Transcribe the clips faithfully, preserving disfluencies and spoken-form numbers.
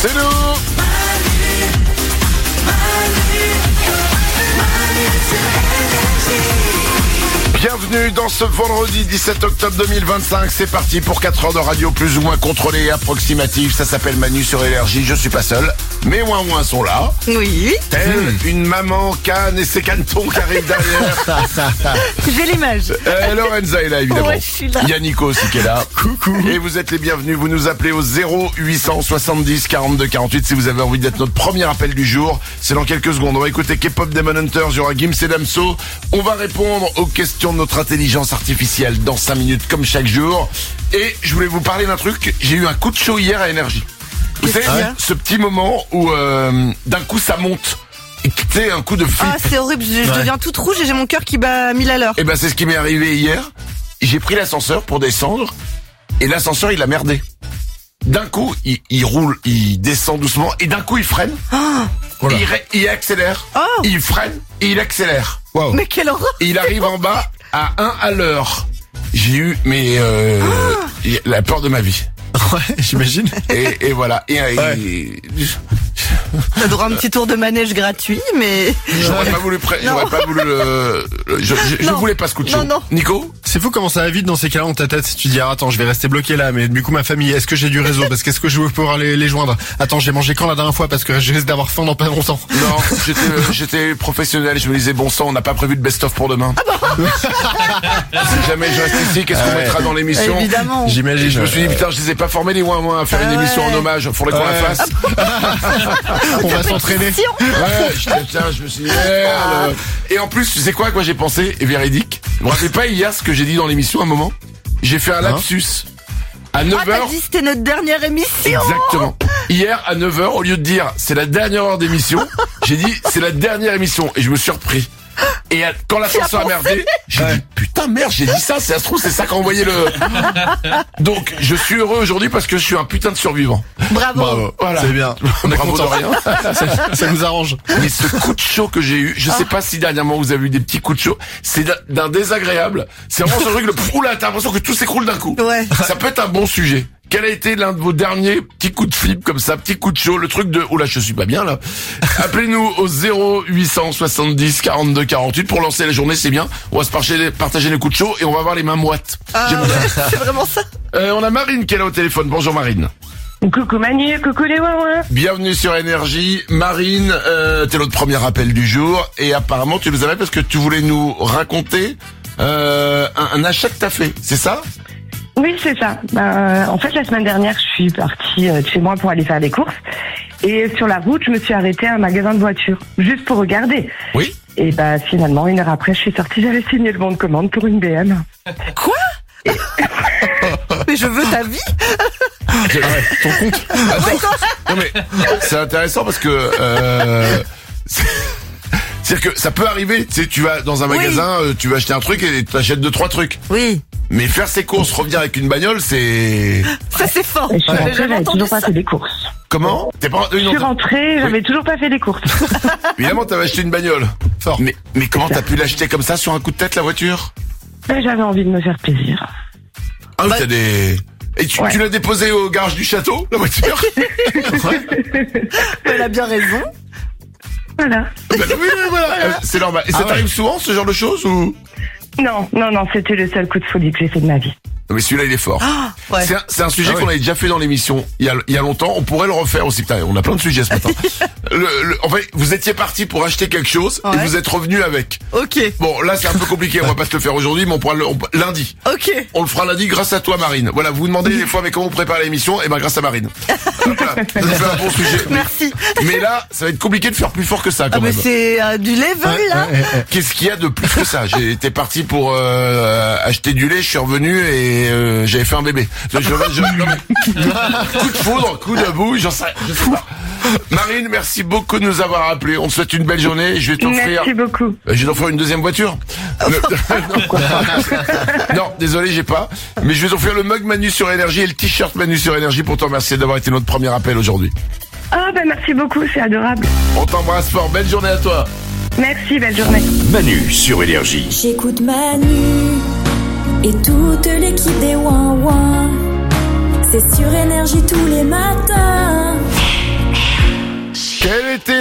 C'est nous. Manu, Manu, Manu sur Énergie. Bienvenue dans ce vendredi dix-sept octobre deux mille vingt-cinq. C'est parti pour quatre heures de radio plus ou moins contrôlée et approximative. Ça s'appelle Manu sur Énergie. Je suis pas seul. Mes ouin ouin sont là. Oui. Telle une maman canne et ses canetons qui arrivent derrière. J'ai l'image. Euh, Lorenza est là évidemment. Ouais, je suis là. Il y a Nico aussi qui est là. Coucou. Et vous êtes les bienvenus. Vous nous appelez au zéro huit cent soixante-dix quarante-deux quarante-huit si vous avez envie d'être notre premier appel du jour. C'est dans quelques secondes. On va écouter K-pop Demon Hunters. Il y aura Gims et Damso. On va répondre aux questions de notre intelligence artificielle dans cinq minutes comme chaque jour. Et je voulais vous parler d'un truc. J'ai eu un coup de chaud hier à Énergie. Vous savez, ce petit moment où euh, d'un coup ça monte. Et tu sais, un coup de flip. Ah, c'est horrible. Je, je Ouais. deviens toute rouge et j'ai mon cœur qui bat à mille à l'heure. Et ben c'est ce qui m'est arrivé hier. J'ai pris l'ascenseur pour descendre et l'ascenseur il a merdé. D'un coup il, il roule, il descend doucement et d'un coup il freine. Oh, Et il, ré- il accélère. Oh. Il freine et il accélère. Wow. mais quelle horreur. Et il arrive en bas à un à l'heure. J'ai eu mais euh, la peur de ma vie. Ouais, j'imagine. Et, et voilà. Et, et- Ouais. et- Ça doit un petit tour de manège gratuit, mais... j'aurais pas voulu, pré- Non. j'aurais pas voulu le. le- je, je, je Non. voulais pas ce coup de chaud. Non, non. Nico. C'est fou comment ça va vite dans ces cas-là dans ta tête. Tu dis, ah, attends, je vais rester bloqué là, mais du coup, ma famille, est-ce que j'ai du réseau? Parce qu'est-ce que je vais pouvoir les, les joindre? Attends, j'ai mangé quand la dernière fois? Parce que je risque d'avoir faim dans pas longtemps. Non, j'étais euh, j'étais professionnel. Je me disais bon sang, on n'a pas prévu de best-of pour demain. Si jamais je reste ici, qu'est-ce qu'on Ouais. mettra dans l'émission? Évidemment. J'imagine. Et je me suis dit putain, je les ai pas formés les ouin ouin à faire une Ah émission ouais. en hommage. Faudrait qu'on la Ouais. fasse. on va s'entraîner. Attention. Ouais, je, tiens, je me suis dit merde. Et en plus, tu sais quoi, à quoi j'ai pensé? Et véridique. Vous vous rappelez pas hier ce que j'ai dit dans l'émission à un moment? J'ai fait un lapsus. À neuf Ah, t'as heures. dit c'était notre dernière émission. Exactement. Hier, à neuf heures, au lieu de dire c'est la dernière heure d'émission, j'ai dit c'est la dernière émission. Et je me suis repris. Et à- quand l'ascenseur a merdé, j'ai dit putain merde, j'ai dit ça, c'est ça se trouve, c'est ça qu'a envoyé le... Donc, je suis heureux aujourd'hui parce que je suis un putain de survivant. Bravo. Bravo. Voilà. C'est bien. On est Bravo content. de rien. ça, ça nous arrange. Mais ce coup de chaud que j'ai eu, je sais pas si dernièrement vous avez eu des petits coups de chaud, c'est d'un- d'un désagréable. C'est vraiment ce truc, le oula, t'as l'impression que tout s'écroule d'un coup. Ouais. Ça peut être un bon sujet. Quel a été l'un de vos derniers petits coups de flip comme ça, petit coup de chaud, le truc de oula, je suis pas bien là. Appelez-nous au zéro huit cent soixante-dix quarante-deux quarante-huit pour lancer la journée, c'est bien. On va se partager, partager les coups de chaud et on va avoir les mains moites. Ah, J'aime bien. ouais, c'est vraiment ça. Euh, on a Marine qui est là au téléphone. Bonjour Marine. Coucou Manu, coucou les ouin-ouin. Bienvenue sur Énergie. Marine, euh, t'es notre premier appel du jour et apparemment tu nous avais parce que tu voulais nous raconter euh, un, un achat que t'as fait, c'est ça? Oui, c'est ça. Ben, en fait, la semaine dernière, je suis partie euh, de chez moi pour aller faire des courses. Et sur la route, je me suis arrêtée à un magasin de voitures, juste pour regarder. Oui. Et bah finalement, une heure après, je suis sortie, j'avais signé le bon de commande pour une B M. Quoi? Mais je veux ta vie. Ton compte. Attends. Non mais c'est intéressant parce que euh, c'est- c'est-à-dire que ça peut arriver. Tu sais, tu vas dans un Oui. magasin, euh, tu vas acheter un truc et tu achètes deux trois trucs. Oui. Mais faire ses courses, revenir avec une bagnole, c'est Ça c'est fort. Et je suis Ouais, rentrée, j'avais j'avais entendu toujours pas ça. fait des courses. comment? T'es pas Je suis rentrée, j'avais toujours pas fait des courses. Évidemment, t'avais acheté une bagnole. Fort. Mais mais comment t'as pu l'acheter comme ça sur un coup de tête la voiture? Ben, j'avais envie de me faire plaisir. Ah oui, Bah- t'as des... Et tu, Ouais. tu l'as déposé au garage du château, la voiture? Elle a bien raison. Voilà. Bah oui, oui, voilà. Euh, c'est normal. Et ça Ah ouais. t'arrive souvent, ce genre de choses, ou? Non, non, non, c'était le seul coup de folie que j'ai fait de ma vie. Non, mais celui-là, il est fort. Ah, ouais. C'est un, c'est un sujet Ah ouais. qu'on avait déjà fait dans l'émission il y a, il y a longtemps. On pourrait le refaire aussi. Putain, on a plein de sujets ce matin. le, le- en fait, vous étiez parti pour acheter quelque chose et Ouais. vous êtes revenu avec. Ok. Bon, là, c'est un peu compliqué. On va pas se le faire aujourd'hui, mais on pourra le, on- lundi. Ok. On le fera lundi grâce à toi, Marine. Voilà, vous vous demandez des fois, mais comment vous préparez l'émission? Et ben, grâce à Marine. Voilà, ça nous fait un bon sujet. Merci. Mais là, ça va être compliqué de faire plus fort que ça, quand Ah mais même. c'est euh, du level là. Ouais, ouais, ouais. Qu'est-ce qu'il y a de plus que ça? J'étais parti pour euh, acheter du lait, je suis revenu et euh, j'avais fait un bébé. Je, je- je- non, mais- coup de foudre, coup de boue, j'en sais, je sais pas. Marine, merci beaucoup de nous avoir appelés. On te souhaite une belle journée. Je vais t'offrir. Merci beaucoup. Euh, Je vais t'offrir une deuxième voiture. Le- non, désolé, j'ai pas. Mais je vais t'offrir le mug Manu sur Énergie et le t-shirt Manu sur Énergie pour te remercier d'avoir été notre premier appel aujourd'hui. Ah ben merci beaucoup, c'est adorable. On t'embrasse fort. Belle journée à toi. Merci, belle journée. Manu sur Énergie. J'écoute Manu et toute l'équipe des Ouin Ouin. C'est sur Énergie tous les matins.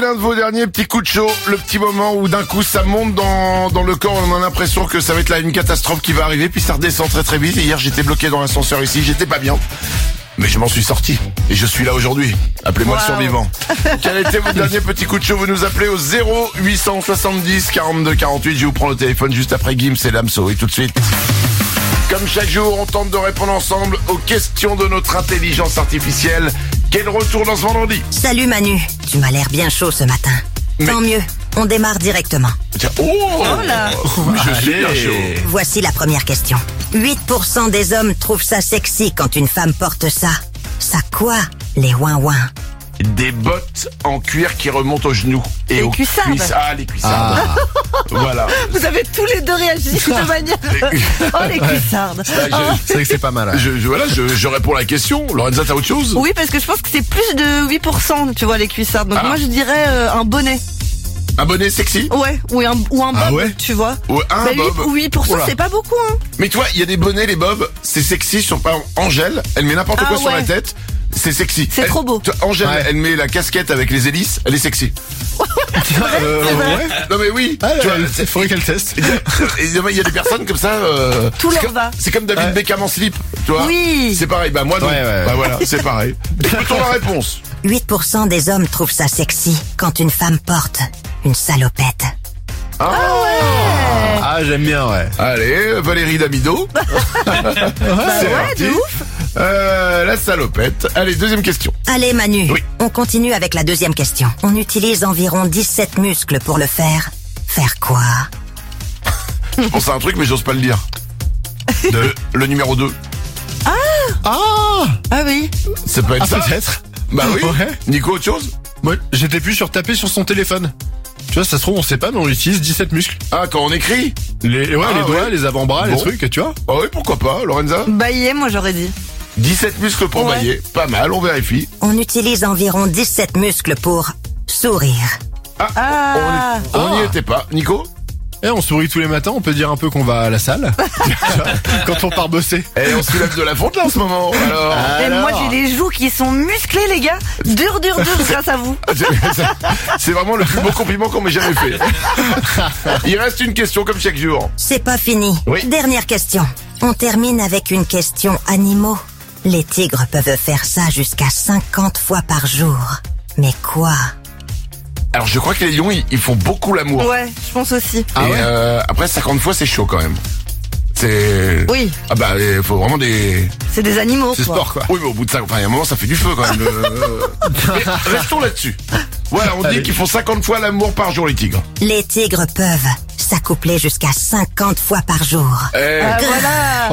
un de vos derniers petits coups de chaud, le petit moment où d'un coup ça monte dans, dans le corps, on a l'impression que ça va être là une catastrophe qui va arriver, puis ça redescend très très vite. Et hier j'étais bloqué dans l'ascenseur ici, j'étais pas bien. Mais je m'en suis sorti. Et je suis là aujourd'hui. Appelez-moi Wow. le survivant. Quel était votre dernier petit coup de chaud? Vous nous appelez au zéro huit cent soixante-dix quarante-deux quarante-huit. Je vous prends le téléphone juste après Gims et Damso. Et tout de suite. Comme chaque jour, on tente de répondre ensemble aux questions de notre intelligence artificielle. Quel retour dans ce vendredi? Salut Manu, tu m'as l'air bien chaud ce matin. Mais- Tant mieux, on démarre directement. Tiens, oh, là. Je suis bien chaud. Voici la première question. huit pour cent des hommes trouvent ça sexy quand une femme porte ça. Ça quoi, les ouin-ouin? Des bottes en cuir qui remontent aux genoux. Et Les aux cuissardes. cuisses. Ah, les cuissardes. Voilà. Vous avez tous les deux réagi de manière... Oh, les cuissardes. Bah, je- C'est vrai que c'est pas mal. ouais. Je, je- voilà, je, je réponds à la question. Lorenza, t'as autre chose? Oui, parce que je pense que c'est plus de huit pour cent, tu vois, les cuissardes. Donc Ah. moi, je dirais euh, un bonnet. Un bonnet sexy? Ouais, ou un, ou un bob, Ah ouais tu vois. Ouais, un Bah, bob. huit pour cent, Oula. c'est pas beaucoup, hein. Mais toi, il y a des bonnets, les bobs, c'est sexy sur par exemple, Angèle, elle met n'importe Ah quoi sur ouais. la tête, c'est sexy. C'est Elle- trop beau. toi, Angèle, Ouais. elle met la casquette avec les hélices, elle est sexy. Euh, ouais. Non mais oui, Ah, tu vois, il c'est- faudrait qu'elle teste. il y a des personnes comme ça. Euh, Tout c'est leur comme- va. C'est comme David Ouais. Beckham en slip, tu vois. Oui. C'est pareil. Bah moi non. Ouais, ouais. Bah voilà, c'est pareil. Écoutons la réponse. huit pour cent des hommes trouvent ça sexy quand une femme porte une salopette. Ah, Ah, j'aime bien, ouais. Allez, Valérie Damido. c'est ouais, parti. de ouf. Euh, la salopette. Allez, deuxième question. Allez Manu, Oui. on continue avec la deuxième question. On utilise environ dix-sept muscles pour le faire. Faire quoi? Je pense à un truc, mais j'ose pas le dire. Le, le numéro deux. Ah, Ah oui. Ça peut être ah ça. peut-être. Bah oui. Ouais. Nico, autre chose? Moi, j'étais plus sur taper sur son téléphone. Tu vois, ça se trouve, on sait pas, mais on utilise dix-sept muscles. Ah, quand on écrit? Les, ouais, Ah, les doigts, ouais. les avant-bras, les Bon. trucs, tu vois. Ah oui, pourquoi pas, Lorenza? Bailler, moi, j'aurais dit. dix-sept muscles pour Ouais. bailler. Pas mal, on vérifie. On utilise environ dix-sept muscles pour sourire. Ah, Ah. on, on n'y Ah. était pas. Nico? Et on sourit tous les matins, on peut dire un peu qu'on va à la salle. Tu vois, quand on part bosser. Eh, on se soulève de la fonte là en ce moment. Alors. Et Alors. moi, j'ai les joues qui sont musclées, les gars. Dur, dur, dur, grâce à vous. C'est- C'est vraiment le plus beau compliment qu'on m'ait jamais fait. Il reste une question comme chaque jour. C'est pas fini. Oui. Dernière question. On termine avec une question animaux. Les tigres peuvent faire ça jusqu'à cinquante fois par jour. Mais quoi? Alors je crois que les lions ils, ils font beaucoup l'amour. Ouais, je pense aussi. Ah Et ouais euh, après cinquante fois c'est chaud quand même. C'est. Oui, Ah bah il faut vraiment des. c'est des animaux, C'est quoi. sport, quoi. Oui mais au bout de ça, enfin il y a un moment ça fait du feu quand même. le- Mais restons là-dessus. Voilà, on dit Allez. qu'ils font cinquante fois l'amour par jour les tigres. Les tigres peuvent s'accoupler jusqu'à cinquante fois par jour. Eh. Ah, voilà.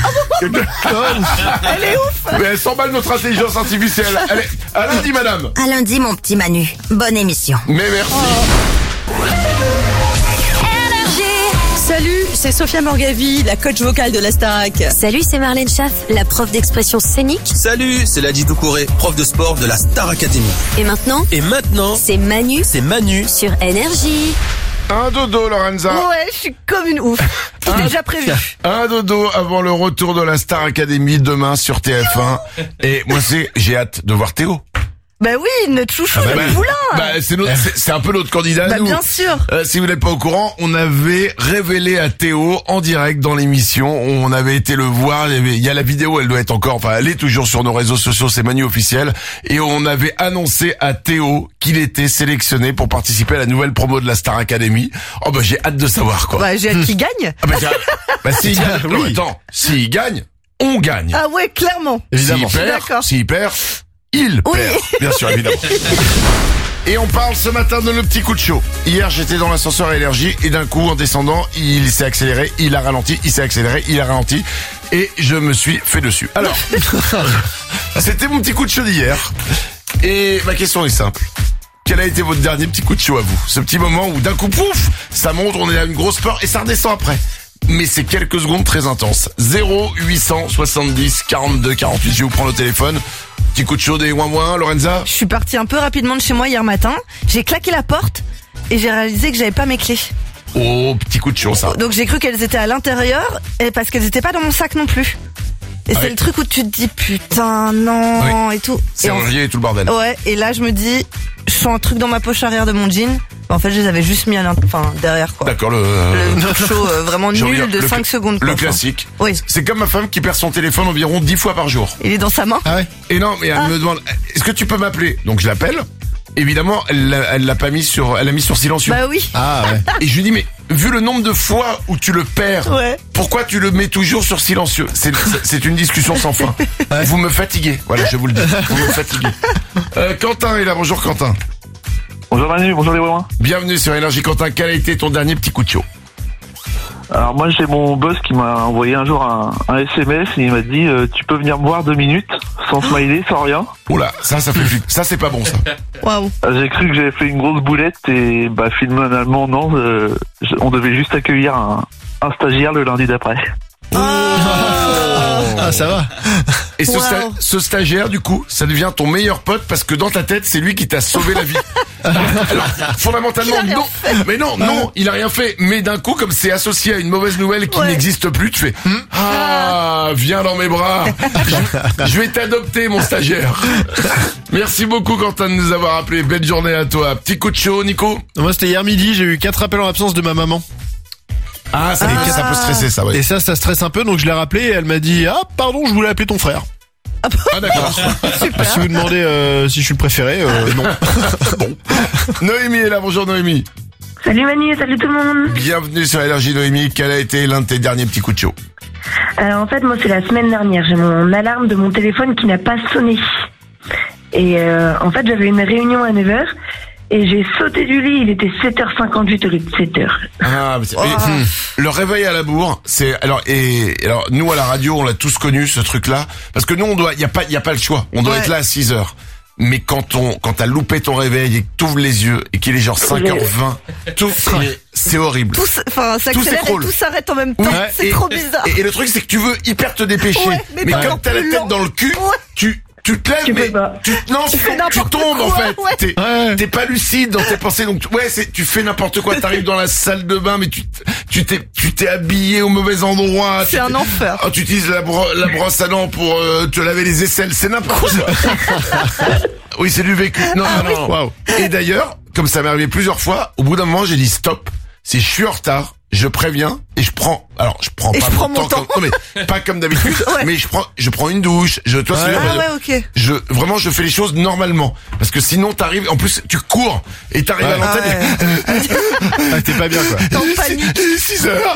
Elle est ouf. Mais elle s'emballe notre intelligence artificielle. Allez, à lundi madame. À lundi, mon petit Manu. Bonne émission. Mais merci. Salut, c'est Sophia Morgavi, la coach vocale de la Starac. Salut, c'est Marlène Schaff, la prof d'expression scénique. Salut, c'est Ladji Doucouré, prof de sport de la Star Academy. Et maintenant, Et maintenant, c'est Manu c'est Manu. sur Énergie. Un dodo Lorenza. Ouais, je suis comme une ouf. Tout est déjà prévu. Un dodo avant le retour de la Star Academy demain sur T F un. Et moi c'est, j'ai hâte de voir Théo. Bah oui, notre chouchou, Bah, notre poulain. bah, c'est, notre- c'est- c'est un peu notre candidat à Bah nous. bien sûr. Euh, si vous n'êtes pas au courant, on avait révélé à Théo en direct dans l'émission. On avait été le voir. Il y, avait- il y a la vidéo, elle doit être encore, enfin, elle est toujours sur nos réseaux sociaux, c'est Manu officiel. Et on avait annoncé à Théo qu'il était sélectionné pour participer à la nouvelle promo de la Star Academy. Oh bah j'ai hâte de savoir quoi. Bah j'ai hâte qu'il gagne. Ah bah, tiens, bah s'il gagne, non, Oui. attends, s'il gagne, on gagne. Ah ouais, clairement. Évidemment. S'il perd, D'accord. s'il perd, il Oui. perd. Bien sûr, évidemment. Et on parle ce matin de nos petits coups de chaud. Hier, j'étais dans l'ascenseur à Énergie et d'un coup, en descendant, il s'est accéléré, il a ralenti, il s'est accéléré, il a ralenti et je me suis fait dessus. Alors, c'était mon petit coup de chaud d'hier. Et ma question est simple. Quel a été votre dernier petit coup de chaud à vous? Ce petit moment où d'un coup, pouf, ça monte, on est à une grosse peur et ça redescend après. Mais c'est quelques secondes très intenses. zéro huit cent soixante-dix quarante-deux quarante-huit. Je vous prends le téléphone. Petit coup de chaud des ouin ouin, Lorenza. Je suis partie un peu rapidement de chez moi hier matin. J'ai claqué la porte et j'ai réalisé que j'avais pas mes clés. Oh, petit coup de chaud ça. Donc j'ai cru qu'elles étaient à l'intérieur et parce qu'elles étaient pas dans mon sac non plus. Et Ah c'est oui. le truc où tu te dis putain non et tout. C'est Et en- et tout le bordel. Ouais, et là je me dis, je sens un truc dans ma poche arrière de mon jean. Bah, en fait, je les avais juste mis à l'int- enfin, derrière, quoi. D'accord, le... euh, Le show euh, vraiment j'ai envie nul de de dire, le cinq cla- secondes. Quoi, Le enfin. classique. Oui. C'est comme ma femme qui perd son téléphone environ dix fois par jour. Il est dans sa main. Ah ouais. Et non, mais elle Ah. me demande, est-ce que tu peux m'appeler? Donc je l'appelle. Évidemment, elle l'a, elle l'a pas mis sur, elle l'a mis sur silencieux. Bah oui. Ah ouais. Et je lui dis, mais vu le nombre de fois où tu le perds, Ouais. pourquoi tu le mets toujours sur silencieux? C'est, c'est une discussion sans fin. Vous me fatiguez. Voilà, je vous le dis. Vous me fatiguez. Euh, Quentin est là. Bonjour Quentin. Bonjour Manu, bonjour les Wouins. Bienvenue sur Énergie. Quentin, quel a été ton dernier petit coup de chaud? Alors moi j'ai mon boss qui m'a envoyé un jour un, un S M S et il m'a dit euh, tu peux venir me voir deux minutes sans smiley, sans rien. Oula, ça, ça fait flip. Ça, c'est pas bon, ça. Waouh. Euh, J'ai cru que j'avais fait une grosse boulette et bah finalement non, euh, je- on devait juste accueillir un, un stagiaire le lundi d'après. Ah, ça va. Et ce, Wow. sta- ce stagiaire, du coup, ça devient ton meilleur pote parce que dans ta tête, c'est lui qui t'a sauvé la vie. Alors, fondamentalement, Il a rien non. Mais non, non, il a rien fait. Mais d'un coup, comme c'est associé à une mauvaise nouvelle qui Ouais. n'existe plus, tu fais, ah, viens dans mes bras. je, je vais t'adopter, mon stagiaire. Merci beaucoup, Quentin, de nous avoir appelé. Belle journée à toi. Petit coup de chaud, Nico. Moi, c'était hier midi, j'ai eu quatre appels en absence de ma maman. Ah, ça, Ah. ça peut stresser, ça, Et ouais. ça, ça stresse un peu, donc je l'ai rappelé et elle m'a dit, ah, pardon, je voulais appeler ton frère. Ah, d'accord. Si vous demandez euh, si je suis le préféré, euh, non. Noémie est là. Bonjour, Noémie. Salut Manu, salut tout le monde. Bienvenue sur Énergie, Noémie. Quel a été l'un de tes derniers petits coups de chaud? Alors en fait, moi c'est la semaine dernière, j'ai mon alarme de mon téléphone qui n'a pas sonné. Et euh, en fait, j'avais une réunion à neuf heures et j'ai sauté du lit, il était sept heures cinquante-huit au lieu de sept heures. Ah, mais c'est- Oh. mais, hum, le réveil à la bourre, c'est alors et alors nous à la radio, on l'a tous connu ce truc-là parce que nous on doit, y a pas, y a pas le choix, on doit Ouais. être là à six heures. Mais quand on, quand t'as loupé ton réveil et que t'ouvres les yeux et qu'il est genre cinq heures vingt, tout, c'est- c'est horrible. Tout, s- enfin, ça Tout accélère et s'écroule. tout s'arrête en même temps. Oui, C'est et- trop bizarre. Et, et le truc c'est que tu veux hyper te dépêcher, Ouais, mais mais t'es quand encore t'as la plus tête lent. dans le cul, Ouais. tu tu te lèves Tu mais peux pas. tu non tu, fais tu n'importe tombes en quoi, fait. ouais. T'es Ouais. t'es pas lucide dans tes pensées donc ouais c'est tu fais n'importe quoi. T'arrives dans la salle de bain mais tu t- tu t'es tu t'es habillé au mauvais endroit. C'est Tu un t'es- enfer. Ah, tu utilises la, bro- la brosse à dents pour euh, te laver les aisselles, c'est n'importe quoi. Oui, c'est du vécu. Non, non, non. Waouh. Et d'ailleurs, comme ça m'est arrivé plusieurs fois, au bout d'un moment, j'ai dit stop. Si je suis en retard, je préviens et je prends. Alors, je prends Et pas je prends mon mon temps, comme, non, mais pas comme d'habitude, Ouais. mais je prends, je prends une douche. Je, toi, c'est Ah bien, ouais, ok. je vraiment, je fais les choses normalement parce que sinon, t'arrives. En plus, tu cours et t'arrives Ouais. à l'antenne. Ah Ah, t'es pas bien, quoi. T'es en panique. Il est six heures.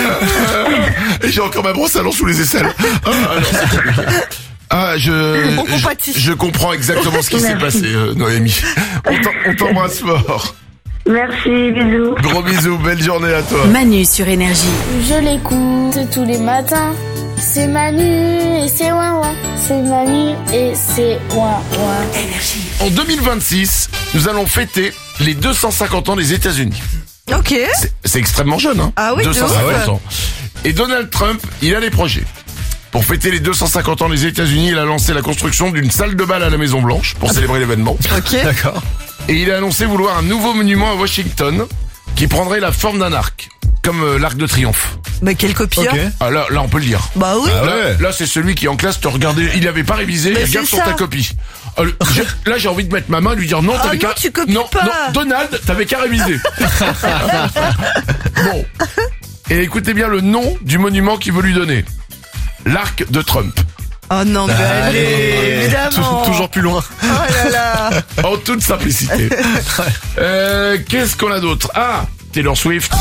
Et j'ai encore ma brosse à dents sous les aisselles. Ah, non, c'est compliqué. Ah, je, On compatit. je, je comprends exactement ce qui s'est passé, euh, Noémie. On t'en- on t'embrasse fort. Merci, bisous. Gros bisous, belle journée à toi. Manu sur Énergie. Je l'écoute tous les matins. C'est Manu et c'est ouin ouin. C'est Manu et c'est ouin ouin. En deux mille vingt-six, nous allons fêter les deux cent cinquante ans des États-Unis. Ok. C'est- C'est extrêmement jeune, hein. Ah oui, de deux cent cinquante ouf. ans. Et Donald Trump, il a des projets. Pour fêter les deux cent cinquante ans des États-Unis, il a lancé la construction d'une salle de bal à la Maison Blanche pour célébrer l'événement. Ok. D'accord. Et il a annoncé vouloir un nouveau monument à Washington qui prendrait la forme d'un arc, comme euh, l'arc de triomphe. Mais quel copieur. Ok. Ah, là, là, on peut le dire. Bah oui. Ah Là, ouais. là, c'est celui qui en classe te regardait, il avait pas révisé, Mais il regarde c'est sur ça. ta copie. Ah, le- j'ai- là, j'ai envie de mettre ma main et lui dire non, Ah t'avais non, qu'à... tu copies non, pas. non, Donald, t'avais qu'à réviser. Bon. Et écoutez bien le nom du monument qu'il veut lui donner. L'arc de Trump. Oh non, mais allez, Allez. évidemment. Tou- Toujours plus loin. Oh là là. En toute simplicité. euh, qu'est-ce qu'on a d'autre? Ah, Taylor Swift.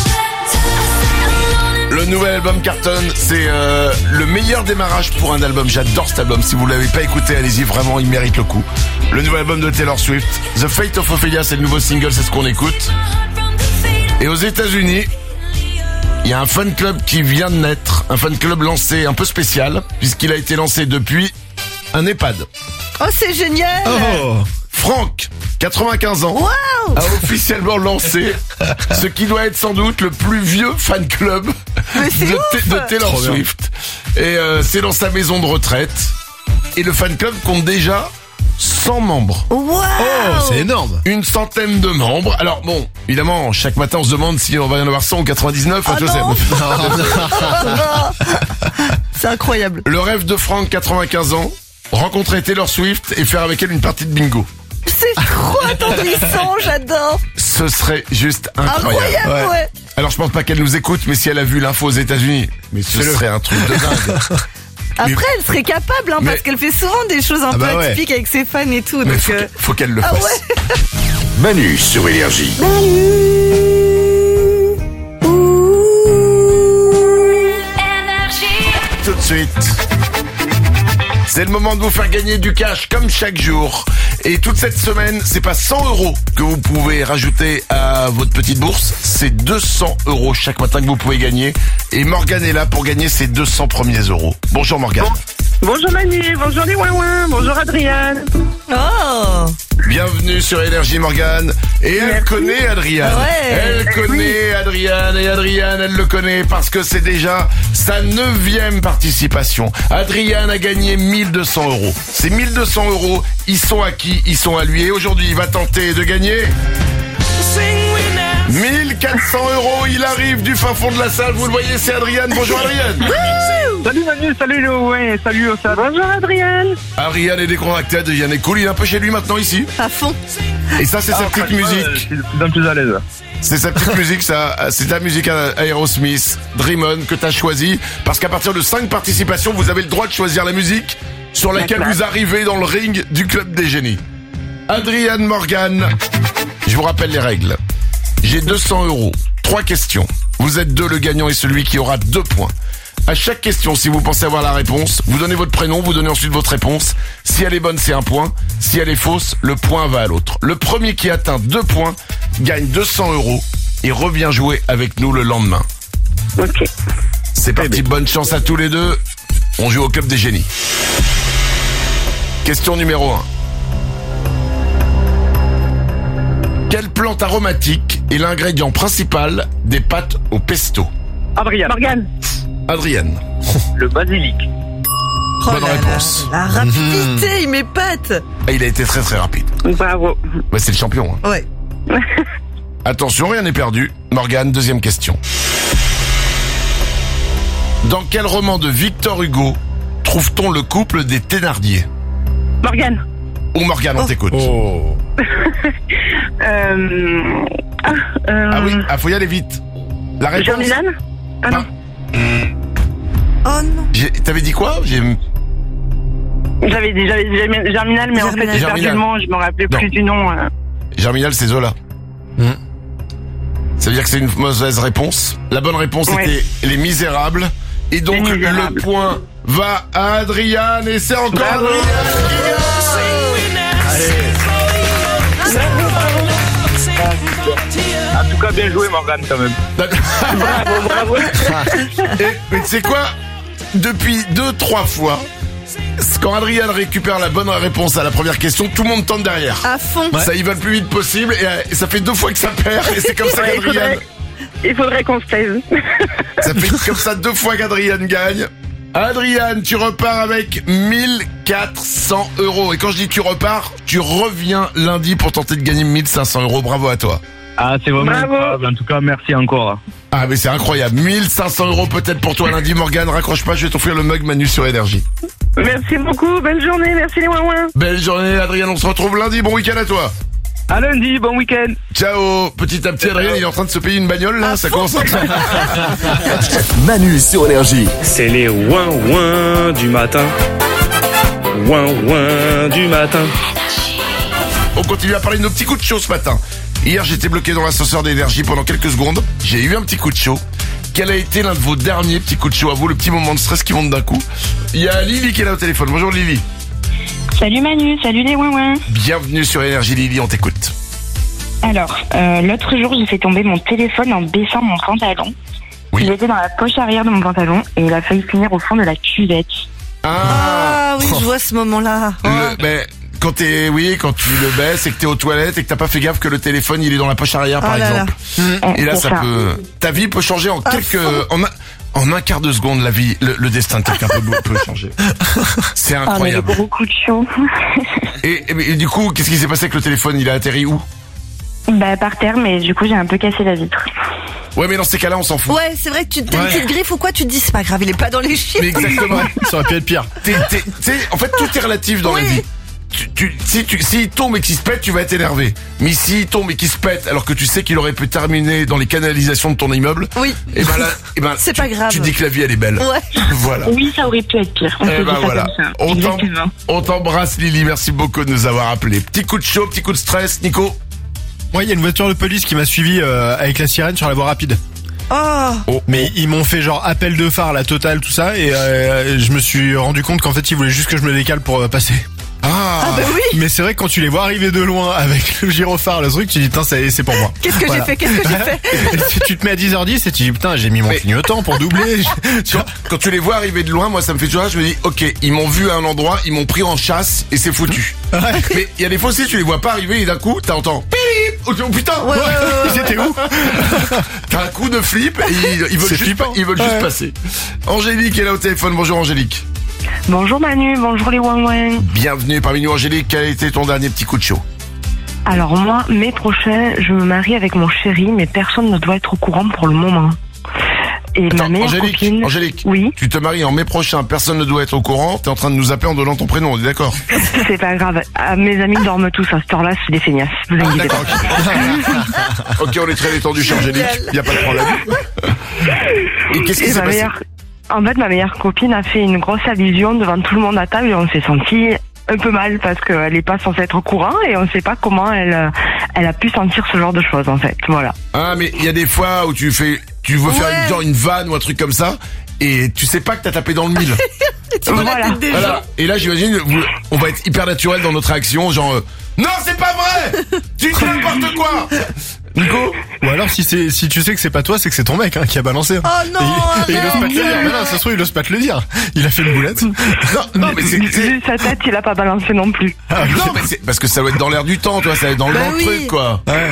Le nouvel album cartonne, c'est euh, le meilleur démarrage pour un album. J'adore cet album. Si vous l'avez pas écouté, allez-y, vraiment, il mérite le coup. Le nouvel album de Taylor Swift, The Fate of Ophelia, c'est le nouveau single, c'est ce qu'on écoute. Et aux États-Unis, il y a un fan club qui vient de naître, un fan club lancé un peu spécial, puisqu'il a été lancé depuis un EHPAD. Oh, c'est génial. Oh. Franck, quatre-vingt-quinze ans, Waouh. a officiellement lancé ce qui doit être sans doute le plus vieux fan club Mais c'est de, ouf. de Taylor Trop bien. Swift. Et euh, c'est dans sa maison de retraite. Et le fan club compte déjà cent membres. Waouh. Oh, c'est énorme. Une centaine de membres. Alors bon, évidemment, chaque matin on se demande si on va y en avoir cent ou quatre-vingt-dix-neuf. Ah tu sais. non. C'est incroyable. Le rêve de Franck, quatre-vingt-quinze ans, rencontrer Taylor Swift et faire avec elle une partie de bingo. C'est trop attendrissant, j'adore. Ce serait juste incroyable. Incroyable, ouais. Alors je pense pas qu'elle nous écoute, mais si elle a vu l'info aux États-Unis, mais ce C'est le- serait un truc de dingue. Après, elle serait capable, hein, Mais- parce qu'elle fait souvent des choses un Ah peu bah ouais. atypiques avec ses fans et tout. Mais Donc, faut euh, qu'elle- faut qu'elle le ah fasse. ouais. Manu sur Énergie. Tout de suite. C'est le moment de vous faire gagner du cash comme chaque jour. Et toute cette semaine, c'est pas cent euros que vous pouvez rajouter à votre petite bourse. C'est deux cents euros chaque matin que vous pouvez gagner. Et Morgane est là pour gagner ces deux cents premiers euros. Bonjour Morgane. Bonjour Manu, bonjour les ouin bonjour Adriane. Oh. Bienvenue sur Énergie Morgane. Et elle Merci. connaît Adriane. Ouais. Elle connaît Adriane et Adriane, elle le connaît parce que c'est déjà sa neuvième participation. Adriane a gagné mille deux cents euros. Ces mille deux cents euros, ils sont à qui? Ils sont à lui. Et aujourd'hui, il va tenter de gagner mille quatre cents euros. Il arrive du fin fond de la salle. Vous le voyez, c'est Adriane. Bonjour Adriane. Salut Manu, salut les ouin salut Ossa. Bonjour Adriane. Adriane est décontracté, Adriane est cool. Il est un peu chez lui maintenant ici. À fond. Et ça, c'est sa petite musique. Je suis d'un plus à l'aise. C'est sa petite musique, ça. C'est ta musique à Aerosmith, Dream On, que t'as choisi. Parce qu'à partir de cinq participations, vous avez le droit de choisir la musique sur laquelle vous arrivez dans le ring du Club des Génies. Adriane Morgane, je vous rappelle les règles. J'ai deux cents euros, trois questions. Vous êtes deux, le gagnant est celui qui aura deux points. À chaque question, si vous pensez avoir la réponse, vous donnez votre prénom, vous donnez ensuite votre réponse. Si elle est bonne, c'est un point. Si elle est fausse, le point va à l'autre. Le premier qui atteint deux points gagne deux cents euros et revient jouer avec nous le lendemain. Ok. C'est parti, bonne chance à tous les deux. On joue au Club des Génies. Question numéro un. Quelle plante aromatique est l'ingrédient principal des pâtes au pesto? Adriane. Morgane. Adrienne. Le basilic. Oh Bonne là là, réponse. La rapidité, il m'épate. Ah, il a été très très rapide. Bravo. Bah, c'est le champion. Hein. Ouais. Attention, rien n'est perdu. Morgane, deuxième question. Dans quel roman de Victor Hugo trouve-t-on le couple des Thénardier? Morgane. Ou Morgane, on t'écoute. Oh. Euh... Ah, euh... Ah oui, ah, faut y aller vite. La réponse. Germinal. Ah non. Oh non. J'ai- T'avais dit quoi? J'ai... J'avais dit j'avais dit Germi- Germinal, mais en fait j'ai perdu Germinal. le nom, je me rappelais Non. plus du nom. euh. Germinal, c'est Zola. Hmm. Ça veut dire que c'est une mauvaise réponse. La bonne réponse Ouais. était Les Misérables. Et donc, Les Misérables. le point va à Adriane. Et c'est encore Bravo. Adriane qui gagne. En tout cas, bien joué Morgane quand même. Bravo, bravo. Et, mais tu sais quoi? Depuis deux, trois fois, quand Adriane récupère la bonne réponse à la première question, tout le monde tente derrière. À fond. Ça y va le plus vite possible et, euh, et ça fait deux fois que ça perd et c'est comme ça Ouais, il qu'Adriane... faudrait, il faudrait qu'on se taise. Ça fait comme ça deux fois qu'Adriane gagne. Adriane, tu repars avec mille quatre cents euros. Et quand je dis tu repars, tu reviens lundi pour tenter de gagner mille cinq cents euros. Bravo à toi. Ah, c'est vraiment Bravo. incroyable. En tout cas, merci encore. Ah mais c'est incroyable. mille cinq cents euros peut-être pour toi lundi. Morgane, raccroche pas, je vais t'offrir le mug Manu sur Énergie. Merci beaucoup, bonne journée, merci les ouin Belle journée Adriane, on se retrouve lundi. Bon week-end à toi. À lundi, bon week-end. Ciao. Petit à petit, Adrien, il est en train de se payer une bagnole là. Ça commence à... Manu sur Énergie. C'est les ouin-ouin du matin. Ouin-ouin du matin. On continue à parler de nos petits coups de chaud ce matin. Hier, j'étais bloqué dans l'ascenseur d'énergie pendant quelques secondes. J'ai eu un petit coup de chaud. Quel a été l'un de vos derniers petits coups de chaud à vous, le petit moment de stress qui monte d'un coup? Il y a Lily qui est là au téléphone. Bonjour Lily. Salut Manu, salut les ouin Bienvenue sur Énergie Lily, on t'écoute. Alors, euh, l'autre jour, j'ai fait tomber mon téléphone en baissant mon pantalon. Oui. Il était dans la poche arrière de mon pantalon et il a failli finir au fond de la cuvette. Ah oui, je vois ce moment-là. Oh. Le, ben, quand t'es, oui, quand tu le baisses et que t'es aux toilettes et que t'as pas fait gaffe que le téléphone il est dans la poche arrière, Oh par là exemple. là. Et là, C'est ça ça. peut, ta vie peut changer en À quelques, fond. en un, en un quart de seconde, la vie, le, le destin de quelqu'un peut, peut changer. C'est Ah, mais j'ai incroyable. gros coup de chaud. Et, et- et du coup, qu'est-ce qui s'est passé avec le téléphone? Il a atterri où? Bah, par terre, mais du coup, j'ai un peu cassé la vitre. Ouais, mais dans ces cas-là, on s'en fout. Ouais, c'est vrai que tu te donnes une Ouais. petite griffe ou quoi, tu te dis c'est pas grave, il est pas dans les chiens. Mais exactement. Ça aurait pu être pire. T'es- t'es- tu sais, en fait, tout est relatif dans Oui. la vie. tu, tu, si tu, s'il tombe et qu'il se pète, tu vas être énervé. Mais s'il tombe et qu'il se pète, alors que tu sais qu'il aurait pu terminer dans les canalisations de ton immeuble. Oui. Et ben là, et ben. C'est tu, pas grave. Tu dis que la vie elle est belle. Ouais. Voilà. Oui, ça aurait pu être pire. On Eh peut ben dire ça voilà. comme ça. On, t'em- Exactement. on t'embrasse Lily, merci beaucoup de nous avoir appelé. Petit coup de chaud, petit coup de stress, Nico. Moi, il y a une voiture de police qui m'a suivi euh, avec la sirène sur la voie rapide. Oh. Oh, Mais ils m'ont fait genre appel de phare, la totale, tout ça, et euh, je me suis rendu compte qu'en fait ils voulaient juste que je me décale pour euh, passer. Ah, Ah bah oui. Mais c'est vrai que quand tu les vois arriver de loin avec le gyrophare, le truc, tu dis putain c'est, c'est pour moi. Qu'est-ce que Voilà. j'ai fait Qu'est-ce que j'ai fait Et si tu te mets à dix heures dix et tu dis putain j'ai mis mon Mais- clignotant pour doubler. Tu vois. Quand tu les vois arriver de loin, moi ça me fait toujours, je me dis, ok, ils m'ont vu à un endroit, ils m'ont pris en chasse et c'est foutu. Ouais. Mais il y a des fois aussi, tu les vois pas arriver et d'un coup, t'entends pip. Oh, oh, putain. Ouais, ouais, ouais, ouais, Ils étaient où? T'as un coup de flip et ils, ils veulent C'est juste, flippant. ils veulent juste Ouais. passer. Angélique est là au téléphone. Bonjour Angélique. Bonjour Manu, bonjour les ouin ouin. Bienvenue parmi nous Angélique. Quel a été ton dernier petit coup de chaud? Alors moi, mai prochain, je me marie avec mon chéri, mais personne ne doit être au courant pour le moment. Et ma Attends, meilleure Angélique, copine... Angélique, Oui, tu te maries en mai prochain, personne ne doit être au courant, t'es en train de nous appeler en donnant ton prénom, on est d'accord? c'est pas grave. Ah, mes amis dorment tous à cette heure-là, c'est des feignasses. Vous inquiétez pas. Ok, on est très détendu chez Angélique, y a pas de problème. Et qu'est-ce qui Et s'est ma passé? meilleure... En fait, ma meilleure copine a fait une grosse allusion devant tout le monde à table et on s'est senti un peu mal parce qu'elle est pas censée être au courant et on sait pas comment elle, euh, elle a pu sentir ce genre de choses en fait. Voilà. Ah, mais il y a des fois où tu fais, tu veux faire Ouais. une, genre une vanne ou un truc comme ça, et tu sais pas que t'as tapé dans le mille. Tu vois la Voilà. tête des Voilà. gens. Et là, j'imagine, vous- on va être hyper naturel dans notre réaction, genre, euh, non, c'est pas vrai! Tu dis n'importe quoi! Nico? Ou alors si c'est si tu sais que c'est pas toi, c'est que c'est ton mec hein, qui a balancé. Oh non, Et, et il ose non. pas te le dire. Mais non, ça se trouve il ose pas te le dire. Il a fait une boulette. Non, non, mais c'est, c'est- Vu sa tête, il a pas balancé non plus. non, mais c'est, parce que ça doit être dans l'air du temps, tu vois, ça va être dans le Bah dans le oui. truc, quoi. Ouais.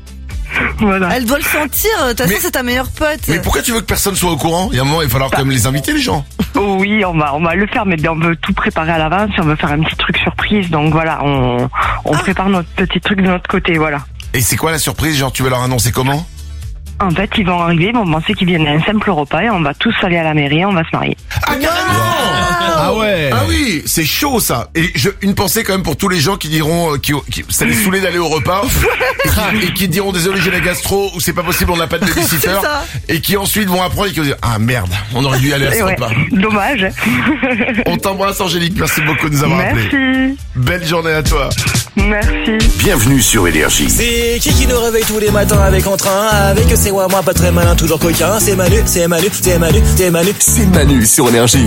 Voilà. Elle doit le sentir. De toute façon, Mais- c'est ta meilleure pote. Mais pourquoi tu veux que personne soit au courant? Il y a un moment, il va falloir quand même les inviter, les gens. Oh oui, on va, on va le faire, mais on veut tout préparer à l'avance, on veut faire un petit truc surprise, donc voilà, on, on prépare notre petit truc de notre côté, voilà. Et c'est quoi la surprise? Genre, tu veux leur annoncer comment? En fait, ils vont arriver, ils vont penser qu'ils viennent à un simple repas et on va tous aller à la mairie, on va se marier. Ah, carrément! Ah ouais. Ah oui, c'est chaud ça. Et je, une pensée quand même pour tous les gens qui diront, euh, qui, qui ça les saoulait d'aller au repas et, qui, et qui diront désolé j'ai la gastro ou c'est pas possible on n'a pas de babysitter C'est ça. et qui ensuite vont apprendre et qui vont dire ah merde on aurait dû y aller à ce Et ouais, repas. dommage. On t'embrasse Angélique, merci beaucoup de nous avoir appelés. Merci, Belle journée à toi. merci. Bienvenue sur Énergie. C'est qui qui nous réveille tous les matins avec entrain, avec c'est moi, moi pas très malin, toujours coquin. C'est Manu, c'est Manu, c'est Manu, c'est Manu. C'est Manu sur Énergie.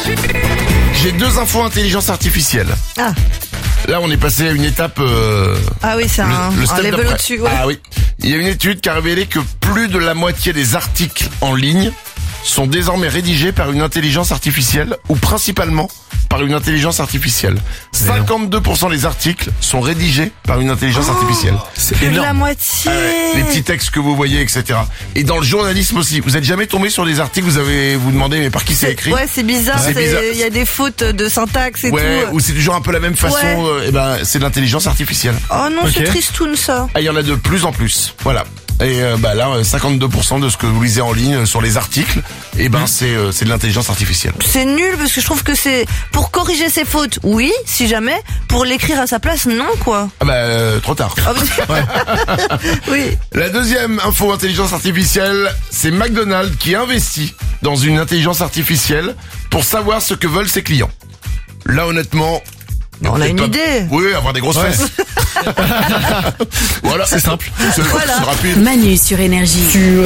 J'ai deux infos intelligence artificielle. Ah. Là on est passé à une étape euh, Ah oui, c'est un, le un step level d'après. au-dessus. Ouais. Ah oui. Il y a une étude qui a révélé que plus de la moitié des articles en ligne sont désormais rédigés par une intelligence artificielle ou principalement par une intelligence artificielle. cinquante-deux pour cent des articles sont rédigés par une intelligence artificielle. C'est Plus de la énorme. moitié. Ah ouais, les petits textes que vous voyez, et cetera. Et dans le journalisme aussi, vous êtes jamais tombé sur des articles, vous avez vous demandez mais par qui c'est écrit? Ouais, c'est bizarre. C'est c'est- bizarre. Il y a des fautes de syntaxe et Ouais, tout. ou c'est toujours un peu la même façon. Ouais. euh, et ben, c'est de l'intelligence artificielle. Oh non, Ok. c'est tristoun ça. Ah, il y en a de plus en plus. Voilà. Et euh, bah là, euh, cinquante-deux pour cent de ce que vous lisez en ligne euh, sur les articles, et ben c'est euh, c'est de l'intelligence artificielle. C'est nul parce que je trouve que c'est pour corriger ses fautes. Oui, si jamais. Pour l'écrire à sa place, non quoi. Ah bah euh, trop tard. Ah, bah- oui. La deuxième info intelligence artificielle, c'est McDonald's qui investit dans une intelligence artificielle pour savoir ce que veulent ses clients. Là honnêtement, On a peut-être une pas- idée. Oui, avoir des grosses Ouais. fesses. Voilà, C'est simple. C'est Voilà. c'est rapide. Manu sur Énergie. Sur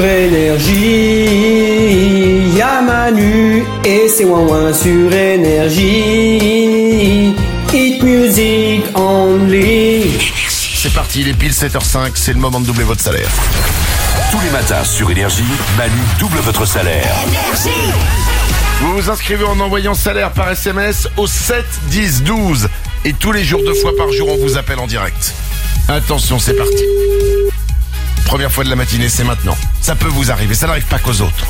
Énergie, y'a Manu et c'est ouin ouin sur Énergie. Hit music only. C'est parti, il est pile sept heures cinq, c'est le moment de doubler votre salaire. Tous les matins sur Énergie, Manu double votre salaire. Vous vous inscrivez en envoyant salaire par S M S au sept dix douze. Et tous les jours, deux fois par jour, on vous appelle en direct. Attention, c'est parti. Première fois de la matinée, c'est maintenant. Ça peut vous arriver, ça n'arrive pas qu'aux autres.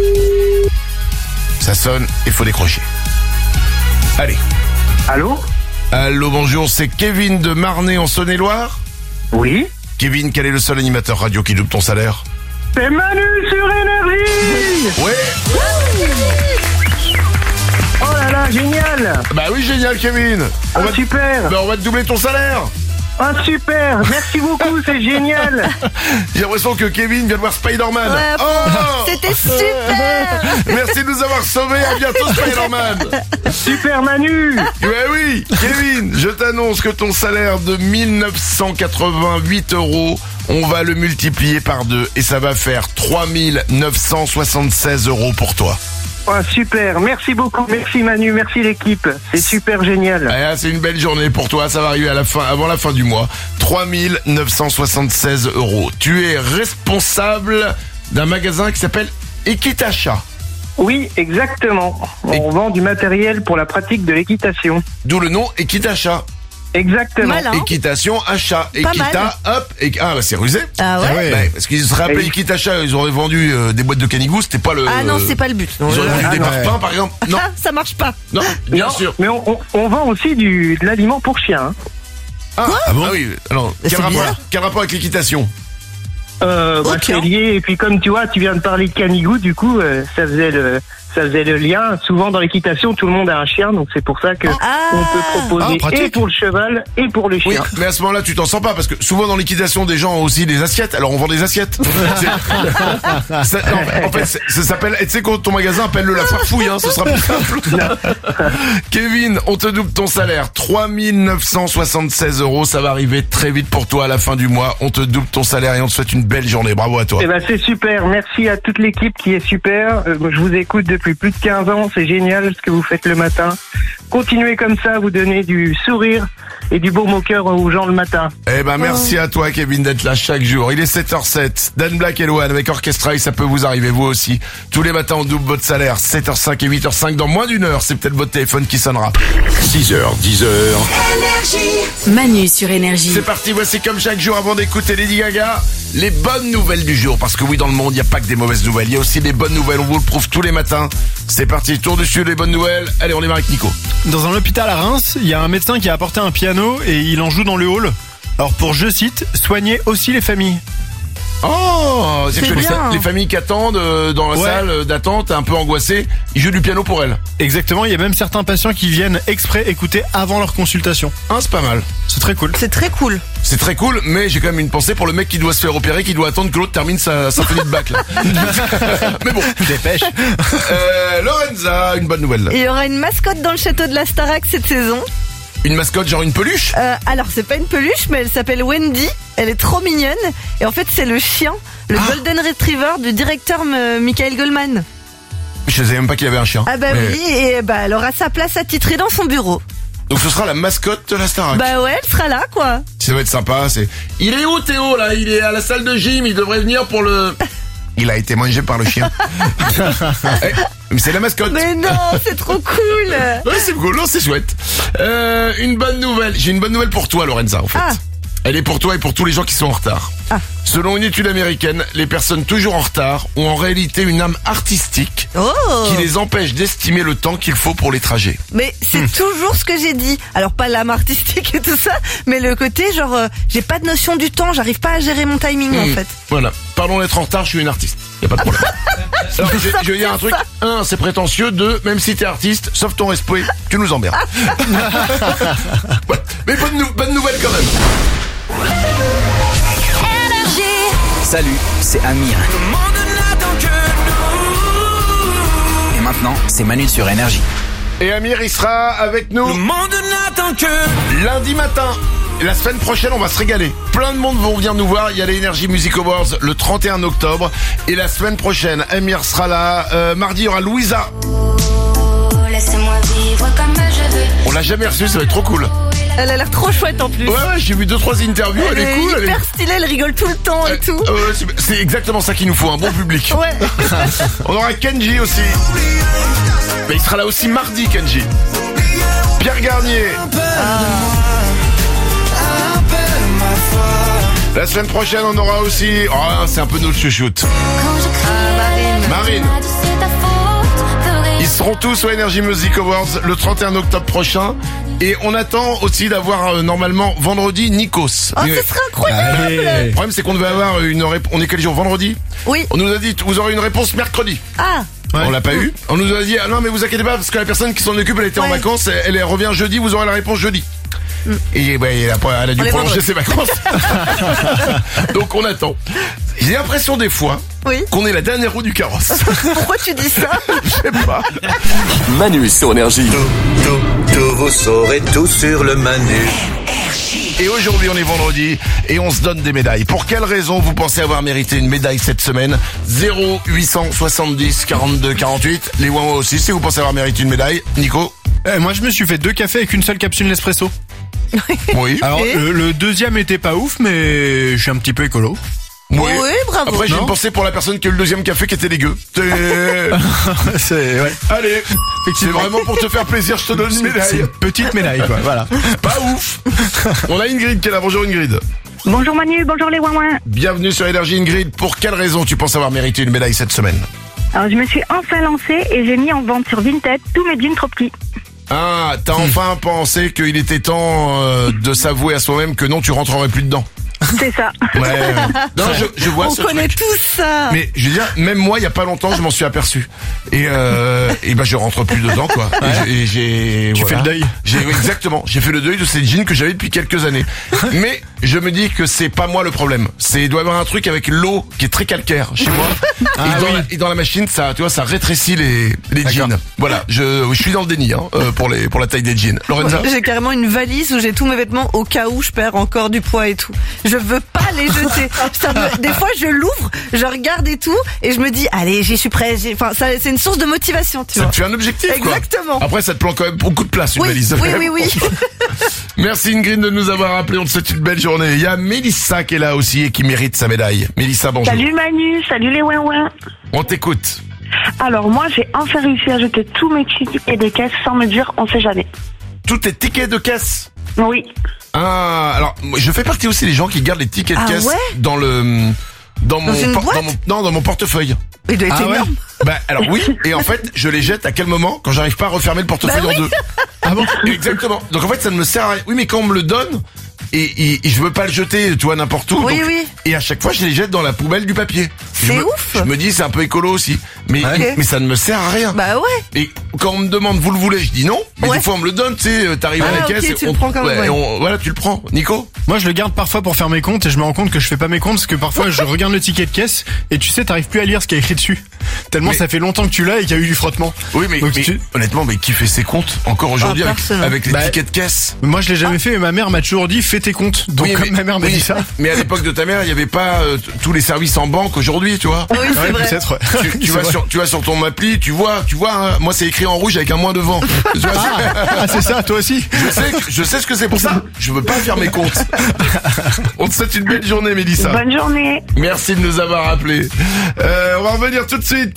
Ça sonne, il faut décrocher. Allez. Allô? Allô, bonjour, c'est Kevin de Marnay en Saône-et-Loire. Oui? Kevin, quel est le seul animateur radio qui double ton salaire? C'est Manu sur Énergie! Ouais. Oh là là, génial. Bah oui, génial, Kevin. On Ah, va super. Bah on va te doubler ton salaire. Ah, super. Merci beaucoup, c'est génial. J'ai l'impression que Kevin vient de voir Spider-Man. Ouais, Oh c'était super. Merci de nous avoir sauvés. À bientôt, Spider-Man. Super Manu. Ouais, oui, Kevin, je t'annonce que ton salaire de mille neuf cent quatre-vingt-huit euros, on va le multiplier par deux et ça va faire trois mille neuf cent soixante-seize euros pour toi. Ah, super. Merci beaucoup. Merci Manu. Merci l'équipe. C'est super génial. Ah, c'est une belle journée pour toi, ça va arriver à la fin, avant la fin du mois. trois mille neuf cent soixante-seize euros. Tu es responsable d'un magasin qui s'appelle Equitacha. Oui, exactement. On vend du matériel pour la pratique de l'équitation. D'où le nom Equitacha. Exactement. Malin. Équitation, achat, Pas Equita, hop, et... ah bah c'est rusé. Ah ouais. Ah ouais. Bah, parce qu'ils seraient appelés Et- Equitacha, ils auraient vendu euh, des boîtes de canigou, c'était pas le... Ah non, c'est pas le but. Ils auraient vendu Ah des non. parpaings par exemple. Non, Ah, ça marche pas. non, bien Non, sûr. Mais on, on, on vend aussi du, de l'aliment pour chiens. hein. Ah, ah bon oui, alors, C'est quel rapport, bizarre. quel rapport avec l'équitation? Euh, bah, Ok. c'est lié. Et puis comme tu vois, tu viens de parler de canigou, du coup, euh, ça faisait le, ça faisait le lien. Souvent dans l'équitation, tout le monde a un chien, donc c'est pour ça que Ah. on peut proposer Ah, pratique. et pour le cheval et pour le Oui, chien. mais à ce moment-là, tu t'en sens pas parce que souvent dans l'équitation, des gens ont aussi des assiettes. Alors on vend des assiettes. C'est- ça, non, en fait, c'est- ça s'appelle. Et tu sais quand ton magasin appelle-le la farfouille, hein, ce sera plus simple. Kevin, on te double ton salaire, trois mille neuf cent soixante-seize euros. Ça va arriver très vite pour toi à la fin du mois. On te double ton salaire et on te souhaite une belle journée. Bravo à toi. Eh ben c'est super. Merci à toute l'équipe qui est super. Euh, je vous écoute depuis plus de quinze ans. C'est génial ce que vous faites le matin. Continuez comme ça, vous donnez du sourire et du baume au cœur aux gens le matin. Eh ben merci à toi Kevin d'être là chaque jour. Il est sept heures sept. Dan Black et Lohan avec Orchestra et ça peut vous arriver vous aussi. Tous les matins on double votre salaire. sept heures cinq et huit heures cinq dans moins d'une heure. C'est peut-être votre téléphone qui sonnera. six heures, dix heures. Manu sur Énergie. C'est parti, voici comme chaque jour avant d'écouter Lady Gaga, les bonnes nouvelles du jour. Parce que oui, dans le monde, il n'y a pas que des mauvaises nouvelles. Il y a aussi des bonnes nouvelles. On vous le prouve tous les matins. C'est parti, tour dessus les bonnes nouvelles. Allez, on démarre avec Nico. Dans un hôpital à Reims, il y a un médecin qui a apporté un piano et il en joue dans le hall. Alors pour, je cite, soigner aussi les familles. Oh, c'est C'est que les, bien. les familles qui attendent euh, dans la Ouais. salle euh, d'attente, un peu angoissées, ils jouent du piano pour elles. Exactement, il y a même certains patients qui viennent exprès écouter avant leur consultation. Hein, c'est pas mal. C'est très cool. C'est très cool. C'est très cool, mais j'ai quand même une pensée pour le mec qui doit se faire opérer, qui doit attendre que l'autre termine sa symphonie de Bach, là. Mais bon. Dépêche. Euh, Lorenza, une bonne nouvelle. Et il y aura une mascotte dans le château de la Starac cette saison. Une mascotte, genre une peluche? Euh, alors c'est pas une peluche, mais elle s'appelle Wendy. Elle est trop mignonne. Et en fait c'est le chien, le Ah. Golden Retriever du directeur euh, Michael Goldman. Je savais même pas qu'il avait un chien. Ah bah Mais- oui, et bah elle aura sa place attitrée dans son bureau. Donc ce sera la mascotte de la Starac. Bah ouais, elle sera là quoi. Ça va être sympa, c'est... Il est où Théo là? Il est à la salle de gym, il devrait venir pour le... Il a été mangé par le chien. Eh, mais c'est la mascotte. Mais non, c'est trop cool. Ouais, c'est cool, non, c'est chouette. Euh, une bonne nouvelle. J'ai une bonne nouvelle pour toi, Lorenza, en fait. Ah. Elle est pour toi et pour tous les gens qui sont en retard. Ah. Selon une étude américaine, les personnes toujours en retard ont en réalité une âme artistique Oh. qui les empêche d'estimer le temps qu'il faut pour les trajets. Mais c'est Hmm. toujours ce que j'ai dit. Alors pas l'âme artistique et tout ça, mais le côté genre euh, j'ai pas de notion du temps, j'arrive pas à gérer mon timing en Hmm. fait. Voilà. Pardon d'être en retard, je suis une artiste. Y a pas de problème. Alors, je, je vais dire un truc. Un, c'est prétentieux. Deux, même si t'es artiste, sauf ton respect, tu nous emmerdes. Ouais. Mais bonne, nou- bonne nouvelle quand même. Salut, c'est Amir. Et maintenant, c'est Manu sur Énergie. Et Amir, il sera avec nous lundi matin. La semaine prochaine, on va se régaler. Plein de monde vont venir nous voir. Il y a les Energy Music Awards le trente et un octobre. Et la semaine prochaine, Amir sera là. Euh, mardi, il y aura Louisa. Laisse-moi vivre comme je veux. On l'a jamais reçue, ça va être trop cool. Elle a l'air trop chouette en plus. Ouais, ouais, j'ai vu deux, trois interviews. Elle, Elle est est cool. Elle est... hyper stylée, elle rigole tout le temps et tout. Euh, c'est- c'est exactement ça qu'il nous faut, un bon public. Ouais. On aura Kenji aussi. Mais il sera là aussi mardi, Kenji. Pierre Garnier. La semaine prochaine, on aura aussi... Oh, c'est un peu notre chouchoute. Marine. Marine. Ils seront tous aux Energy Music Awards le trente et un octobre prochain. Et on attend aussi d'avoir euh, normalement vendredi Nikos. Oh, Mais- ce serait incroyable. Le problème, c'est qu'on devait avoir une réponse. On est quel jour? Vendredi? Oui. On nous a dit, vous aurez une réponse mercredi. Ah. Ouais. On l'a pas eu. On nous a dit, ah non, mais vous inquiétez pas, parce que la personne qui s'en occupe, elle était ouais. en vacances, elle, elle revient jeudi, vous aurez la réponse jeudi. Mm. Et bah, elle, a, elle a dû prolonger ses vacances. Donc on attend. J'ai l'impression des fois oui. qu'on est la dernière roue du carrosse. Pourquoi tu dis ça? Je sais pas. Manu sur Énergie. Tout, tout, tout, vous saurez tout sur le Manu. Et aujourd'hui on est vendredi et on se donne des médailles. Pour quelle raison vous pensez avoir mérité une médaille cette semaine? Zéro huit cent soixante-dix quarante-deux quarante-huit. Les Wawa aussi, si vous pensez avoir mérité une médaille. Nico? Eh, moi je me suis fait deux cafés avec une seule capsule Nespresso. Oui. Alors le, le deuxième était pas ouf, mais je suis un petit peu écolo. Oui, oui bravo. Après j'ai une pensée pour la personne qui a eu le deuxième café qui était dégueu. C'est ouais. Allez, c'est vraiment pour te faire plaisir, je te donne une médaille. C'est une petite médaille quoi, voilà. Pas ouf. On a Ingrid qui est là, bonjour Ingrid. Bonjour Manu, bonjour les ouin-ouin. Bienvenue sur Énergie Ingrid, pour quelle raison tu penses avoir mérité une médaille cette semaine? Alors je me suis enfin lancée et j'ai mis en vente sur Vinted tous mes jeans trop petits. Ah, t'as enfin pensé qu'il était temps euh, de s'avouer à soi-même que non, tu rentrerais plus dedans. C'est ça. Ouais. Non, je, je vois On ce connaît truc. tous ça. Mais je veux dire, même moi, il y a pas longtemps, je m'en suis aperçu. Et euh, et ben, je rentre plus dedans, quoi. Ouais. Et j'ai. Tu voilà. fais le deuil. J'ai exactement. J'ai fait le deuil de ces jeans que j'avais depuis quelques années. Mais je me dis que c'est pas moi le problème. C'est il doit y avoir un truc avec l'eau qui est très calcaire chez moi. Ah, et, dans oui. la, et dans la machine, ça, tu vois, ça rétrécit les les jeans. Voilà. Je je suis dans le déni, hein, euh, pour les pour la taille des jeans. Lorenza. J'ai carrément une valise où j'ai tous mes vêtements au cas où je perds encore du poids et tout. Je veux pas les jeter. Ça me, des fois, je l'ouvre, je regarde et tout, et je me dis, allez, j'y suis prêt. J'ai, enfin, ça, c'est une source de motivation, tu ça vois. te fait un objectif, quoi. Exactement. Après, ça te prend quand même beaucoup de place, une oui, valise. Oui, oui, oui. Merci Ingrid de nous avoir appelé. On te souhaite une belle journée. Il y a Mélissa qui est là aussi et qui mérite sa médaille. Mélissa, bonjour. Salut Manu, salut les ouin-ouin. On t'écoute. Alors moi, j'ai enfin réussi à jeter tous mes tickets de caisse sans me dire on sait jamais. Tous tes tickets de caisse? Oui. Ah, alors moi, je fais partie aussi des gens qui gardent les tickets de Ah caisse ouais dans le dans mon, Dans une por- boîte dans mon non dans mon portefeuille. Il doit être Ah ouais énorme. Bah alors oui, et en fait je les jette à quel moment? Quand j'arrive pas à refermer le portefeuille Bah oui. en deux. Ah bon? Exactement. Donc en fait ça ne me sert à rien. Oui mais quand on me le donne et, et, et je veux pas le jeter, tu vois, n'importe où. Oui, donc- oui. Et à chaque fois je les jette dans la poubelle du papier. Je C'est me- ouf. Je me dis c'est un peu écolo aussi. Mais Ok. mais ça ne me sert à rien. Bah ouais. Et quand on me demande vous le voulez, je dis non. Mais Ouais. des fois on me le donne, tu sais, t'arrives Ah, à la ok, caisse et tu on, le prends quand même, ouais, ouais. on- voilà, tu le prends. Nico? Moi je le garde parfois pour faire mes comptes et je me rends compte que je fais pas mes comptes parce que parfois je regarde le ticket de caisse et tu sais t'arrives plus à lire ce qui est écrit dessus. Tellement Mais- ça fait longtemps que tu l'as et qu'il y a eu du frottement. Oui, mais, Donc, mais tu- honnêtement, mais qui fait ses comptes encore aujourd'hui Ah, avec, personne. avec les Bah, tickets de caisse? Moi je l'ai jamais fait mais ma mère m'a toujours dit fais tes comptes. Donc Oui, comme mais- ma mère m'a oui, dit ça. Mais à l'époque de ta mère, il n'y avait pas euh, t- tous les services en banque aujourd'hui, tu vois. Oui, c'est Ouais, vrai. peut-être. Ouais. Tu, tu C'est vas vrai. sur, tu vas sur ton appli, tu vois, tu vois, hein, moi c'est écrit en rouge avec un moins devant. Tu vois, Ah, c'est ça, toi aussi. je sais, que- je sais ce que c'est pour ça. Je veux pas faire mes comptes. On te souhaite une belle journée, Mélissa. Bonne journée. Merci de nous avoir appelés. Euh, on va revenir tout de suite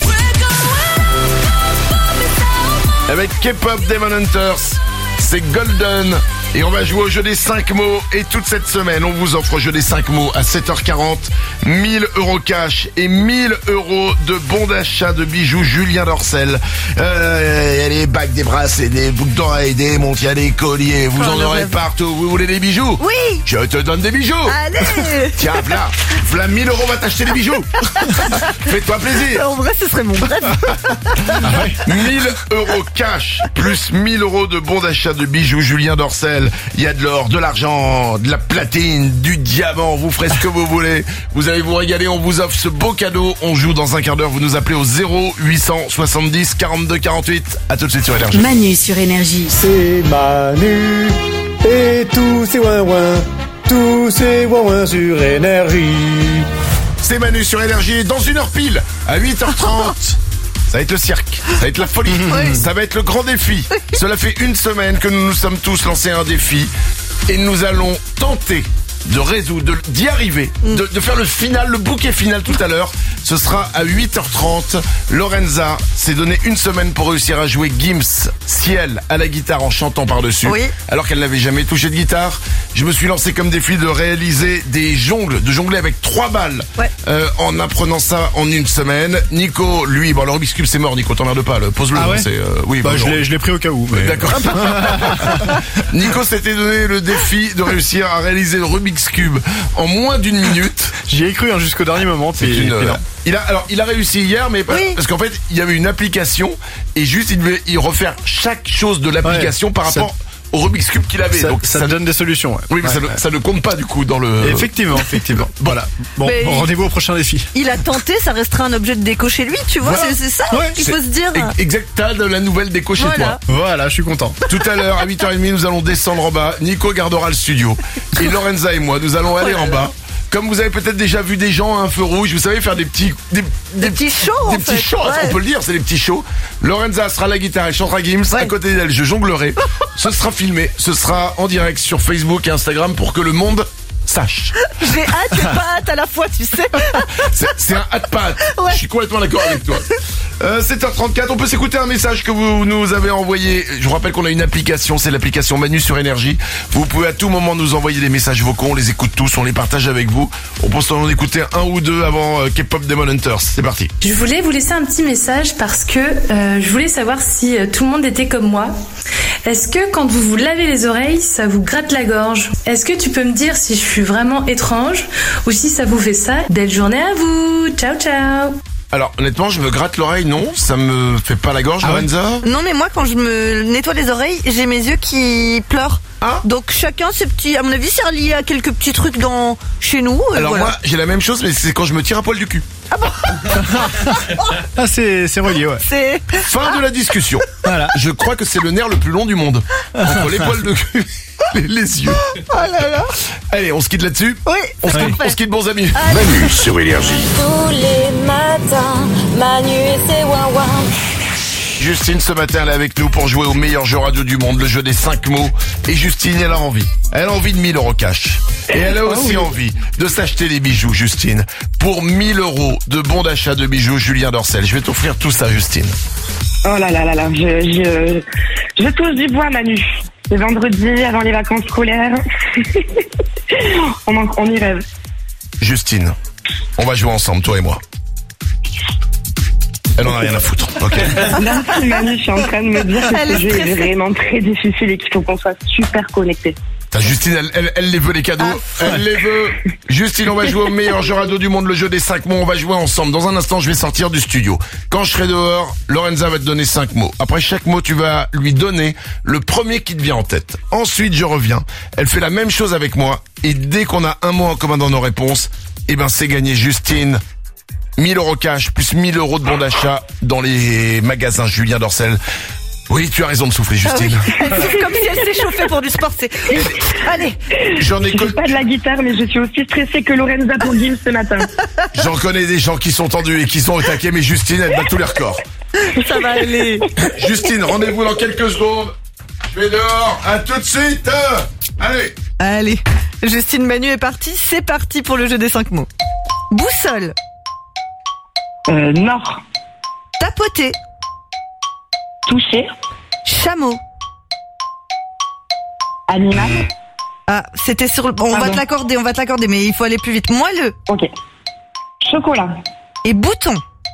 avec K-pop Demon Hunters. C'est Golden. Et on va jouer au jeu des cinq mots. Et toute cette semaine, on vous offre au jeu des cinq mots à sept heures quarante. mille euros cash et mille euros de bons d'achat de bijoux Julien Dorcel. Euh, il y a des bagues, des bracelets, des boucles d'oreilles, des montres, il y a des colliers. Vous Oh, en le aurez rêve. partout. Vous voulez des bijoux? Oui. Je te donne des bijoux. Allez. Tiens, là, là, mille euros va t'acheter des bijoux. Fais-toi plaisir. En vrai, ce serait mon rêve. mille euros cash, plus mille euros de bons d'achat de bijoux Julien Dorcel. Il y a de l'or, de l'argent, de la platine, du diamant. Vous ferez ce que vous voulez. Vous allez vous régaler. On vous offre ce beau cadeau. On joue dans un quart d'heure. Vous nous appelez au zéro huit cent soixante-dix quarante-deux quarante-huit. À tout de suite sur Énergie. Manu sur Énergie. C'est Manu et tous ces ouin-ouin, tous ces ouin-ouin sur Énergie. C'est Manu sur Énergie. Dans une heure pile, à huit heures trente. Ça va être le cirque, ça va être la folie, ça va être le grand défi. Cela fait une semaine que nous nous sommes tous lancés un défi et nous allons tenter de résoudre, de- d'y arriver, de, de faire le final, le bouquet final tout à l'heure. Ce sera à huit heures trente. Lorenza s'est donné une semaine pour réussir à jouer Gims Ciel à la guitare en chantant par-dessus. Oui. Alors qu'elle n'avait jamais touché de guitare. Je me suis lancé comme défi de réaliser des jongles, de jongler avec trois balles. Ouais. Euh, en apprenant ça en une semaine. Nico, lui, bon, le Rubik's Cube c'est mort, Nico, t'emmerdes pas, le pose-le. Ah ouais c'est, euh, oui, Bah, bon, je non. l'ai je l'ai pris au cas où. mais- D'accord. Nico s'était donné le défi de réussir à réaliser le Rubik's Rubik's Cube en moins d'une minute. J'y ai cru hein, jusqu'au dernier moment. C'est une, euh, il a alors il a réussi hier, mais oui. parce qu'en fait il y avait une application et juste il devait y refaire chaque chose de l'application ouais, par rapport. Ça... au Rubik's Cube qu'il avait. Ça, donc ça, ça donne des solutions. Ouais. Oui, mais ouais, ça, ouais. Ne, ça ne compte pas du coup dans le. Effectivement, effectivement. Voilà. Bon, bon rendez-vous au prochain défi. Il a tenté, ça restera un objet de déco chez lui, tu vois. Voilà. C'est, c'est ça ouais, qu'il faut se dire. Exact, t'as de la nouvelle déco chez voilà. toi. Voilà, je suis content. Tout à l'heure, à huit heures trente, nous allons descendre en bas. Nico gardera le studio. Et Lorenza et moi, nous allons aller oh en bas. Comme vous avez peut-être déjà vu des gens à un feu rouge, vous savez faire des petits des, des, des petits shows, des en petits fait. shows, ouais. on peut le dire, c'est des petits shows. Lorenza sera à la guitare, elle chantera Gims, ouais. à côté d'elle, je jonglerai. Ce sera filmé, ce sera en direct sur Facebook et Instagram pour que le monde sache. J'ai hâte et pas hâte à la fois, tu sais. c'est, c'est un hâte pas hâte. Ouais. Je suis complètement d'accord avec toi. Euh, sept heures trente-quatre, on peut s'écouter un message que vous nous avez envoyé. Je vous rappelle qu'on a une application, c'est l'application Manu sur Énergie. Vous pouvez à tout moment nous envoyer des messages vocaux, on les écoute tous, on les partage avec vous. On pense en écouter un ou deux avant euh, K-pop Demon Hunters. C'est parti. Je voulais vous laisser un petit message parce que euh, je voulais savoir si euh, tout le monde était comme moi. Est-ce que quand vous vous lavez les oreilles, ça vous gratte la gorge? Est-ce que tu peux me dire si je suis vraiment étrange ou si ça vous fait ça? Belle journée à vous. Ciao, ciao. Alors honnêtement, je me gratte l'oreille, non, ça me fait pas la gorge, ah Lorenza ouais. Non mais moi quand je me nettoie les oreilles, j'ai mes yeux qui pleurent. Ah. Donc chacun ses petits, à mon avis c'est relié à quelques petits trucs dans chez nous. Alors voilà. moi j'ai la même chose, mais c'est quand je me tire un poil du cul. Ah bon Ah c'est c'est relié, ouais. C'est... Fin ah. de la discussion. Voilà. Je crois que c'est le nerf le plus long du monde. Entre les poils de cul. Les, les yeux. Oh là là. Allez, on se quitte là-dessus. Oui. On se quitte, on se quitte, bons amis. Allez. Manu sur Énergie. Tous les matins, Manu et ses ouin-ouin. Justine, ce matin, elle est avec nous pour jouer au meilleur jeu radio du monde, le jeu des cinq mots. Et Justine, elle a envie. Elle a envie de mille euros cash. Et elle a aussi oh oui. envie de s'acheter des bijoux, Justine. Pour mille euros de bon d'achat de bijoux Julien Dorcel. Je vais t'offrir tout ça, Justine. Oh là là là là, je, je, je touche du bois, Manu. C'est vendredi, avant les vacances scolaires. on, en, on y rêve. Justine, on va jouer ensemble, toi et moi. Elle en a rien à foutre, ok. Merci Manu, je suis en train de me dire que ce jeu est vraiment très difficile et qu'il faut qu'on soit super connectés. T'as Justine, elle, elle, elle les veut les cadeaux, ah, elle les veut. Justine, on va jouer au meilleur jeu radio du monde, le jeu des cinq mots, on va jouer ensemble. Dans un instant, je vais sortir du studio. Quand je serai dehors, Lorenza va te donner cinq mots. Après chaque mot, tu vas lui donner le premier qui te vient en tête. Ensuite, je reviens. Elle fait la même chose avec moi. Et dès qu'on a un mot en commun dans nos réponses, eh ben, c'est gagné, Justine. mille euros cash, plus mille euros de bon d'achat dans les magasins Julien Dorcel. Oui, tu as raison de souffler, Justine. Ah oui. Elle souffle comme si elle s'échauffait pour du sport. C'est... Allez. J'en ai je con... fais pas de la guitare, mais je suis aussi stressée que Lorenza pour Gims ce matin. J'en connais des gens qui sont tendus et qui sont attaqués, mais Justine, elle bat tous les records. Ça va aller. Justine, rendez-vous dans quelques secondes. Je vais dehors. À tout de suite. Allez. Allez. Justine Manu est partie. C'est parti pour le jeu des cinq mots. Boussole. Euh, nord. Tapoter. Toucher. Chameau. Animal. Ah, c'était sur le... On Pardon. va te l'accorder, on va te l'accorder, mais il faut aller plus vite. Moelleux. Ok. Chocolat. Et bouton.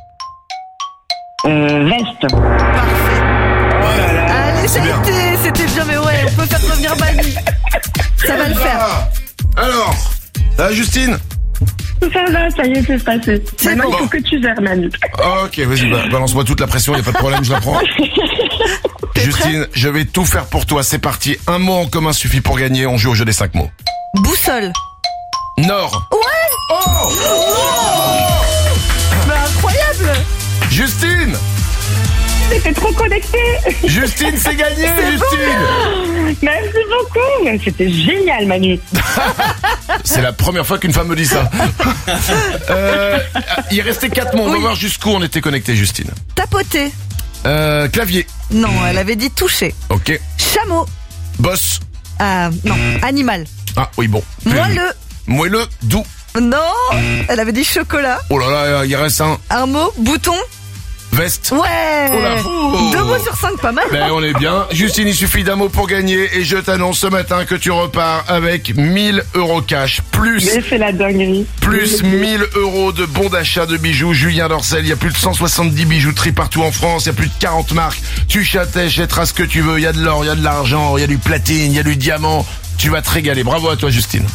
Euh, veste. Parfait. Oh là là. Allez, ça a été, c'était bien, mais ouais, on peut faire revenir Manu. Ça va le faire. Alors, ah, Justine. Ça va, ça y est, c'est passé. C'est Maintenant, bon. Il faut que tu gères, Manu. Ok, vas-y, bah, balance-moi toute la pression, y a pas de problème, je la prends. Justine, je vais tout faire pour toi, c'est parti. Un mot en commun suffit pour gagner, on joue au jeu des cinq mots. Boussole. Nord. Ouais. Oh, oh bah, incroyable. Justine. J'étais trop connectée. Justine, c'est gagné, c'est Justine bon. Merci beaucoup. C'était génial, Manu. C'est la première fois qu'une femme me dit ça. euh, il restait quatre mots. On oui. va voir jusqu'où on était connecté, Justine. Tapoter. Euh, clavier. Non, elle avait dit toucher. Ok. Chameau. Bosse. Euh, non, animal. Ah oui, bon. Moelleux. Moelleux, doux. Non, elle avait dit chocolat. Oh là là, il reste un. Un mot, bouton. Veste. Ouais. Oh là. Oh. Deux mots sur cinq, pas mal. Ben, on est bien. Justine, il suffit d'un mot pour gagner. Et je t'annonce ce matin que tu repars avec mille euros cash. Plus. Mais c'est la dinguerie. Plus mille euros de bons d'achat de bijoux Julien Dorcel. Il y a plus de cent soixante-dix bijouteries partout en France. Il y a plus de quarante marques. Tu achèteras ce que tu veux. Il y a de l'or, il y a de l'argent, il y a du platine, il y a du diamant. Tu vas te régaler. Bravo à toi, Justine.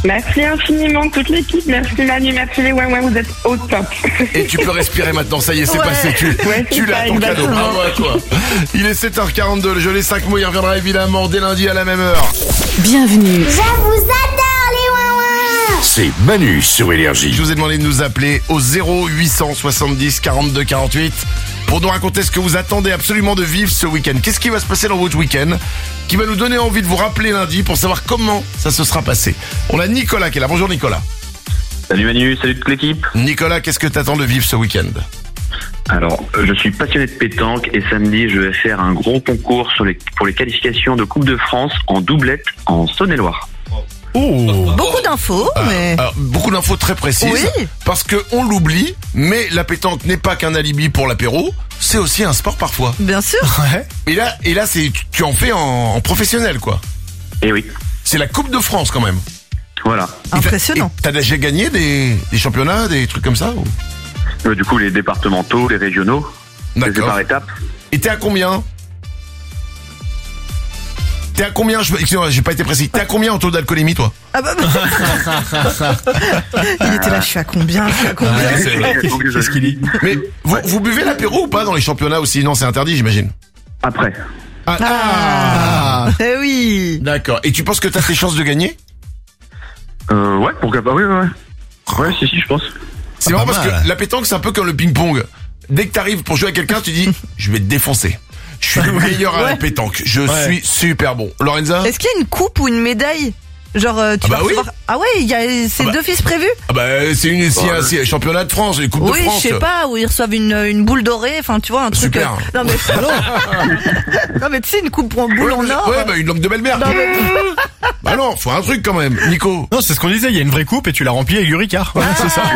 Merci infiniment toute l'équipe, merci Manu, merci les ouin ouin, vous êtes au top. Et tu peux respirer maintenant, ça y est, c'est Ouais. passé, tu, Ouais, c'est tu l'as ça, ton cadeau, exactement. bravo à toi. Il est sept heures quarante-deux, le jeu Les cinq mots, il reviendra évidemment dès lundi à la même heure. Bienvenue. Je vous adore les ouin-ouin. C'est Manu sur Énergie. Je vous ai demandé de nous appeler au zéro huit cent soixante-dix quarante-deux quarante-huit pour nous raconter ce que vous attendez absolument de vivre ce week-end. Qu'est-ce qui va se passer dans votre week-end qui va nous donner envie de vous rappeler lundi pour savoir comment ça se sera passé. On a Nicolas qui est là. Bonjour Nicolas. Salut Manu, salut toute l'équipe. Nicolas, qu'est-ce que t'attends de vivre ce week-end? Alors, euh, je suis passionné de pétanque et samedi, je vais faire un gros concours sur les, pour les qualifications de Coupe de France en doublette en Saône-et-Loire. Oh. Beaucoup d'infos, mais... Alors, beaucoup d'infos très précises. Oui. Parce que on l'oublie, mais la pétanque n'est pas qu'un alibi pour l'apéro, c'est aussi un sport parfois. Bien sûr. Ouais. Et là, et là, c'est tu, tu en fais en, en professionnel, quoi. Eh oui. C'est la Coupe de France quand même. Voilà. Impressionnant. Et T'as déjà gagné des, des championnats, des trucs comme ça ou... Euh, du coup, les départementaux, les régionaux, les par étapes. Et t'es à combien? T'es à combien? Je, excusez-moi, j'ai pas été précis. T'es à combien en taux d'alcoolémie, toi? Ah bah, bah. Il était là, je suis à combien, je suis à combien. Ouais, c'est vrai. Qu'est-ce qu'il dit? Mais vous, vous buvez l'apéro ou pas dans les championnats aussi? Non, c'est interdit, j'imagine. Après. Ah, Ah, eh oui. D'accord. Et tu penses que t'as tes chances de gagner? Euh, ouais, pourquoi pas, oui, ouais. Ouais, ouais si, si, je pense. C'est marrant parce que la pétanque, c'est un peu comme le ping-pong. Dès que t'arrives pour jouer avec quelqu'un, tu dis, je vais te défoncer. Je suis le meilleur à la Ouais. pétanque. Je Ouais. suis super bon. Lorenza? Est-ce qu'il y a une coupe ou une médaille? Genre, euh, tu Ah vas bah oui. recevoir... Ah ouais, il y a ces Ah bah. deux fils prévus? Ah bah, c'est une, c'est un c'est un championnat de France, une Coupe Oui, de France. je sais pas, où ils reçoivent une, une boule dorée, enfin, tu vois, un truc... Super. euh, Non mais... non mais tu sais, une coupe en boule en or. Ouais, bah, une langue de belle-mère. Non, mais- Bah non, faut un truc quand même. Nico? Non, c'est ce qu'on disait, il y a une vraie coupe et tu la remplis avec du Ricard. Voilà, c'est ça.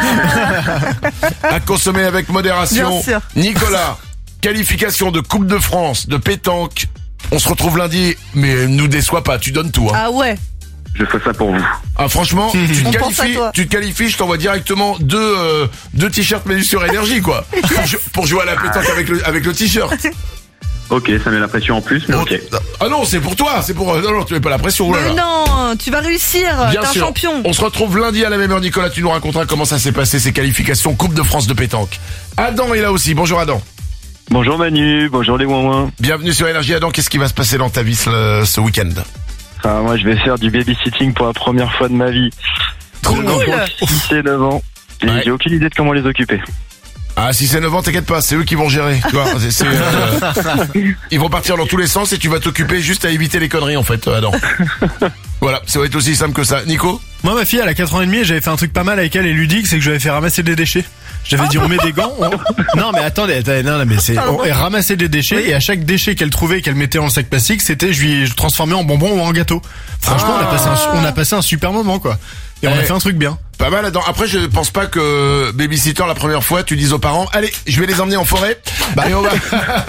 À consommer avec modération. Bien sûr. Nicolas, qualification de Coupe de France, de pétanque. On se retrouve lundi, mais nous déçois pas, tu donnes tout. Hein. Ah ouais. Je fais ça pour vous. Ah franchement, tu te On pense à qualifies, toi. tu te qualifies, je t'envoie directement deux euh, deux t-shirts Manu sur Énergie quoi. pour, jou- pour jouer à la pétanque avec le avec le t-shirt. Ok, ça met la pression en plus, mais ok. Ah non, c'est pour toi, c'est pour non non, tu mets pas la pression. oh là Mais là. non, tu vas réussir, t'es Bien un sûr. champion. On se retrouve lundi à la même heure, Nicolas. Tu nous raconteras comment ça s'est passé ces qualifications Coupe de France de pétanque. Adam est là aussi. Bonjour Adam. Bonjour Manu, bonjour les ouin Bienvenue sur Énergie. Adam, qu'est-ce qui va se passer dans ta vie ce, ce week-end? Ah, moi, je vais faire du babysitting pour la première fois de ma vie. Trop Deux cool. enfants, six et neuf ans. Et Ouais. j'ai aucune idée de comment les occuper. Ah, si c'est neuf ans, t'inquiète pas, c'est eux qui vont gérer. Tu vois, c'est, c'est, euh, ils vont partir dans tous les sens et tu vas t'occuper juste à éviter les conneries en fait, Adam. Voilà, ça va être aussi simple que ça. Nico? Moi, ma fille, elle a quatre ans et demi et j'avais fait un truc pas mal avec elle et ludique, c'est que je l'avais fait ramasser des déchets. J'avais dit on met des gants. on- Non mais attendez, attendez, non, non mais c'est on elle ramassait des déchets et à chaque déchet qu'elle trouvait et qu'elle mettait dans le sac plastique, c'était je lui je transformais en bonbon ou en gâteau. Franchement, on a passé un, on a passé un super moment quoi. Et on a Eh. fait un truc bien. Pas mal Adam. Après, je pense pas que babysitter la première fois, tu dises aux parents, allez, je vais les emmener en forêt. Bah, et on va.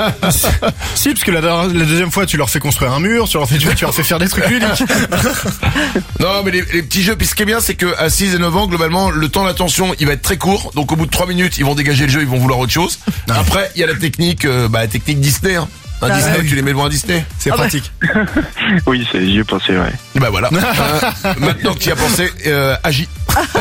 Si, parce que la, la deuxième fois, tu leur fais construire un mur, tu leur fais, tu, vois, tu leur fais faire des trucs ludiques. Non, mais les, les petits jeux, puis ce qui est bien, c'est que à six et neuf ans, globalement, le temps d'attention, il va être très court. Donc, au bout de trois minutes, ils vont dégager le jeu, ils vont vouloir autre chose. Après, il y a la technique, euh, bah, la technique Disney, hein. Un Ah Disney, ouais. tu les mets devant un Disney. C'est Ah bah. pratique. Oui, c'est, j'y ai pensé, ouais. Et bah voilà. Euh, maintenant que tu y as pensé, euh, agis.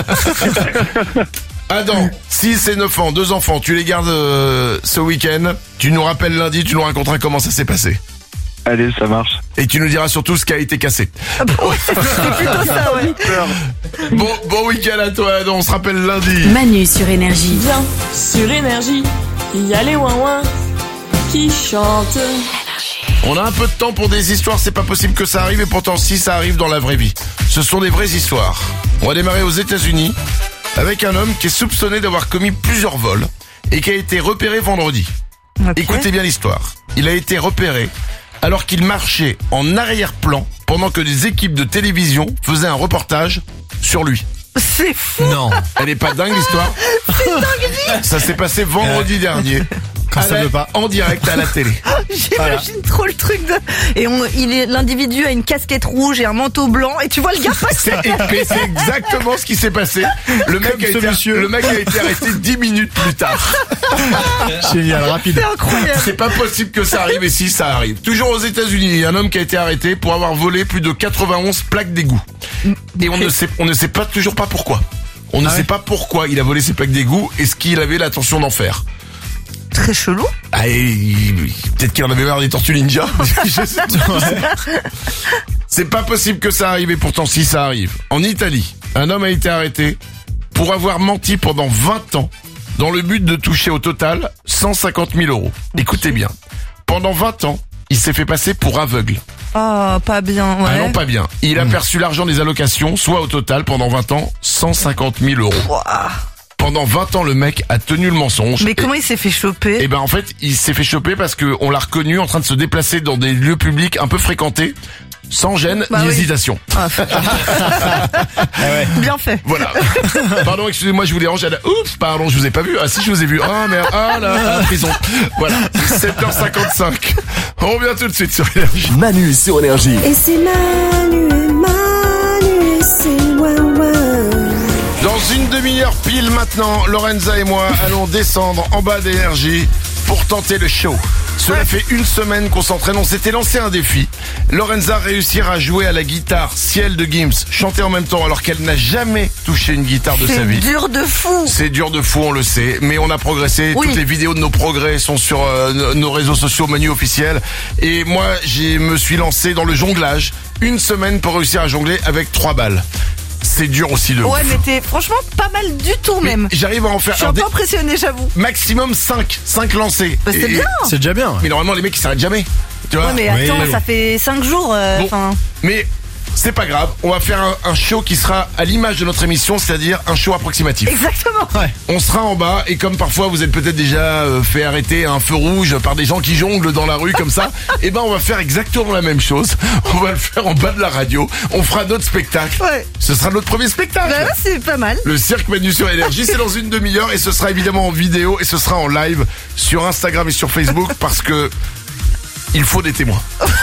Adam, six et neuf ans, deux enfants, tu les gardes euh, ce week-end. Tu nous rappelles lundi, tu nous raconteras comment ça s'est passé. Allez, ça marche. Et tu nous diras surtout ce qui a été cassé. C'est plutôt ça, ouais. Bon, bon week-end à toi, Adam. On se rappelle lundi. Manu sur Énergie. Viens sur Énergie, il y a les ouin ouin qui chantent. On a un peu de temps pour des histoires, c'est pas possible que ça arrive, et pourtant si ça arrive dans la vraie vie. Ce sont des vraies histoires. On va démarrer aux États-Unis avec un homme qui est soupçonné d'avoir commis plusieurs vols et qui a été repéré vendredi. Ok. Écoutez bien l'histoire. Il a été repéré alors qu'il marchait en arrière-plan pendant que des équipes de télévision faisaient un reportage sur lui. C'est fou. Non. Elle est pas dingue l'histoire? C'est dinguerie. Ça s'est passé vendredi dernier. Quand À ça la- veut pas. En direct à la télé. J'imagine trop le truc de... Et on, il est, l'individu a une casquette rouge et un manteau blanc et tu vois le gars passer. C'est, mais c'est exactement ce qui s'est passé. Le mec, Comme a ce été, monsieur. le mec a été arrêté dix minutes plus tard. Génial, rapide. C'est incroyable. C'est pas possible que ça arrive, et si ça arrive. Toujours aux États-Unis, un homme qui a été arrêté pour avoir volé plus de quatre-vingt-onze plaques d'égout. Et on ne sait, on ne sait pas toujours pas pourquoi. On ne Ah sait ouais. pas pourquoi il a volé ces plaques d'égout et ce qu'il avait l'intention d'en faire. Très chelou. Ah, et il- peut-être qu'il en avait marre des tortues ninja. Je sais pas. C'est pas possible que ça arrive et pourtant si ça arrive. En Italie, un homme a été arrêté pour avoir menti pendant vingt ans dans le but de toucher au total cent cinquante mille euros. Écoutez bien. Pendant vingt ans, il s'est fait passer pour aveugle. Oh, pas bien, ouais. Ah non, pas bien. Il a perçu l'argent des allocations, soit au total, pendant vingt ans, cent cinquante mille euros. Ouah. Pendant vingt ans, le mec a tenu le mensonge. Mais Et- comment il s'est fait choper? Eh ben en fait, il s'est fait choper parce que on l'a reconnu en train de se déplacer dans des lieux publics un peu fréquentés, sans gêne Bah ni oui. hésitation. Ah, Bien fait. Voilà. Pardon, excusez-moi, je vous dérange. Elle a- Oups, pardon, je vous ai pas vu. Ah si, je vous ai vu. Ah merde, ah là, ah, prison. Voilà, sept heures cinquante-cinq. On revient tout de suite sur Énergie. Manu sur Énergie. Et c'est Manu, et Manu, et c'est Wawa. Dans une demi-heure pile maintenant, Lorenza et moi allons descendre en bas d'Énergie pour tenter le show. Cela fait une semaine qu'on s'entraîne, on s'était lancé un défi. Lorenza réussir à jouer à la guitare Ciel de Gims, chanter en même temps alors qu'elle n'a jamais touché une guitare de sa C'est vie. dur de fou. C'est dur de fou, on le sait, mais on a progressé. Oui. Toutes les vidéos de nos progrès sont sur euh, nos réseaux sociaux Manu officiel. Et moi, je me suis lancé dans le jonglage. Une semaine pour réussir à jongler avec trois balles. C'est dur aussi de Ouais, ouf. mais t'es franchement pas mal du tout Mais même. J'arrive à en faire Je suis un un peu dé- impressionné, j'avoue. maximum cinq. cinq lancés. Bah, c'est Et- bien. C'est déjà bien. Mais normalement, les mecs, ils s'arrêtent jamais. Tu vois Ouais, mais attends, Oui. ça fait cinq jours. euh, Bon. Enfin, Mais c'est pas grave. On va faire un, un show qui sera à l'image de notre émission, c'est-à-dire un show approximatif. exactement. Ouais. On sera en bas et comme parfois vous êtes peut-être déjà euh, fait arrêter à un feu rouge par des gens qui jonglent dans la rue comme ça, et ben on va faire exactement la même chose. On va le faire en bas de la radio. On fera d'autres spectacles. Ouais. Ce sera notre premier spectacle. Bah ouais, c'est pas mal. Le cirque Manu sur Énergie, c'est dans une demi-heure et ce sera évidemment en vidéo et ce sera en live sur Instagram et sur Facebook parce que il faut des témoins.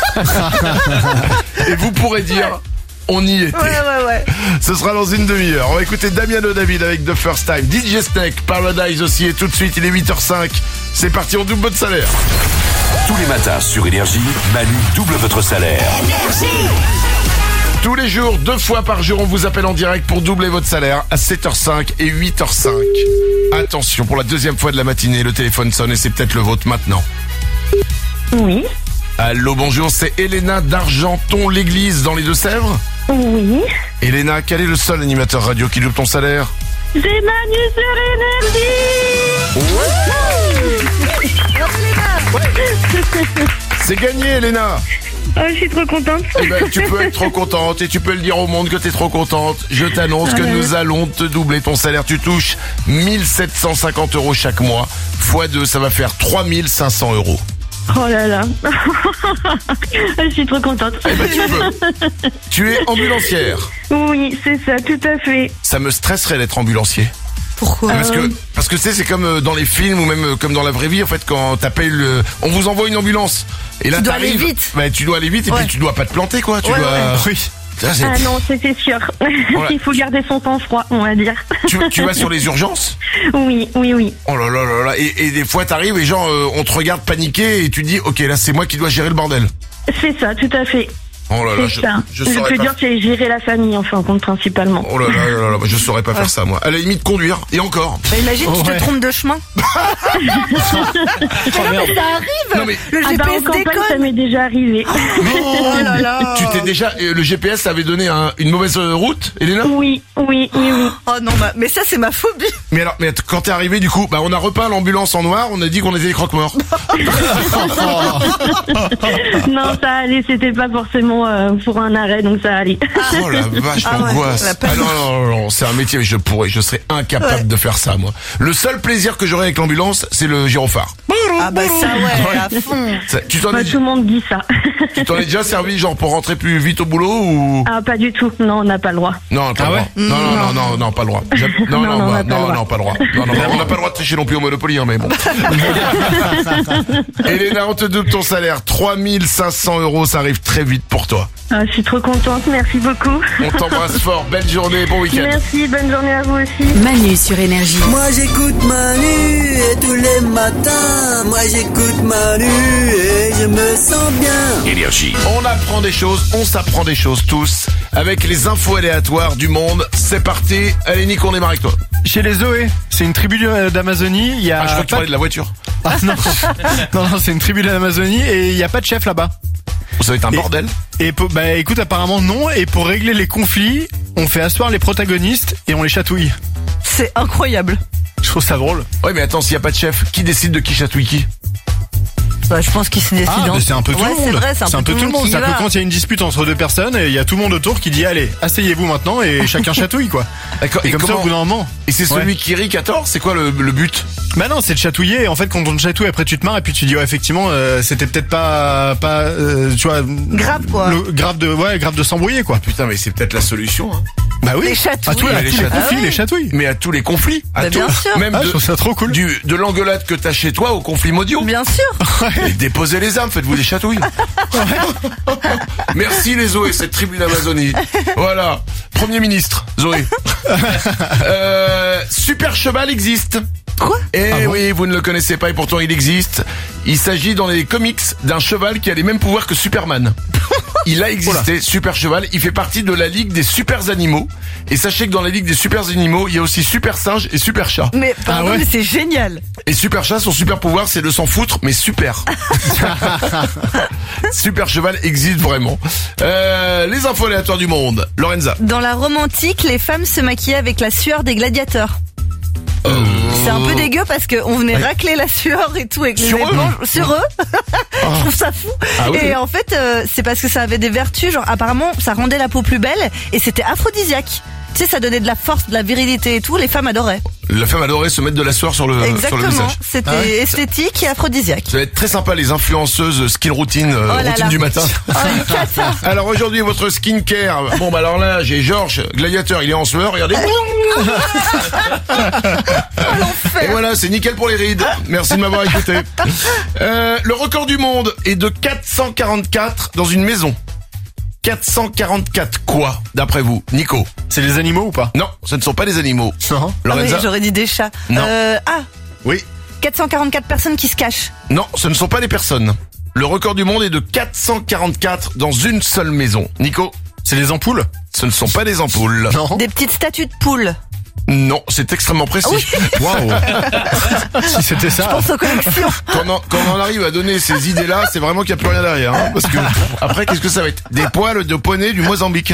Et vous pourrez dire, on y était. Ouais, ouais, ouais. Ce sera dans une demi-heure. On va écouter Damiano David avec The First Time. D J Snake, Paradise aussi. Et tout de suite, il est huit heures cinq. C'est parti, on double votre salaire. Tous les matins sur Énergie, Manu double votre salaire. Tous les jours, deux fois par jour, on vous appelle en direct pour doubler votre salaire à sept heures cinq et huit heures cinq. Attention, pour la deuxième fois de la matinée, le téléphone sonne et c'est peut-être le vôtre maintenant. Oui. Allô, bonjour, c'est Elena d'Argenton-l'Église dans les Deux-Sèvres. Oui. Elena, quel est le seul animateur radio qui double ton salaire? C'est Manu sur Énergie. C'est gagné, Elena. Oh, je suis trop contente. Eh ben, tu peux être trop contente et tu peux le dire au monde que t'es trop contente. Je t'annonce que nous allons te doubler ton salaire. Tu touches mille sept cent cinquante euros chaque mois. Fois deux, ça va faire trois mille cinq cents euros. Oh là là. Je suis trop contente. Eh ben, tu peux. Tu es ambulancière. Oui, c'est ça, tout à fait. Ça me stresserait d'être ambulancier. Pourquoi? Parce que, parce que tu sais, c'est comme euh, dans les films ou même euh, comme dans la vraie vie, en fait, quand t'appelles le, on vous envoie une ambulance. Et là, Tu dois aller t'arrives. vite. Bah, tu dois aller vite et Ouais. puis tu dois pas te planter, quoi. Tu Ouais, dois. ouais. Oui. Ça, c'est- Ah non, c'était sûr. Il faut garder son sang-froid, on va dire. tu, tu vas sur les urgences? Oui, oui, oui. Oh là là là là. Et, et des fois, t'arrives et genre, euh, on te regarde paniquer et tu te dis, ok, là, c'est moi qui dois gérer le bordel. C'est ça, tout à fait. Oh là là, C'est je, ça. je Le saurais plus pas. dur, c'est gérer la famille, en fin de compte, principalement. Oh là là là là, je saurais pas faire ça, moi. À la limite, conduire. Et encore. Bah, imagine, tu Ouais. te trompes de chemin. Oh, merde. Ça arrive. Non, mais- Le Ah G P bah, en S campagne, ça déconne. m'est déjà arrivé. Oh là là. Tu t'es déjà, euh, le G P S avait donné un- une mauvaise euh, route, Elena? Oui, oui, oui, oui. Oh non, bah, mais ça, c'est ma phobie. Mais alors, mais att- quand t'es arrivé, du coup, bah, on a repeint l'ambulance en noir, on a dit qu'on était des croque-morts. Non, ça allait, c'était pas forcément euh, pour un arrêt, donc ça allait. Oh la vache, Ah ouais, l'angoisse. la Ah panique. non, non, non, non, c'est un métier, mais je pourrais, je serais incapable Ouais. de faire ça, moi. Le seul plaisir que j'aurais avec l'ambulance, c'est le gyrophare. Ah bah ça, ouais, à fond. Ça- tu t'en Bah, es, tout le monde dit ça. tu t'en es déjà servi, genre, pour rentrer plus vite au boulot ou? Ah, pas du tout. Non, on n'a pas le droit. Non, pas Ah le ouais droit. Non, non, non, non, non, pas le droit. J'aime- Non, Non, non, non, on bah, n'a pas le non, droit. non, pas le droit. Non, non, on n'a pas le droit de tricher non plus au Monopoly, hein, mais bon. Elena, on te double ton salaire. trois mille cinq cents euros, ça arrive très vite pour pour toi. Ah, je suis trop contente, merci beaucoup. On t'embrasse fort, belle journée, bon week-end. Merci, bonne journée à vous aussi. Manu sur Énergie. Moi j'écoute Manu et tous les matins, moi j'écoute Manu et je me sens bien. Énergie. On apprend des choses, on s'apprend des choses tous, avec les infos aléatoires du monde. C'est parti, allez Nico, on démarre avec toi. Chez les Zoé, c'est une tribu d'Amazonie, il y a... Ah, je crois que tu pas... parlais de la voiture. Ah non, non, non, c'est une tribu d'Amazonie et il n'y a pas de chef là-bas. Ça va être un et, bordel. Et pour, bah écoute, apparemment non. Et pour régler les conflits, on fait asseoir les protagonistes et on les chatouille. C'est incroyable. Je trouve ça drôle. Ouais, mais attends, s'il n'y a pas de chef, qui décide de qui chatouille qui? Bah, je pense qu'il se décide. Ah, bah, c'est un peu tout ouais, le monde. C'est vrai, c'est un, c'est un peu, peu tout le monde. C'est un peu quand il y a une dispute entre deux personnes et il y a tout le monde autour qui dit allez, asseyez-vous maintenant et chacun chatouille quoi. D'accord. Et, et comme comment... ça au bout d'un moment. Et c'est celui ouais. qui rit qui a tort. C'est quoi le, le but? Bah non, c'est de chatouiller. Et en fait, quand on te chatouille, après tu te marres et puis tu dis ouais, effectivement, euh, c'était peut-être pas pas euh, tu vois grave quoi. Le, grave de ouais, grave de s'embrouiller quoi. Putain, mais c'est peut-être la solution. Hein. Bah oui. Les chatouilles. À tous, à les, tous les conflits, ah ouais. les chatouilles. Mais à tous les conflits. À bah tout. Bien sûr. Même ah, de, je trouve ça trop cool. Du, de l'engueulade que t'as chez toi au conflit mondiaux. Bien sûr. Et déposez les armes, faites-vous des chatouilles. Merci les Zoé, cette tribu d'Amazonie. Voilà. Premier ministre, Zoé. euh, Super Cheval existe. Quoi? Eh ah bon oui, vous ne le connaissez pas et pourtant il existe. Il s'agit dans les comics d'un cheval qui a les mêmes pouvoirs que Superman. Il a existé, Super Cheval, il fait partie de la Ligue des Super Animaux. Et sachez que dans la Ligue des Super Animaux, il y a aussi Super Singe et Super Chat. Mais pardon, ah ouais mais c'est génial. Et Super Chat, son super pouvoir, c'est de s'en foutre, mais super. Super Cheval existe vraiment. Euh, les infos aléatoires du monde. Lorenza. Dans la Rome antique, les femmes se maquillaient avec la sueur des gladiateurs. Euh... C'est un peu dégueu parce qu'on venait ouais. racler la sueur et tout avec les sur éponges eux. sur eux. Je trouve ça fou. Ah oui. Et en fait, euh, c'est parce que ça avait des vertus. Genre, apparemment, ça rendait la peau plus belle et c'était aphrodisiaque. Tu sais, ça donnait de la force, de la virilité et tout. Les femmes adoraient. La femme adorait se mettre de la sueur sur le, sur le visage. Exactement. C'était ah ouais. esthétique et aphrodisiaque. Ça va être très sympa, les influenceuses skin routine, euh, oh routine là. du matin. Oh, une cata. Alors aujourd'hui, votre skincare. Bon, bah alors là, j'ai Georges, gladiateur, il est en sueur, regardez. Oh, l'enfer. Et voilà, c'est nickel pour les rides. Merci de m'avoir écouté. Euh, le record du monde est de quatre cent quarante-quatre dans une maison. quatre cent quarante-quatre quoi, d'après vous, Nico? C'est des animaux ou pas? Non, ce ne sont pas des animaux. Non. Lorenza? Ah oui, j'aurais dit des chats. Non. Euh, ah. Oui. quatre cent quarante-quatre personnes qui se cachent. Non, ce ne sont pas des personnes. Le record du monde est de quatre cent quarante-quatre dans une seule maison. Nico? C'est des ampoules? Ce ne sont pas des ampoules. Non. Des petites statues de poules. Non, c'est extrêmement précis. Waouh. Si c'était ça. Je pense aux collections. Quand on, en, quand on en arrive à donner ces idées-là, c'est vraiment qu'il n'y a plus rien derrière. Hein, parce que après, qu'est-ce que ça va être? Des poils de poney du Mozambique.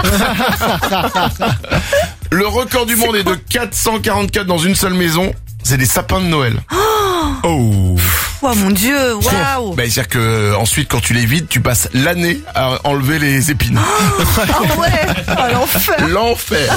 Le record du monde est de quatre cent quarante-quatre dans une seule maison. C'est des sapins de Noël. Oh, oh mon Dieu, waouh. Bah, c'est-à-dire que ensuite, quand tu les vides, tu passes l'année à enlever les épines. Oh ouais, oh, l'enfer. L'enfer.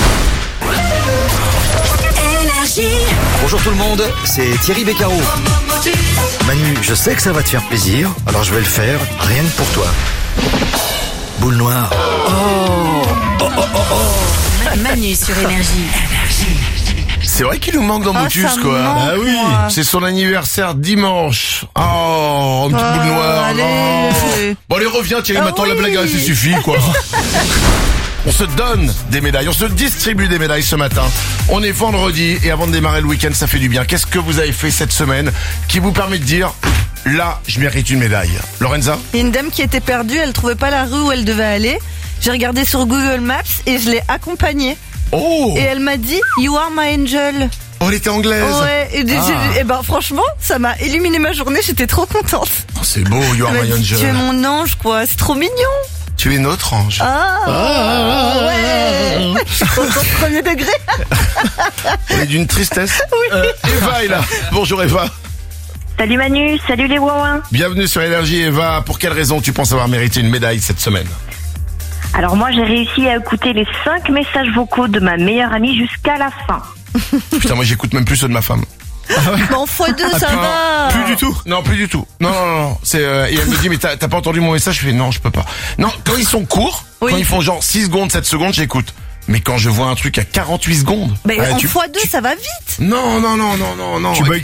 Bonjour tout le monde, c'est Thierry Beccaro. Manu, je sais que ça va te faire plaisir, alors je vais le faire rien que pour toi. Boule noire. Oh, oh, oh, oh, oh. Manu sur Énergie. C'est vrai qu'il nous manque dans Ah, Motus, ça me quoi. manque, Ah oui. moi. C'est son anniversaire dimanche. Oh, une petite Ah, boule noire. allez. Oh. Bon, allez, reviens, Thierry, Ah maintenant la oui. blague, ça suffit, quoi. On se donne des médailles, on se distribue des médailles ce matin. On est vendredi et avant de démarrer le week-end, ça fait du bien. Qu'est-ce que vous avez fait cette semaine qui vous permet de dire, là, je mérite une médaille? Lorenza? Il y a une dame qui était perdue, elle trouvait pas la rue où elle devait aller. J'ai regardé sur Google Maps et je l'ai accompagnée. Oh! Et elle m'a dit, You are my angel. Oh, elle était anglaise. Ouais, et, Ah. j'ai- et ben franchement, ça m'a illuminé ma journée, j'étais trop contente. Oh, c'est beau, you are Elle m'a my dit, tu es angel. mon ange, quoi, c'est trop mignon. Tu es notre ange. Ah, Ah. ouais. Je suis contente, premier degré. On est d'une tristesse. Oui. Euh, Eva est là. Bonjour Eva. Salut Manu, salut les Wouin. Bienvenue sur Énergie. Eva, pour quelle raison tu penses avoir mérité une médaille cette semaine? Alors moi j'ai réussi à écouter les cinq messages vocaux de ma meilleure amie jusqu'à la fin. Putain, moi j'écoute même plus ceux de ma femme. Mais en fois deux, ça Non, va. plus du tout. Non, plus du tout. Non, non, non. non. C'est euh, et elle me dit mais t'as t'as pas entendu mon message? Je fais non, je peux pas. Non, quand ils sont courts, Oui. quand ils font genre six secondes, sept secondes, j'écoute. Mais quand je vois un truc à quarante-huit secondes, Mais ouais, en tu- fois deux, ça va vite. Non, non, non, non, non, non. Tu boycottes.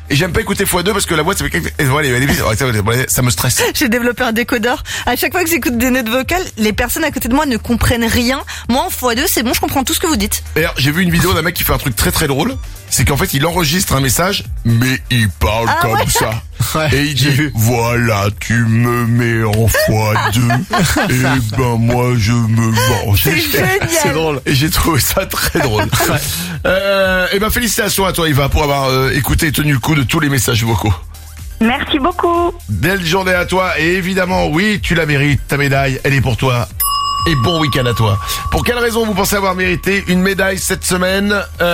et j'aime pas écouter fois deux parce que la voix ça fait et voilà, ça me stresse. J'ai développé un décodeur. À chaque fois que j'écoute des notes vocales, les personnes à côté de moi ne comprennent rien. Moi en fois deux, c'est bon, je comprends tout ce que vous dites. D'ailleurs, j'ai vu une vidéo d'un mec qui fait un truc très très drôle. C'est qu'en fait, il enregistre un message, mais il parle ah, comme ouais. ça. Ouais, et il dit, voilà, tu me mets en fois deux, et ben moi je me venge. C'est génial. C'est drôle. Et j'ai trouvé ça très drôle. Ouais. Euh, et ben félicitations à toi, Yva, pour avoir euh, écouté et tenu le coup de tous les messages vocaux. Merci beaucoup. Belle journée à toi, et évidemment, oui, tu la mérites, ta médaille, elle est pour toi. Et bon week-end à toi. Pour quelle raison vous pensez avoir mérité une médaille cette semaine?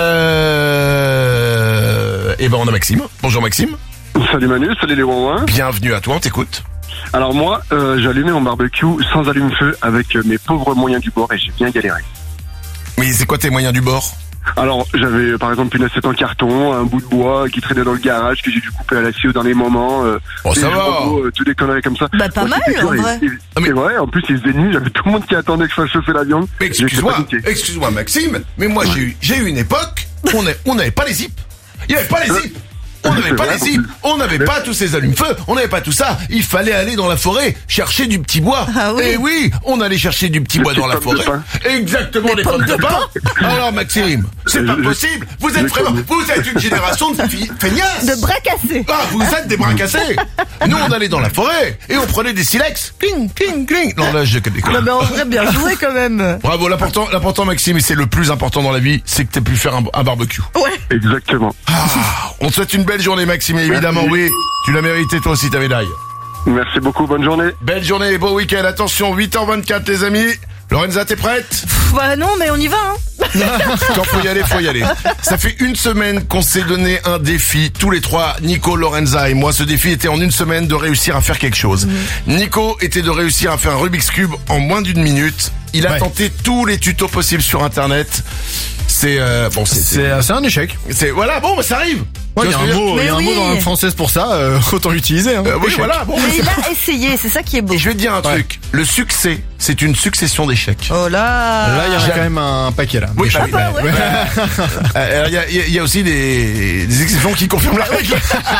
Euh... Eh ben on a Maxime. Bonjour Maxime. Salut Manu, salut les ouin-ouin. Bienvenue à toi, on t'écoute. Alors moi, euh, j'ai allumé mon barbecue sans allume-feu avec mes pauvres moyens du bord et j'ai bien galéré. Mais c'est quoi tes moyens du bord? Alors j'avais par exemple une assiette en carton, un bout de bois qui traînait dans le garage que j'ai dû couper à la scie au dernier moment. Euh, oh ça va robots, euh, tous des conneries comme ça. Bah pas Moi, mal en vrai. Et, et, ah, mais... et ouais, en plus il faisait nuit, j'avais tout le monde qui attendait que je fasse chauffer la viande. Mais excuse-moi, excuse-moi Maxime, mais moi ouais. j'ai eu j'ai eu une époque où on n'avait pas les zips. Il n'y avait pas les zips. On n'avait pas les zips, on n'avait pas tous ces allumes-feu, on n'avait pas tout ça. Il fallait aller dans la forêt chercher du petit bois. Ah oui. Et oui, on allait chercher du petit bois dans la forêt. Exactement, des, des pommes de pain. Alors Maxime, c'est pas possible. Vous êtes vraiment, vous êtes une génération de feignasses. De bras cassés. Ah, vous êtes des bras cassés. Nous, on allait dans la forêt et on prenait des silex. Cling, cling, cling. Non là, je déconne. Non mais on aurait bien joué quand même. Bravo, l'important, l'important Maxime, et c'est le plus important dans la vie, c'est que t'aies pu faire un, un barbecue. Ouais. Exactement. Ah, on te souhaite une belle journée Maxime. Évidemment, merci. Oui, tu l'as mérité toi aussi ta médaille. Merci beaucoup, bonne journée. Belle journée et beau week-end. Attention, huit heures vingt-quatre les amis. Lorenza, t'es prête? Pff, Bah non, mais on y va hein. Quand faut y aller, faut y aller. Ça fait une semaine qu'on s'est donné un défi, tous les trois, Nico, Lorenza et moi. Ce défi était en une semaine de réussir à faire quelque chose. Mmh. Nico était de réussir à faire un Rubik's Cube en moins d'une minute. Il a ouais. tenté tous les tutos possibles sur internet. C'est euh, bon, c'est, c'est, c'est, c'est un échec. C'est voilà, bon, bah, ça arrive. Ouais, il y a un mot, il y a un oui. mot dans la française pour ça. Euh, autant l'utiliser. Hein. Euh, oui, voilà. Bon, mais il a essayé, c'est ça qui est beau. Et je vais te dire un ouais. truc. Le succès, c'est une succession d'échecs. Oh là. Là, il y en a quand même un paquet là. Oui, bah, bah, ouais. euh, il y a, il y a aussi des, des exceptions qui confirment la règle.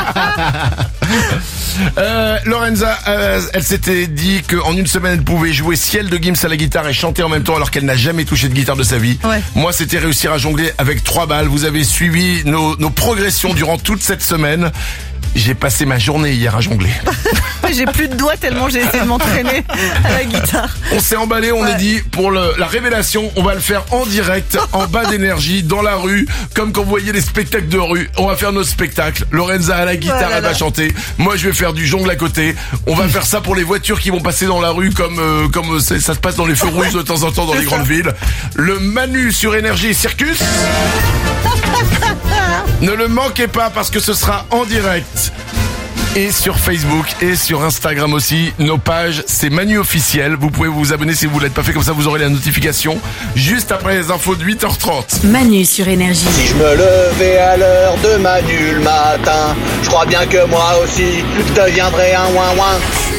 euh, Lorenza, euh, elle s'était dit qu'en une semaine, elle pouvait jouer Ciel de Gims à la guitare et chanter en même temps alors qu'elle n'a jamais touché de guitare de sa vie. Ouais. Moi, c'était réussir à jongler avec trois balles. Vous avez suivi nos, nos progressions durant toute cette semaine. J'ai passé ma journée hier à jongler. J'ai plus de doigts tellement j'ai essayé de m'entraîner à la guitare. On s'est emballé, on ouais. a dit pour le, la révélation, on va le faire en direct, en bas d'énergie, dans la rue, comme quand vous voyez les spectacles de rue. On va faire nos spectacles. Lorenza à la guitare, voilà. Elle va chanter. Moi, je vais faire du jongle à côté. On va faire ça pour les voitures qui vont passer dans la rue, comme euh, comme ça se passe dans les feux rouges de temps en temps dans les grandes villes. Le Manu sur Énergie Circus. Ne le manquez pas parce que ce sera en direct. Et sur Facebook et sur Instagram aussi. Nos pages, c'est Manu officiel. Vous pouvez vous abonner si vous ne l'êtes pas fait, comme ça vous aurez la notification juste après les infos de huit heures trente. Manu sur Énergie. Si je me levais à l'heure de Manu le matin, je crois bien que moi aussi, je deviendrais un ouin-ouin.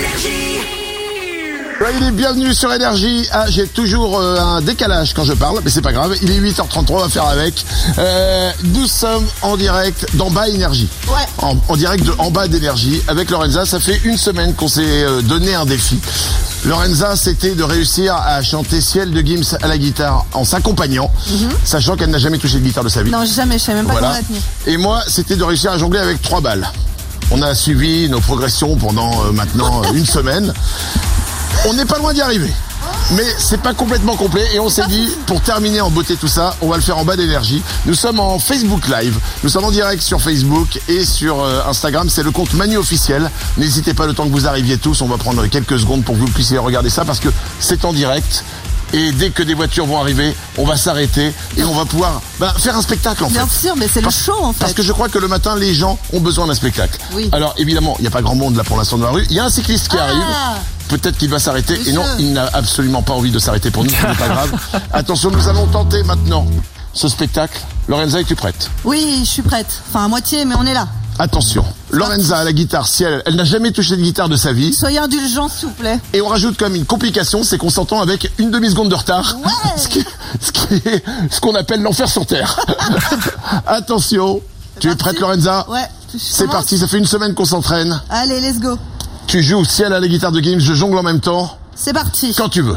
Il est bienvenu sur Énergie. Ah, j'ai toujours euh, un décalage quand je parle, mais c'est pas grave. Il est huit heures trente-trois, on va faire avec. Euh, nous sommes en direct d'en bas Énergie. Ouais. En, en direct de en bas d'énergie avec Lorenza. Ça fait une semaine qu'on s'est euh, donné un défi. Lorenza, c'était de réussir à chanter Ciel de Gims à la guitare en s'accompagnant, mm-hmm. sachant qu'elle n'a jamais touché de guitare de sa vie. Non, jamais, je savais même pas voilà. comment la tenir. Et moi, c'était de réussir à jongler avec trois balles. On a suivi nos progressions pendant euh, maintenant euh, une semaine. On n'est pas loin d'y arriver, mais c'est pas complètement complet et on s'est dit, pour terminer en beauté tout ça, on va le faire en bas d'énergie. Nous sommes en Facebook Live, nous sommes en direct sur Facebook et sur euh, Instagram, c'est le compte Manu officiel. N'hésitez pas le temps que vous arriviez tous, on va prendre quelques secondes pour que vous puissiez regarder ça parce que c'est en direct. Et dès que des voitures vont arriver, on va s'arrêter et on va pouvoir bah, faire un spectacle en Bien fait. Bien sûr, mais c'est parce, le show en fait. Parce que je crois que le matin, les gens ont besoin d'un spectacle. Oui. Alors évidemment, il n'y a pas grand monde là pour l'instant dans la rue. Il y a un cycliste qui ah. arrive. Peut-être qu'il va s'arrêter. Monsieur. Et non, il n'a absolument pas envie de s'arrêter pour nous. Ce n'est pas grave. Attention, nous allons tenter maintenant ce spectacle. Lorenza, es-tu prête? Oui, je suis prête. Enfin, à moitié, mais on est là. Attention, Lorenza à la guitare, si elle, elle n'a jamais touché de guitare de sa vie. Soyez indulgents, s'il vous plaît. Et on rajoute comme une complication, c'est qu'on s'entend avec une demi-seconde de retard. Ouais. ce, qui, ce qui est ce qu'on appelle l'enfer sur Terre. Attention, Tu es prête, Lorenza? Ouais. C'est parti, ça fait une semaine qu'on s'entraîne. Allez, let's go. Tu joues ciel à la guitare de Gims, je jongle en même temps. C'est parti. Quand tu veux.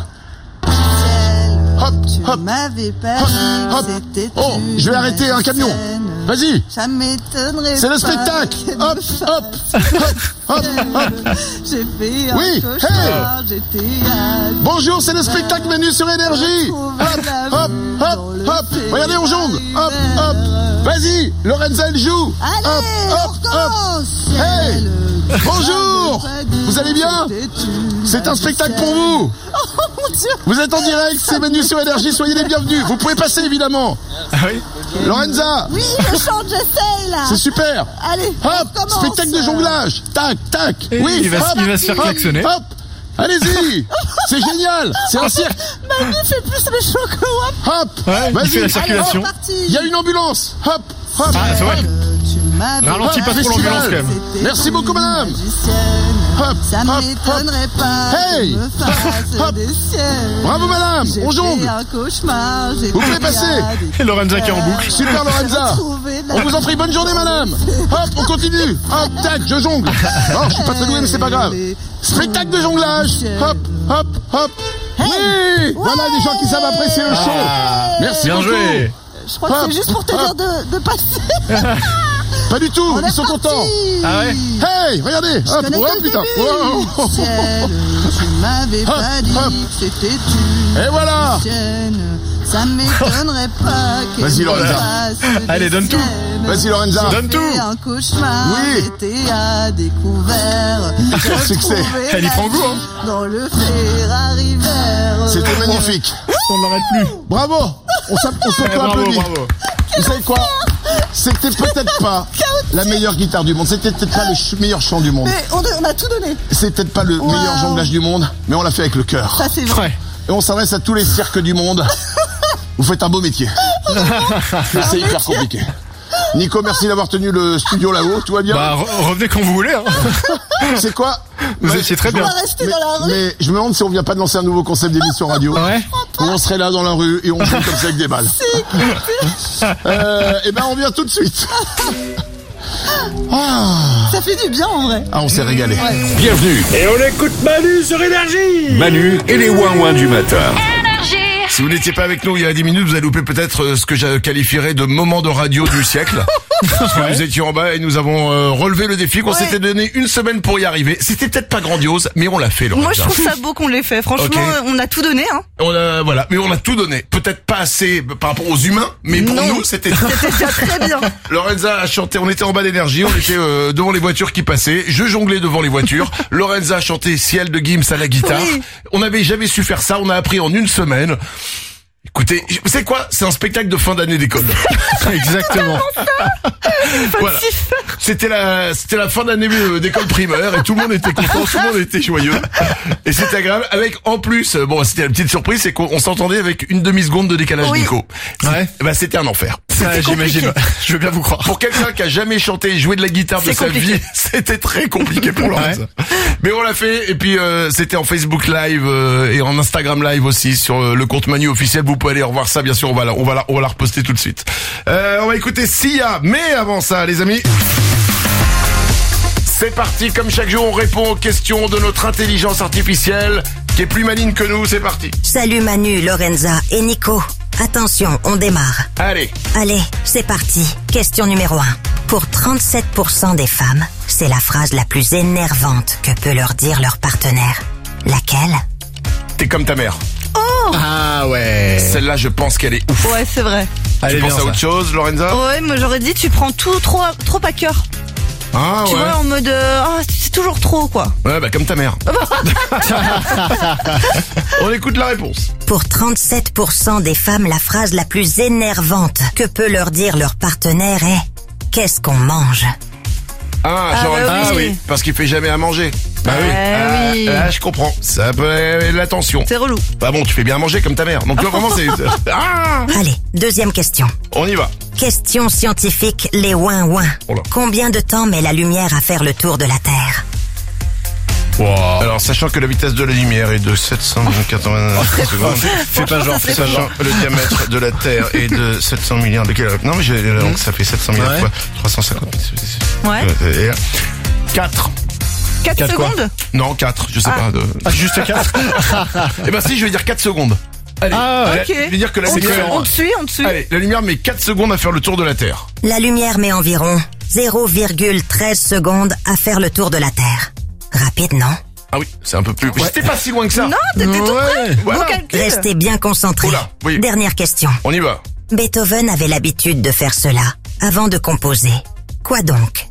Hop, hop, m'avais pas hop, dit hop. c'était Oh, je vais arrêter un camion. Vas-y. Ça m'étonnerait. C'est le spectacle. Hop, hop, hop, hop, hop. J'ai fait un oui, cauchemar, hey. J'étais à... Bonjour, c'est le spectacle Manu sur Énergie. Hop, hop, hop, hop. Regardez, on jongle. Hop, hop. Vas-y, Lorenza, elle joue. Allez, hop, hop, hop. Hey. Bonjour. Vous allez bien? C'est un spectacle pour vous. Oh mon Dieu. Vous êtes en direct, c'est Manu sur Énergie, soyez les bienvenus. Vous pouvez passer évidemment. Ah oui. Lorenza. Oui, je chante, j'essaye là. C'est super. Allez, hop, spectacle de jonglage. Tac, tac. Et oui, il va, hop, il va se faire hop, klaxonner. Hop. Allez-y. C'est génial. C'est un cirque. Manu fait plus les chocs. Hop. Ouais, vas-y. il fait la circulation. Il y a une ambulance. Hop, hop. Ah, c'est vrai. Ralentis pas trop l'ambulance quand même. Merci beaucoup, madame. Hop, ça hop, m'étonnerait pas. Hey. Hop, hop. Bravo, madame. On jongle. Un cauchemar, vous pouvez passer. Et Lorenza qui est en boucle. Super, Lorenza. On vous en prie, bonne journée, madame. Hop, on continue. Hop, tac, je jongle. Oh, je suis pas très doué, mais c'est pas grave. Spectacle de jonglage. Hop, hop, hop. Oui. Voilà des gens qui savent apprécier le show. Merci bien beaucoup. joué. Je crois que c'est juste pour te dire de, de passer. Pas du tout, On ils sont parti. contents. Ah ouais. Hey, regardez. Je Hop, connais ouais, que le putain. début. Wow. Ciel, tu m'avais Hop, pas dit hop. que c'était une Et voilà. chienne. Ça m'étonnerait pas qu'elle Vas-y, me Lorenza. fasse des Allez, donne tout. scènes. Vas-y, Lorenza. J'ai Donne tout. fait un cauchemar, Oui. j'étais à découvert. Quel succès. Elle y prend goût, hein. Dans le Ferrari vert. C'était magnifique. On n'arrête plus. Bravo. On s'app- on Eh, bravo, s'auto-applaudit. bravo. Vous savez quoi? C'était peut-être pas la meilleure guitare du monde. C'était peut-être pas le ch- meilleur chant du monde. Mais on, on a tout donné. C'est peut-être pas le Wow. meilleur jonglage du monde, mais on l'a fait avec le cœur. Ça c'est vrai. Ouais. Et on s'adresse à tous les cirques du monde. Vous faites un beau métier. C'est hyper compliqué. Nico, merci d'avoir tenu le studio là-haut. Tout va bien? Bah, re- revenez quand vous voulez. Hein. C'est quoi? Vous Ouais, étiez très je- bien. On va rester Mais, dans la rue. mais je me demande si on vient pas de lancer un nouveau concept d'émission radio. Ouais. Où on serait là dans la rue et on joue comme ça avec des balles. Euh, et ben on vient tout de suite. Ah, Ça fait du bien en vrai. ah on s'est régalé. Bienvenue, Et on écoute Manu sur Énergie. Manu et les ouin-ouin du matin. Si vous n'étiez pas avec nous il y a dix minutes, vous avez loupé peut-être euh, ce que je qualifierais de moment de radio du siècle. Parce que nous étions en bas et nous avons euh, relevé le défi qu'on Ouais. s'était donné une semaine pour y arriver. C'était peut-être pas grandiose, mais on l'a fait, Lorenza. Moi, je trouve ça beau qu'on l'ait fait. Franchement, Ok. on a tout donné, hein. On a, voilà, mais on a tout donné. Peut-être pas assez par rapport aux humains, mais pour Non. nous, c'était C'était déjà très bien. Lorenza a chanté, on était en bas d'énergie, on était euh, devant les voitures qui passaient, je jonglais devant les voitures, Lorenza a chanté Ciel de Gims à la guitare. Oui. On n'avait jamais su faire ça, on a appris en une semaine. Écoutez, vous savez quoi? C'est un spectacle de fin d'année d'école. Exactement. Voilà. C'était la, c'était la fin d'année euh, d'école primaire et tout le monde était content, tout le monde était joyeux. Et c'était agréable. Avec, en plus, euh, bon, c'était la petite surprise, c'est qu'on on s'entendait avec une demi-seconde de décalage, Oui. Nico. Ouais. Bah, c'était un enfer. Ouais, j'imagine. Je veux bien vous croire. Pour quelqu'un qui a jamais chanté et joué de la guitare de C'est sa compliqué. vie, c'était très compliqué pour Lorenza. Ouais. Mais on l'a fait et puis euh, c'était en Facebook Live euh, et en Instagram Live aussi sur euh, le compte Manu officiel. Vous pouvez aller revoir ça, bien sûr. On va la, on va la, on va la reposter tout de suite. Euh, on va écouter Sia, mais avant ça, les amis. C'est parti, comme chaque jour, on répond aux questions de notre intelligence artificielle qui est plus maligne que nous. C'est parti. Salut Manu, Lorenza et Nico. Attention, on démarre. Allez. Allez, c'est parti. Question numéro un. Pour trente-sept pour cent des femmes, c'est la phrase la plus énervante que peut leur dire leur partenaire. Laquelle? T'es comme ta mère. Oh! Ah ouais. Celle-là, je pense qu'elle est ouf. Ouais, c'est vrai. Allez, tu penses bien, à ça. autre chose, Lorenza? Ouais, moi j'aurais dit tu prends tout trop, trop à cœur. Ah Tu ouais. vois, en mode, euh, ah, c'est toujours trop, quoi. Ouais, bah comme ta mère. On écoute la réponse. Pour trente-sept pour cent des femmes, la phrase la plus énervante que peut leur dire leur partenaire est « Qu'est-ce qu'on mange ?» Ah, Ah, genre, bah ah oui. oui, parce qu'il fait jamais à manger. Bah oui. Eh Ah, oui. ah, je comprends. Ça peut être l'attention. C'est relou. Bah bon, tu fais bien à manger comme ta mère. Donc là, vraiment, c'est... Ah, Allez, deuxième question. on y va. Question scientifique, les ouin-ouin. Oh là. Combien de temps met la lumière à faire le tour de la Terre? Wow. Alors, sachant que la vitesse de la lumière est de sept cent quatre-vingt-dix secondes. Fais pas genre, fais pas genre. Le diamètre de la Terre est de sept cents milliards de kilomètres. Non, mais j'ai, donc ça fait sept cents milliards Ouais. fois trois cent cinquante. Ouais. quatre. quatre Quatre quoi secondes? Non, quatre, je sais Ah. pas. De... Ah, juste quatre. Eh ben si, je vais dire quatre secondes. Allez, Ah, la- ok. je vais dire que la On te, lumière... on te suit, on te suit. Allez, la lumière met quatre secondes à faire le tour de la Terre. La lumière met environ zéro virgule treize secondes à faire le tour de la Terre. Rapide, non? Ah oui, c'est un peu plus... J'étais pas si loin que ça. Non, t'étais tout près. Voilà. Bon calcul. Restez bien concentrés. Oula, oui. Dernière question. On y va. Beethoven avait l'habitude de faire cela avant de composer. Quoi donc?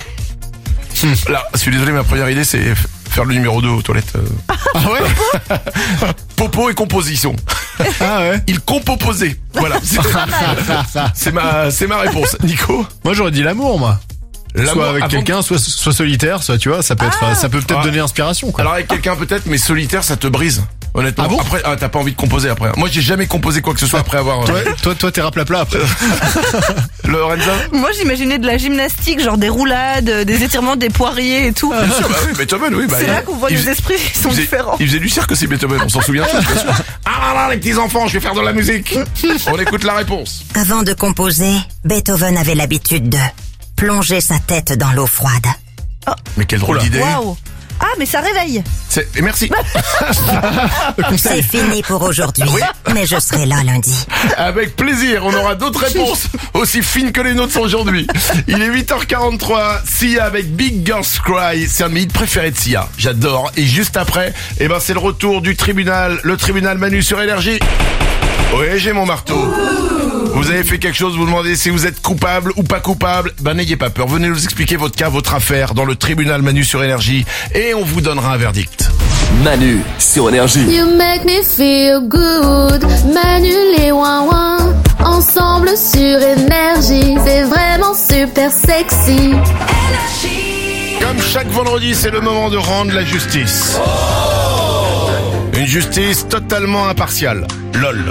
Là, je suis désolé, ma première idée, c'est f- faire le numéro deux aux toilettes. euh. Ah ouais? Popo et composition. Ah ouais? Il composait. Voilà. C'est c'est ma, c'est ma réponse. Nico? Moi j'aurais dit l'amour, moi. L'amour Soit avec avant- quelqu'un, soit, soit solitaire, soit tu vois, ça peut être, ça peut peut-être Ah. donner inspiration, quoi. Alors avec quelqu'un peut-être, mais solitaire, ça te brise. Honnêtement. Ah bon Après, ah, t'as pas envie de composer après. Moi, j'ai jamais composé quoi que ce soit après avoir. Toi, euh, toi, toi, t'es raplapla après. Lorenza? Moi, j'imaginais de la gymnastique, genre des roulades, euh, des étirements, des poiriers et tout. Bien sûr, bah oui, Beethoven, oui. Bah, C'est il- là qu'on voit il les faisait- esprits qui sont il faisait- différents. Il faisait du cirque aussi, Beethoven, on s'en souvient tous, bien sûr. Ah là là, les petits enfants, je vais faire de la musique. On écoute la réponse. Avant de composer, Beethoven avait l'habitude de plonger sa tête dans l'eau froide. Mais quelle drôle Oula. d'idée. Waouh. Ah, mais ça réveille. C'est- et merci. C'est fini pour aujourd'hui, mais je serai là lundi. Avec plaisir, on aura d'autres réponses aussi fines que les nôtres sont aujourd'hui. Il est huit heures quarante-trois, Sia avec Big Girls Cry, c'est un de mes hits préférés de Sia, j'adore. Et juste après, eh ben c'est le retour du tribunal, le tribunal Manu sur Énergie. Oui, j'ai mon marteau. Vous avez fait quelque chose, vous demandez si vous êtes coupable ou pas coupable. Ben n'ayez pas peur, venez nous expliquer votre cas, votre affaire dans le tribunal Manu sur Énergie et on vous donnera un verdict. Manu sur Énergie. You make me feel good. Manu les ouin ensemble sur Énergie, c'est vraiment super sexy. Comme chaque vendredi, c'est le moment de rendre la justice. Une justice totalement impartiale. Lol.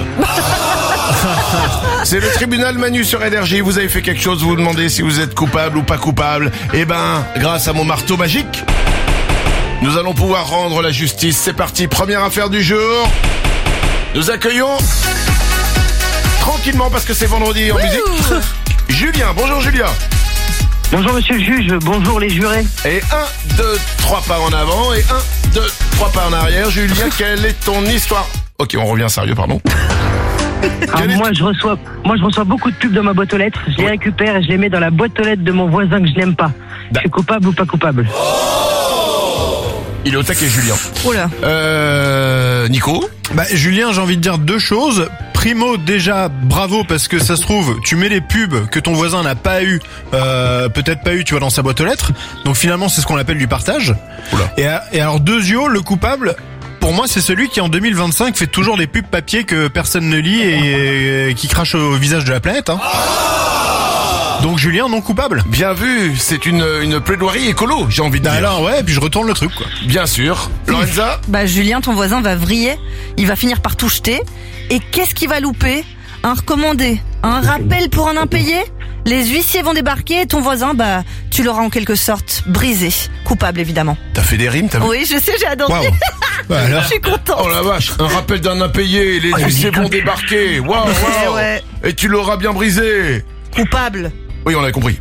C'est le tribunal Manu sur Énergie. Vous avez fait quelque chose, vous vous demandez si vous êtes coupable ou pas coupable. Eh ben, grâce à mon marteau magique, nous allons pouvoir rendre la justice. C'est parti, première affaire du jour. Nous accueillons tranquillement parce que c'est vendredi en musique. Julien, bonjour Julien. Bonjour monsieur le juge, bonjour les jurés. Et un, deux, trois pas en avant et un, deux, trois pas en arrière. Julien, quelle est ton histoire? Ok, on revient sérieux, pardon. Alors moi je reçois moi je reçois beaucoup de pubs dans ma boîte aux lettres, je les récupère et je les mets dans la boîte aux lettres de mon voisin que je n'aime pas. Je suis coupable ou pas coupable? Il est au taquet, Julien. Oh là. Euh, Nico? Bah, Julien, j'ai envie de dire deux choses. Primo, déjà, bravo, parce que ça se trouve, tu mets les pubs que ton voisin n'a pas eu, euh, peut-être pas eu, tu vois, dans sa boîte aux lettres. Donc finalement, c'est ce qu'on appelle du partage. Et, à- et alors, deuxio, le coupable, pour moi, c'est celui qui, en deux mille vingt-cinq, fait toujours des pubs papier que personne ne lit et, et qui crache au visage de la planète, hein. Donc Julien, non coupable. Bien vu, c'est une, une plaidoirie écolo, j'ai envie de dire. Alors ouais, et puis je retourne le truc, quoi. Bien sûr. Lorenza? Bah, Julien, ton voisin va vriller. Il va finir par tout jeter. Et qu'est-ce qu'il va louper? Un recommandé. Un rappel pour un impayé? Les huissiers vont débarquer et ton voisin, bah, tu l'auras en quelque sorte brisé. Coupable, évidemment. T'as fait des rimes, t'as vu? Oui, je sais, j'ai adoré. Waouh. Bah alors. Je suis contente. Oh la vache, un rappel d'un impayé, les huissiers vont débarquer. Waouh, waouh. Ouais. Et tu l'auras bien brisé. Coupable. Oui, on l'a compris.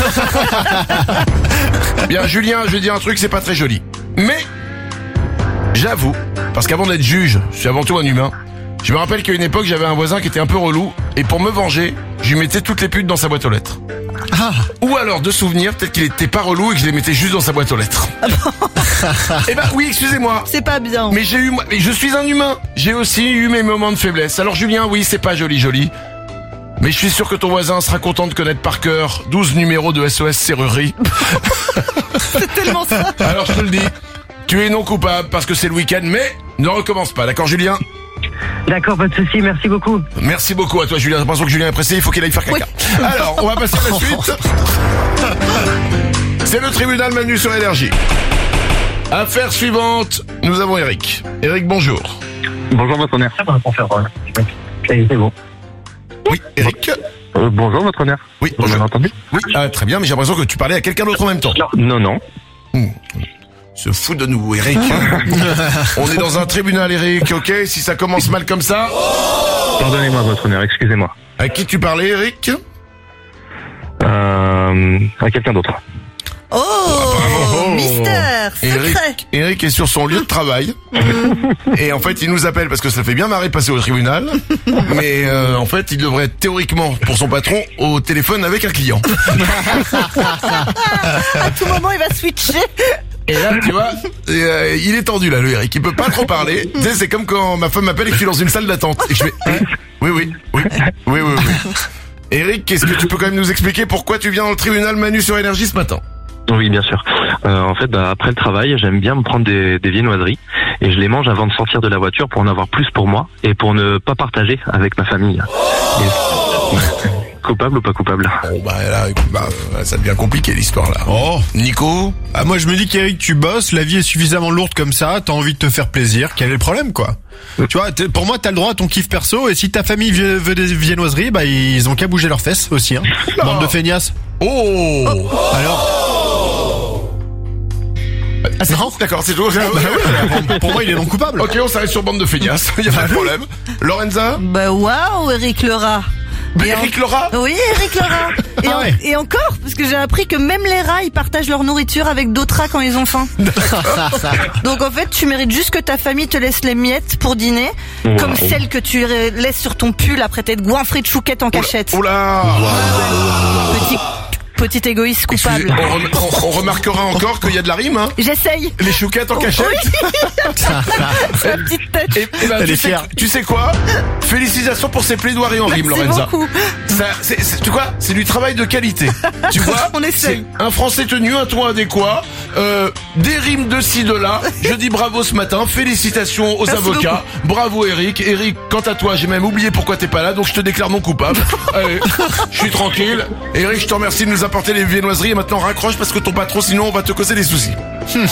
Bien, Julien, je vais dire un truc, c'est pas très joli. Mais, j'avoue, parce qu'avant d'être juge, je suis avant tout un humain. Je me rappelle qu'à une époque, j'avais un voisin qui était un peu relou, et pour me venger, je lui mettais toutes les putes dans sa boîte aux lettres. Ah. Ou alors, de souvenir, peut-être qu'il était pas relou et que je les mettais juste dans sa boîte aux lettres. Eh ben oui, excusez-moi. C'est pas bien. Mais j'ai eu, mais je suis un humain. J'ai aussi eu mes moments de faiblesse. Alors Julien, oui, c'est pas joli, joli. Mais je suis sûr que ton voisin sera content de connaître par cœur douze numéros de S O S Serrurerie. C'est tellement ça. Alors je te le dis, tu es non coupable parce que c'est le week-end, mais ne recommence pas, d'accord Julien? D'accord, pas de souci, merci beaucoup. Merci beaucoup à toi Julien, j'ai l'impression que Julien est pressé, il faut qu'il aille faire caca. Oui. Alors, on va passer à la suite. C'est le tribunal Manu sur Énergie. Affaire suivante, nous avons Eric. Eric, bonjour. Bonjour votre honneur. C'est bon. Oui, Eric. Euh, bonjour votre honneur. Oui, vous m'avez entendu? Oui, ah, très bien, mais j'ai l'impression que tu parlais à quelqu'un d'autre en même temps. Non, non. Mmh. se fout de nous, Eric. On est dans un tribunal, Eric, ok? Si ça commence mal comme ça... Pardonnez-moi, votre honneur, excusez-moi. À qui tu parlais, Eric? Euh... À quelqu'un d'autre. Oh, oh, mystère, secret. Eric, Eric est sur son lieu de travail. Et en fait, il nous appelle parce que ça fait bien marrer de passer au tribunal. Mais euh, en fait, il devrait être théoriquement, pour son patron, au téléphone avec un client. À tout moment, il va switcher. Et là, tu vois, euh, il est tendu là, le Eric. Il peut pas trop parler. Tu sais, c'est comme quand ma femme m'appelle et que je suis dans une salle d'attente. Et je fais, oui, oui, oui, oui, oui, oui. Eric, qu'est-ce que tu peux quand même nous expliquer pourquoi tu viens dans le tribunal Manu sur Énergie ce matin? Oui, bien sûr. Euh, en fait, bah, après le travail, j'aime bien me prendre des, des viennoiseries et je les mange avant de sortir de la voiture pour en avoir plus pour moi et pour ne pas partager avec ma famille. Et... Coupable ou pas coupable? Bon bah là, écoute, bah, ça devient compliqué l'histoire là. Oh, Nico? Ah, moi je me dis qu'Eric, tu bosses, la vie est suffisamment lourde comme ça, t'as envie de te faire plaisir, quel est le problème quoi? Tu vois, pour moi t'as le droit à ton kiff perso et si ta famille veut, veut des viennoiseries, bah ils ont qu'à bouger leurs fesses aussi, hein. Bande de feignasses. Oh, oh. Alors ah, c'est d'accord, c'est tout. Bah, oui, pour moi, il est non coupable. Ok, on s'arrête sur bande de feignasses. Il y a pas de problème. Lorenza? Bah waouh, Eric le rat. Mais Eric en... le rat? Oui, Eric le rat. Et, ah ouais. en... et encore, parce que j'ai appris que même les rats, ils partagent leur nourriture avec d'autres rats quand ils ont faim. Donc en fait, tu mérites juste que ta famille te laisse les miettes pour dîner, wow. Comme celle que tu laisses sur ton pull après t'être goinfré de chouquette en cachette. Oula, wow. Petit... Petit égoïste coupable. On, rem- on, on remarquera encore qu'il y a de la rime, hein. J'essaye. Les chouquettes en cachette. Oui. Sa petite tête. Et, et ben, Elle tu, est sais, fière. tu sais quoi? Félicitations pour ces plaidoiries en rime, Lorenza. Beaucoup. Ça, c'est, c'est, tu vois, c'est du travail de qualité. Tu vois? On essaye. Un français tenu, un ton adéquat, euh, des rimes de ci, de là. Je dis bravo ce matin. Félicitations aux Merci avocats. Beaucoup. Bravo, Eric. Eric, quant à toi, j'ai même oublié pourquoi t'es pas là, donc je te déclare non coupable. Allez, je suis tranquille. Eric, je te remercie de nous apporter les viennoiseries. Et maintenant, raccroche parce que ton patron, sinon, on va te causer des soucis. Hum.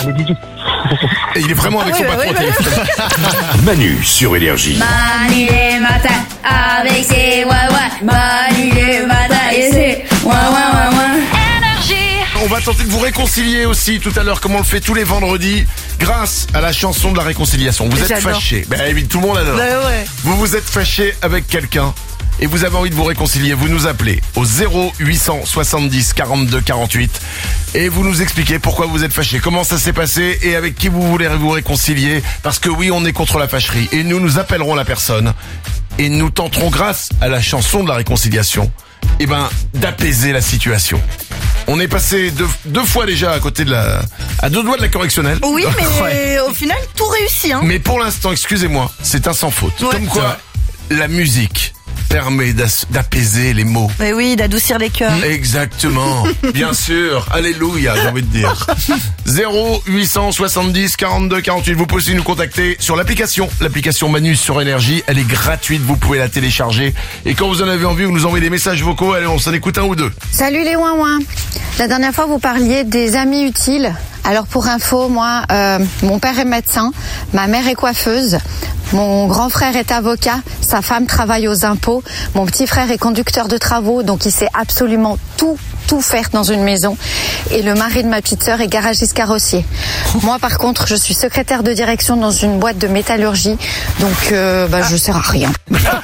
Et il est vraiment avec ah, son oui, patron oui, au téléphone. Manu sur Énergie. Manu les matins avec ses ouin-ouin. Manu les matins et ses ouin-ouin-ouin-ouin. Énergie. On va tenter de vous réconcilier aussi tout à l'heure, comme on le fait tous les vendredis, grâce à la chanson de la réconciliation. Vous êtes J'adore. fâchés. Ben oui, tout le monde adore. Ben ouais. Vous vous êtes fâchés avec quelqu'un et vous avez envie de vous réconcilier, vous nous appelez au zéro huit cent soixante-dix quarante-deux quarante-huit et vous nous expliquez pourquoi vous êtes fâchés, comment ça s'est passé et avec qui vous voulez vous réconcilier. Parce que oui, on est contre la fâcherie et nous nous appellerons la personne et nous tenterons grâce à la chanson de la réconciliation, eh ben, d'apaiser la situation. On est passé deux, deux fois déjà à côté de la, à deux doigts de la correctionnelle. Oui, mais ouais. Au final, tout réussit, hein. Mais pour l'instant, excusez-moi, c'est un sans faute. Ouais. Comme quoi, la musique permet d'apaiser les mots. Mais oui, d'adoucir les cœurs. Exactement. Bien sûr. Alléluia, j'ai envie de dire. zéro huit cent soixante-dix quarante-deux quarante-huit. Vous pouvez aussi nous contacter sur l'application. L'application Manu sur Énergie. Elle est gratuite. Vous pouvez la télécharger. Et quand vous en avez envie, vous nous envoyez des messages vocaux. Allez, on s'en écoute un ou deux. Salut les ouin-ouin. La dernière fois, vous parliez des amis utiles. Alors pour info, moi, euh, mon père est médecin, ma mère est coiffeuse, mon grand frère est avocat, sa femme travaille aux impôts, mon petit frère est conducteur de travaux, donc il sait absolument tout, tout faire dans une maison. Et le mari de ma petite sœur est garagiste carrossier. Moi, par contre, je suis secrétaire de direction dans une boîte de métallurgie, donc euh, bah, je sers à rien.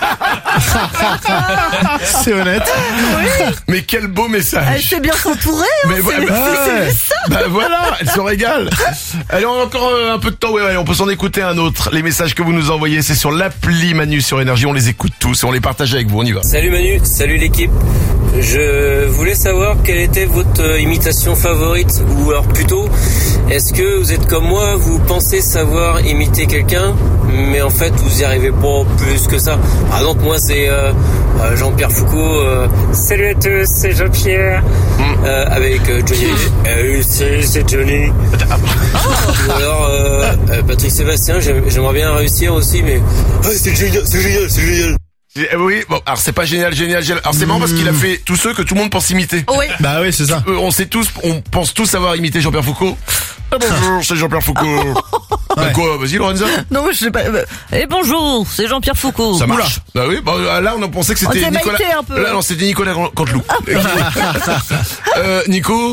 C'est honnête. Oui. Mais quel beau message. Elle sait bien s'entourer. Hein, Mais c'est, bah, c'est, c'est ça. Bah voilà, elle se régale. Allez, on a encore un peu de temps. Ouais, ouais, on peut s'en écouter un autre. Les messages que vous nous envoyez, c'est sur l'appli Manu sur Énergie. On les écoute tous et on les partage avec vous. On y va. Salut Manu, salut l'équipe. Je voulais savoir quelle était votre imitation favorite, ou alors plutôt, est-ce que vous êtes comme moi, vous pensez savoir imiter quelqu'un, mais en fait vous y arrivez pas plus que ça. Par exemple, moi c'est euh, Jean-Pierre Foucault. Euh, salut à tous, c'est Jean-Pierre. Mm. Euh, avec euh, Johnny. Euh, c'est, c'est Johnny. Ou alors euh, euh, Patrick Sébastien. J'aimerais bien réussir aussi, mais ah, c'est génial, c'est génial, c'est génial. Oui, bon, alors c'est pas génial, génial, génial. Alors c'est marrant parce qu'il a fait tous ceux que tout le monde pense imiter. Oui. Bah oui, c'est ça. Euh, on sait tous, on pense tous savoir imiter Jean-Pierre Foucault. Ah, bonjour, c'est Jean-Pierre Foucault. Ouais. Bah quoi, vas-y Lorenza. Non, je sais pas. Eh bonjour, c'est Jean-Pierre Foucault. Ça marche. Bah oui, bah là on a pensé que c'était on Nicolas. Un peu. Là non, c'était Nicolas Canteloup. euh, Nico.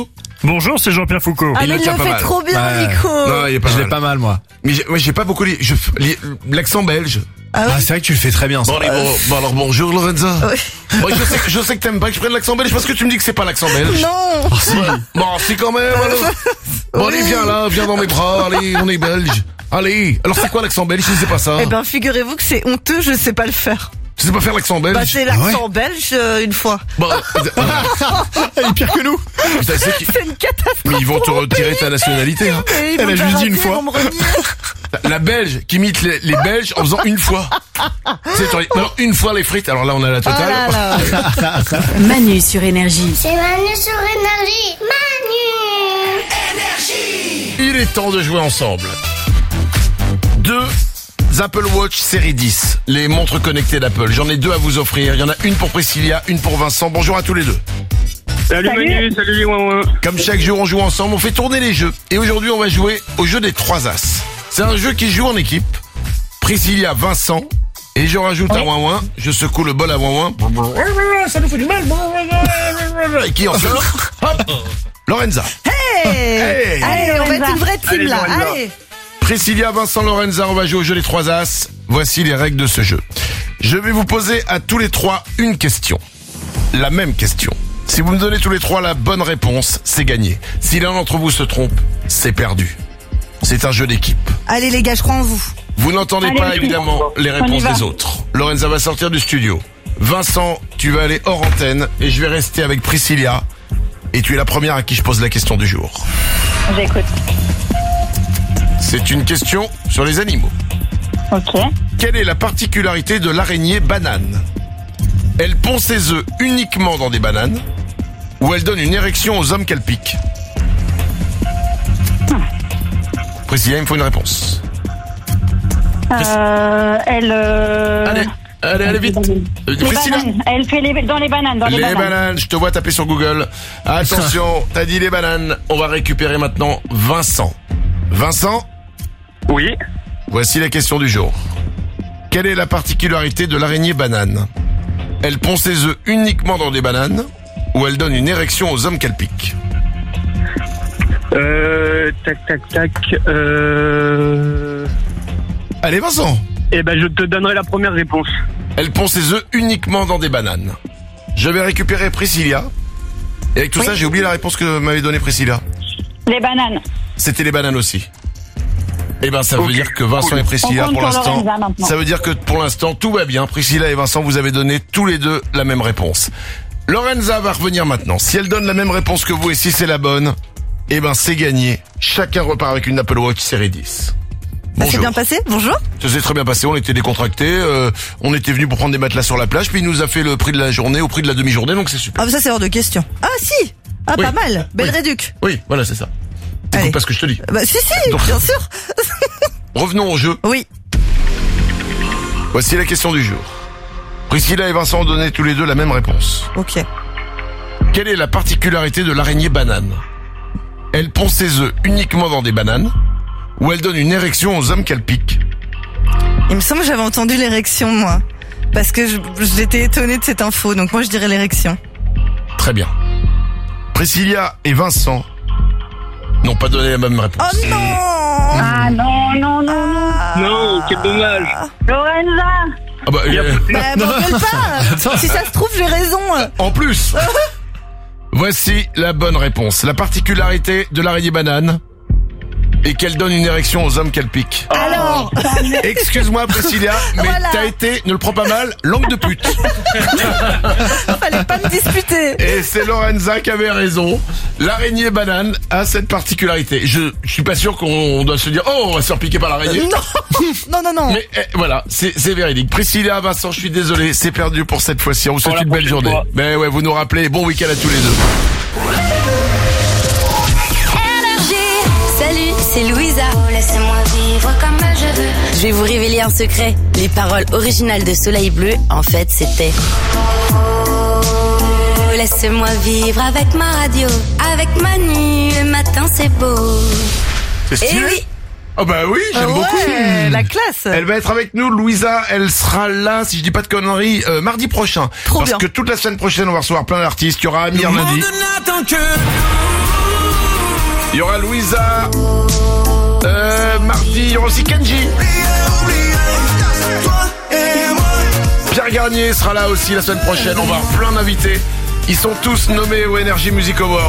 Bonjour, c'est Jean-Pierre Foucault. Ah, mais il le fait mal. trop bien, Ouais. Nico. Non, il est pas Je mal. l'ai pas mal, moi. Mais j'ai, moi, j'ai pas beaucoup li- je, li- l'accent belge. Ah, Ah, c'est vrai que tu le fais très bien, ça. Bon, allez, bon, bon, alors bonjour Lorenza. Oui. Bon, je sais, que- je sais que t'aimes pas que je prenne l'accent belge parce que tu me dis que c'est pas l'accent belge. Non. Oh, si. Bon, si quand même, alors. Bon, allez, viens là, viens dans mes bras, allez, on est belge. Allez. Alors, c'est quoi l'accent belge? Je sais pas ça. Eh ben, figurez-vous que c'est honteux, je sais pas le faire. Je sais pas faire l'accent belge. Bah, c'est l'accent belge, euh, une fois. Bon, Elle est pire que nous. putain, c'est qui- C'est une catastrophe. Mais ils vont te retirer ta nationalité, hein. Et ils Elle vont a me juste dit une raser, fois. ils vont me renier. La Belge qui imite les, les Belges en faisant une fois. C'est toi. Alors, une fois les frites, alors là, on a la Oh totale. là là. Manu sur Énergie. C'est Manu sur Énergie. Manu. Il est temps de jouer ensemble. Deux Apple Watch série dix, les montres connectées d'Apple. J'en ai deux à vous offrir. Il y en a une pour Priscilla, une pour Vincent. Bonjour à tous les deux. Salut, Salut. Manu, salut les ouin. Comme chaque jour, on joue ensemble, on fait tourner les jeux. Et aujourd'hui, on va jouer au jeu des trois as. C'est un jeu qui joue en équipe. Priscilla, Vincent. Et je rajoute un ouin-ouin. Je secoue le bol à ouin-ouin. Ça nous fait du mal. Et qui en sort? Hop, Lorenza. Hey. Hey. Allez, on va être une vraie team Allez, là. Lorenza. Allez. Priscilla, Vincent, Lorenza, on va jouer au jeu des trois as. Voici les règles de ce jeu. Je vais vous poser à tous les trois une question. La même question. Si vous me donnez tous les trois la bonne réponse, c'est gagné. Si l'un d'entre vous se trompe, c'est perdu. C'est un jeu d'équipe. Allez les gars, je crois en vous. Vous n'entendez Allez, pas vas-y. évidemment les On y réponses va. des autres. Lorenza va sortir du studio. Vincent, tu vas aller hors antenne et je vais rester avec Priscilla. Et tu es la première à qui je pose la question du jour. J'écoute. C'est une question sur les animaux. Ok. Quelle est la particularité de l'araignée banane? Elle pond ses œufs uniquement dans des bananes ou elle donne une érection aux hommes qu'elle pique? Priscilla, il me faut une réponse. Euh, elle. Euh... Allez, allez, allez vite. Euh, Les Priscilla. bananes. Elle fait les dans les bananes, dans les, Les bananes. bananes, je te vois taper sur Google. Attention, t'as dit les bananes. On va récupérer maintenant Vincent. Vincent, Oui. voici la question du jour. Quelle est la particularité de l'araignée banane? Elle pond ses œufs uniquement dans des bananes ou elle donne une érection aux hommes qu'elle pique? Euh, tac, tac, tac. Euh... Allez Vincent. Eh ben, je te donnerai la première réponse. Elle pond ses œufs uniquement dans des bananes. Je vais récupérer Priscilla. Et avec tout Oui. ça, j'ai oublié la réponse que m'avait donnée Priscilla. Les bananes. C'était les bananes aussi. Eh ben, ça veut Ok. dire que Vincent et Priscilla, On compte pour sur l'instant, Lorenza maintenant. ça veut dire que pour l'instant, tout va bien. Priscilla et Vincent, vous avez donné tous les deux la même réponse. Lorenza va revenir maintenant. Si elle donne la même réponse que vous et si c'est la bonne, eh ben, c'est gagné. Chacun repart avec une Apple Watch série dix. Ça s'est Bonjour. bien passé? Bonjour. Ça s'est très bien passé, on était décontractés, euh, on était venus pour prendre des matelas sur la plage, puis il nous a fait le prix de la journée au prix de la demi-journée, donc c'est super. Ah, mais ça c'est hors de question. Ah si. Ah, Oui. pas mal. Belle Oui. réduc. Oui, voilà, c'est ça. Allez. T'écoutes pas ce que je te dis. Bah si si, Donc- bien sûr. Revenons au jeu. Oui. Voici la question du jour. Priscilla et Vincent ont donné tous les deux la même réponse. Ok. Quelle est la particularité de l'araignée banane? Elle pond ses œufs uniquement dans des bananes ou elle donne une érection aux hommes qu'elle pique? Il me semble que j'avais entendu l'érection moi. Parce que je- j'étais étonnée de cette info, donc moi je dirais l'érection. Très bien. Priscilla et Vincent n'ont pas donné la même réponse. Oh non. Ah non, non, non, non. Non, quel dommage. Lorenza. Ah bah, euh, Bah m'engueule pas. Si ça se trouve j'ai raison. en plus, voici la bonne réponse. La particularité de l'araignée banane est qu'elle donne une érection aux hommes qu'elle pique. Alors. Excuse-moi Priscilla, mais Voilà. t'as été, ne le prends pas mal, langue de pute. Fallait pas me disputer. Et c'est Lorenza qui avait raison. L'araignée banane a cette particularité. Je, je suis pas sûr qu'on doit se dire, oh, on va se faire piquer par l'araignée. Non, non, non, non. Mais eh, voilà, c'est c'est véridique. Priscilla, Vincent, je suis désolé, c'est perdu pour cette fois-ci. On vous souhaite Pour la une belle prochaine journée. fois. Mais ouais, vous nous rappelez. Bon week-end à tous les deux. Salut, c'est Louisa. Laissez-moi vivre comme je veux. Je vais vous révéler un secret. Les paroles originales de Soleil Bleu, en fait, c'était oh, laisse-moi vivre avec ma radio. Avec Manu, le matin c'est beau. C'est stylé. Eh oui. Ah bah oui, j'aime Ouais, beaucoup. la classe. Elle va être avec nous, Louisa. Elle sera là, si je dis pas de conneries, euh, mardi prochain. Trop Parce bien. que toute la semaine prochaine, on va recevoir plein d'artistes. Il y aura Amir lundi. n'attend que Il y aura Louisa. Euh, mardi, il y aura aussi Kenji. Pierre Garnier sera là aussi la semaine prochaine. On va avoir plein d'invités. Ils sont tous nommés au Energy Music Awards.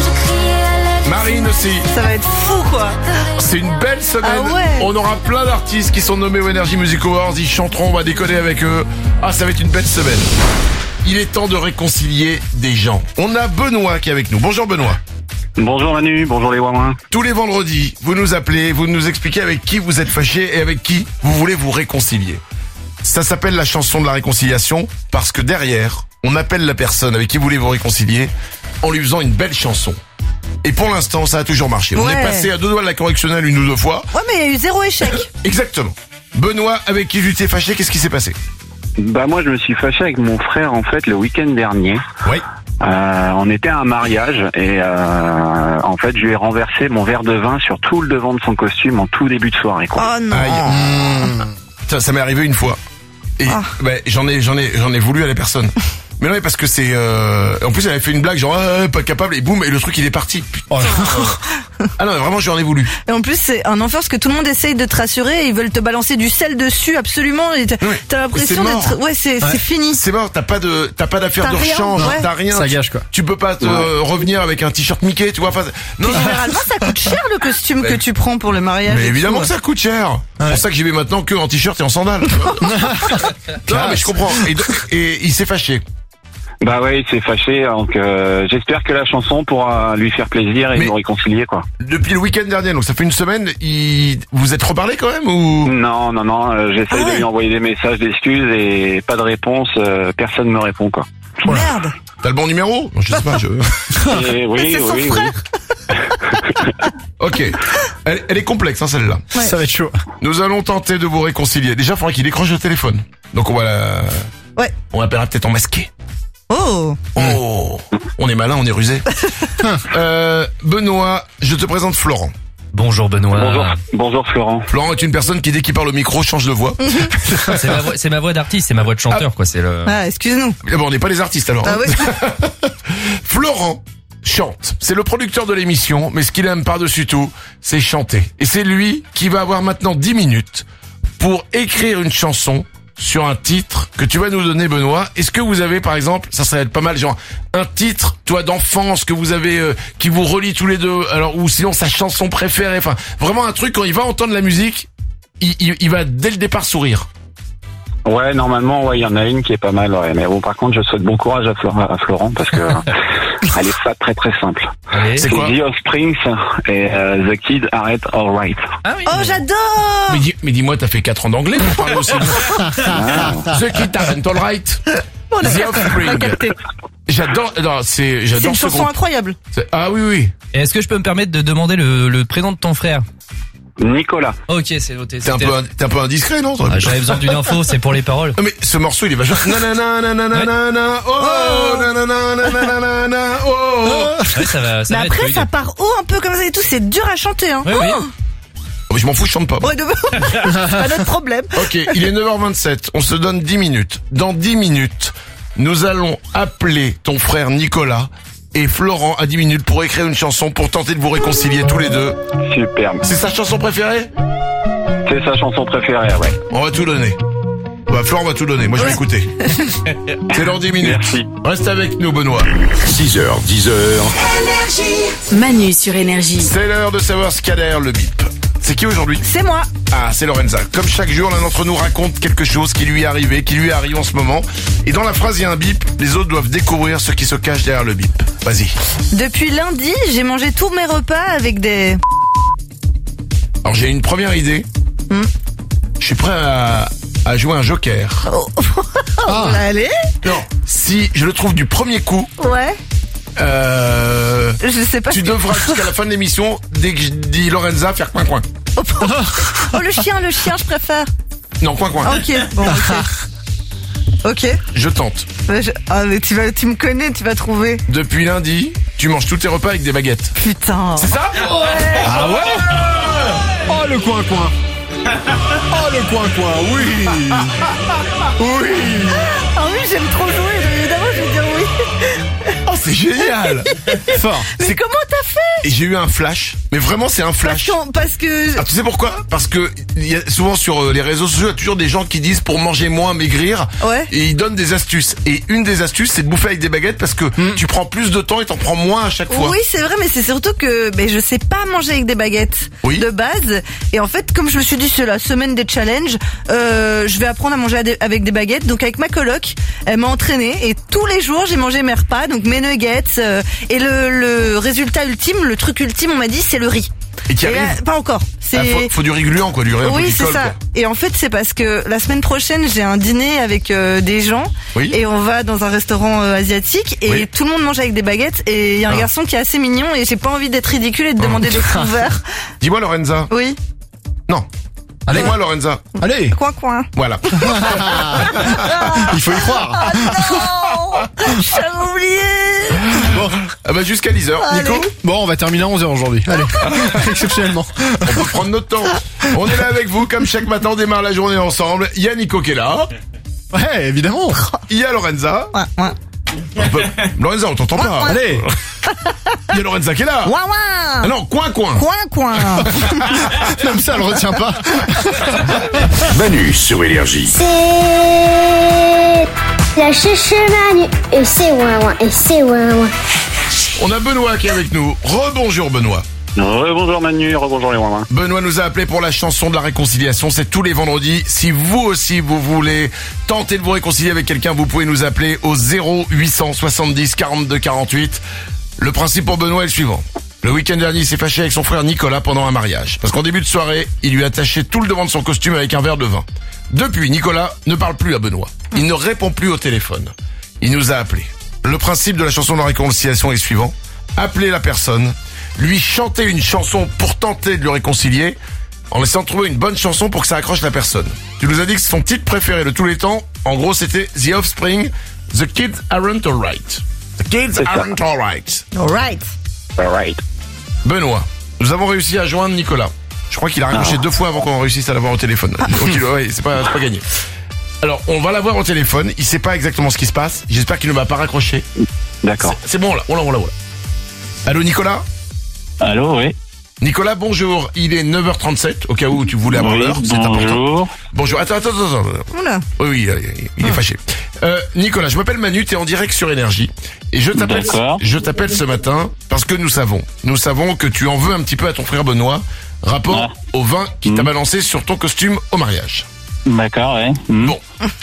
Marine aussi. Ça va être fou, quoi. C'est une belle semaine. Ah ouais. On aura plein d'artistes qui sont nommés au Energy Music Awards. Ils chanteront, on va déconner avec eux. Ah, ça va être une belle semaine. Il est temps de réconcilier des gens. On a Benoît qui est avec nous. Bonjour Benoît. Bonjour Manu, bonjour les Wawins. Tous les vendredis, vous nous appelez, vous nous expliquez avec qui vous êtes fâché et avec qui vous voulez vous réconcilier. Ça s'appelle la chanson de la réconciliation parce que derrière, on appelle la personne avec qui vous voulez vous réconcilier en lui faisant une belle chanson. Et pour l'instant, ça a toujours marché. Ouais. On est passé à deux doigts de la correctionnelle une ou deux fois. Ouais, mais il y a eu zéro échec. Exactement. Benoît, avec qui tu t'es fâché, qu'est-ce qui s'est passé? Bah moi je me suis fâché avec mon frère en fait le week-end dernier. Oui. Euh, on était à un mariage et euh, en fait je lui ai renversé mon verre de vin sur tout le devant de son costume en tout début de soirée, quoi. Oh non. Aïe. Mmh. Ça, ça m'est arrivé une fois. Et Ah. bah, j'en ai, j'en ai, j'en ai voulu à la personne. Mais non, mais parce que c'est. Euh... En plus, elle avait fait une blague genre ah, pas capable et boum et le truc il est parti. Putain. Ah non, mais vraiment j'en ai voulu. Et en plus, c'est un enfer parce que tout le monde essaye de te rassurer et ils veulent te balancer du sel dessus absolument. Et t'as, Oui. t'as l'impression Et c'est mort. d'être. Ouais, c'est, Ouais. c'est fini. C'est mort. T'as pas de, t'as pas d'affaire T'as de rien, rechange. ouais. T'as rien. Ça Tu- gâche, quoi. Tu peux pas te Ouais. euh, revenir avec un t-shirt Mickey, tu vois. Enfin, non, non. Généralement, ça coûte cher le costume Mais- que tu prends pour le mariage. Mais et évidemment tout. que ça coûte cher. C'est pour ça que j'y vais maintenant que en t-shirt et en sandales. Non, mais je comprends. Et, donc- et il s'est fâché. Bah ouais, il s'est fâché, donc euh, j'espère que la chanson pourra lui faire plaisir et Mais- nous réconcilier, quoi. Depuis le week-end dernier, donc ça fait une semaine, il... vous êtes reparlé quand même ou? Non, non, non, euh, j'essaye Ah ouais. de lui envoyer des messages d'excuses et pas de réponse, euh, personne me répond, quoi. Merde. T'as le bon numéro? Non, je sais pas, je... Et oui, C'est son oui, oui. frère. Ok. Elle, elle est complexe, hein, celle-là. Ouais. Ça va être chaud. Nous allons tenter de vous réconcilier. Déjà, il faudrait qu'il décroche le téléphone. Donc on va la... Ouais. On l'appellera peut-être en masqué. Oh. Oh. On est malin, on est rusé. euh, Benoît, je te présente Florent. Bonjour Benoît. Bonjour, bonjour Florent. Florent est une personne qui, dès qu'il parle au micro, change de voix. C'est ma voix, c'est ma voix d'artiste, c'est ma voix de chanteur, quoi. C'est le. Ah, excuse-nous. Eh ben, on n'est pas les artistes alors. Ah hein. ouais. Florent chante. C'est le producteur de l'émission, mais ce qu'il aime par-dessus tout, c'est chanter. Et c'est lui qui va avoir maintenant dix minutes pour écrire une chanson sur un titre que tu vas nous donner, Benoît. Est-ce que vous avez, par exemple, ça serait pas mal, genre un titre, toi, d'enfance que vous avez, euh, qui vous relie tous les deux, alors ou sinon sa chanson préférée, enfin vraiment un truc quand il va entendre la musique, il, il, il va dès le départ sourire. Ouais, normalement, ouais, il y en a une qui est pas mal, ouais. Mais bon, par contre, je souhaite bon courage à, Florent, à Florent parce que elle est pas très très simple. Allez. C'est quoi? The Offspring et euh, The Kid Are Alright. Ah oui. Oh, j'adore. Mais, dis, mais dis-moi, t'as fait quatre ans d'anglais pour parler aussi. The Kid Aren't Alright. On a- The on a Offspring. capté. J'adore, non, c'est, C'est j'adore une ce chanson groupe. incroyable. C'est- Ah oui, oui. Et est-ce que je peux me permettre de demander le, le prénom de ton frère? Nicolas. Ok, c'est noté. T'es un C'était- peu, t'es un peu indiscret, non? Ah, j'avais besoin d'une info, c'est pour les paroles. Non, mais ce morceau, il est vachement. Nanana, nanana, nanana, oh, nanana, nanana, nanana, oh. Ouais, ça va, ça Mais va être après, fluide. ça part haut un peu comme ça et tout. C'est dur à chanter, hein. Oui, oui. Oh. Oh, mais je m'en fous, je chante pas. Ouais, de... c'est pas notre problème. Ok, il est neuf heures vingt-sept. On se donne dix minutes. Dans dix minutes, nous allons appeler ton frère Nicolas et Florent à dix minutes pour écrire une chanson pour tenter de vous réconcilier tous les deux. Superbe. C'est sa chanson préférée? C'est sa chanson préférée, ouais. On va tout donner. Bah, Florent va tout donner. Moi, je vais écouter. C'est dans dix minutes. Merci. Reste avec nous, Benoît. six heures, dix heures. Manu sur Énergie. C'est l'heure de savoir ce qu'il y a derrière le bip. C'est qui aujourd'hui? C'est moi. Ah, c'est Lorenza. Comme chaque jour, l'un d'entre nous raconte quelque chose qui lui est arrivé, qui lui arrive en ce moment. Et dans la phrase, il y a un bip. Les autres doivent découvrir ce qui se cache derrière le bip. Vas-y. Depuis lundi, j'ai mangé tous mes repas avec des... Alors, j'ai une première idée. Hmm. Je suis prêt à, à jouer un joker. Oh, Ah. allez. Non, si je le trouve du premier coup, Ouais. euh, Je sais pas. tu devras jusqu'à la fin de l'émission, dès que je dis Lorenza, faire coin coin. Oh, le chien, le chien, je préfère. Non, coin coin. Ok, bon, ok. Ok. Je tente. Ouais, je- Ah, mais tu vas, tu me connais, tu vas trouver. Depuis lundi, tu manges tous tes repas avec des baguettes. Putain. C'est ça? Ouais. Ah ouais? Oh, le coin-coin. Oh, le coin-coin, oui. Oui. Ah oui, j'aime trop jouer, donc évidemment, je vais dire oui. Oh, c'est génial. Fort. Mais comment t'as fait? Et j'ai eu un flash. Mais vraiment, c'est un flash. Parce, qu'on- parce que... Ah, tu sais pourquoi? Parce que il y a souvent sur euh, les réseaux sociaux, il y a toujours des gens qui disent pour manger moins, maigrir. Ouais. Et ils donnent des astuces. Et une des astuces, c'est de bouffer avec des baguettes parce que tu prends plus de temps et t'en prends moins à chaque fois. Oui, c'est vrai, mais c'est surtout que ben, je sais pas manger avec des baguettes Oui. de base. Et en fait, comme je me suis dit, c'est la semaine des challenges, euh, je vais apprendre à manger à des- avec des baguettes. Donc avec ma coloc, elle m'a entraînée et tous les jours, j'ai mangé mes repas, donc mes nuggets. euh, et le, le résultat ultime, le truc ultime, on m'a dit, c'est le riz. Et qui Et là, arrive. pas encore. C'est Ah, faut, faut du riz gluant, quoi, du riz un peu oui, qui c'est colle, ça. quoi. Et en fait, c'est parce que la semaine prochaine, j'ai un dîner avec euh, des gens Oui. et on va dans un restaurant euh, asiatique et Oui. tout le monde mange avec des baguettes et il y a un Ah. garçon qui est assez mignon et j'ai pas envie d'être ridicule et de demander des couverts. Dis-moi, Lorenza. Oui. Non. Allez. Dis-moi, Lorenza. Allez. Coin coin. Voilà. Il faut y croire. Ah non, j'avais oublié. Bon, Ah bah jusqu'à dix heures. Allez. Nico, bon, on va terminer à onze heures aujourd'hui. Allez. Exceptionnellement. on peut prendre notre temps. On est là avec vous, comme chaque matin, on démarre la journée ensemble. Il y a Nico qui est là. Ouais, évidemment. Il y a Lorenza. Ouin, ouin. On peut- Lorenza, on t'entend pas. Allez. Il y a Lorenza qui est là. Ouin, ouin. Ah non, coin, coin. Coin coin. Même ça, elle retient pas. Manu sur Énergie. C'est la chouchou Manu. Et c'est ouin ouin. Et c'est ouin ouin. On a Benoît qui est avec nous. Rebonjour Benoît. Bonjour Manu, rebonjour les Wouin. Benoît nous a appelé pour la chanson de la réconciliation. C'est tous les vendredis. Si vous aussi vous voulez tenter de vous réconcilier avec quelqu'un, vous pouvez nous appeler au zéro huit cent soixante-dix quarante-deux quarante-huit. Le principe pour Benoît est le suivant. Le week-end dernier, il s'est fâché avec son frère Nicolas pendant un mariage. Parce qu'en début de soirée, il lui a attaché tout le devant de son costume avec un verre de vin. Depuis, Nicolas ne parle plus à Benoît. Il ne répond plus au téléphone. Il nous a appelé. Le principe de la chanson de la réconciliation est le suivant. Appeler la personne, lui chanter une chanson pour tenter de le réconcilier, en laissant trouver une bonne chanson pour que ça accroche la personne. Tu nous as dit que son titre préféré de tous les temps, en gros, c'était The Offspring, The Kids Aren't Alright. The Kids C'est ça. Aren't Alright. Alright. Alright. Benoît, nous avons réussi à joindre Nicolas. Je crois qu'il a raccroché Ah. deux fois avant qu'on réussisse à l'avoir au téléphone. Donc, il- ouais, c'est pas, c'est pas gagné. Alors, on va l'avoir au téléphone. Il sait pas exactement ce qui se passe. J'espère qu'il ne va pas raccrocher. D'accord. C'est, c'est bon, là. On l'a, on l'a, on l'a. Allô, Nicolas? Allô, oui. Nicolas, bonjour. Il est neuf heures trente-sept, au cas où tu voulais avoir Oui, l'heure. C'est important. bonjour. Bonjour. Attends, attends, attends. attends. Oula. Oui, oui, euh, il est fâché. Euh, Nicolas, je m'appelle Manu, t'es en direct sur Énergie. Et je t'appelle, D'accord. je t'appelle ce matin parce que nous savons, nous savons que tu en veux un petit peu à ton frère Benoît, rapport Ah. au vin qui t'a balancé sur ton costume au mariage. D'accord, ouais. Hmm. Bon.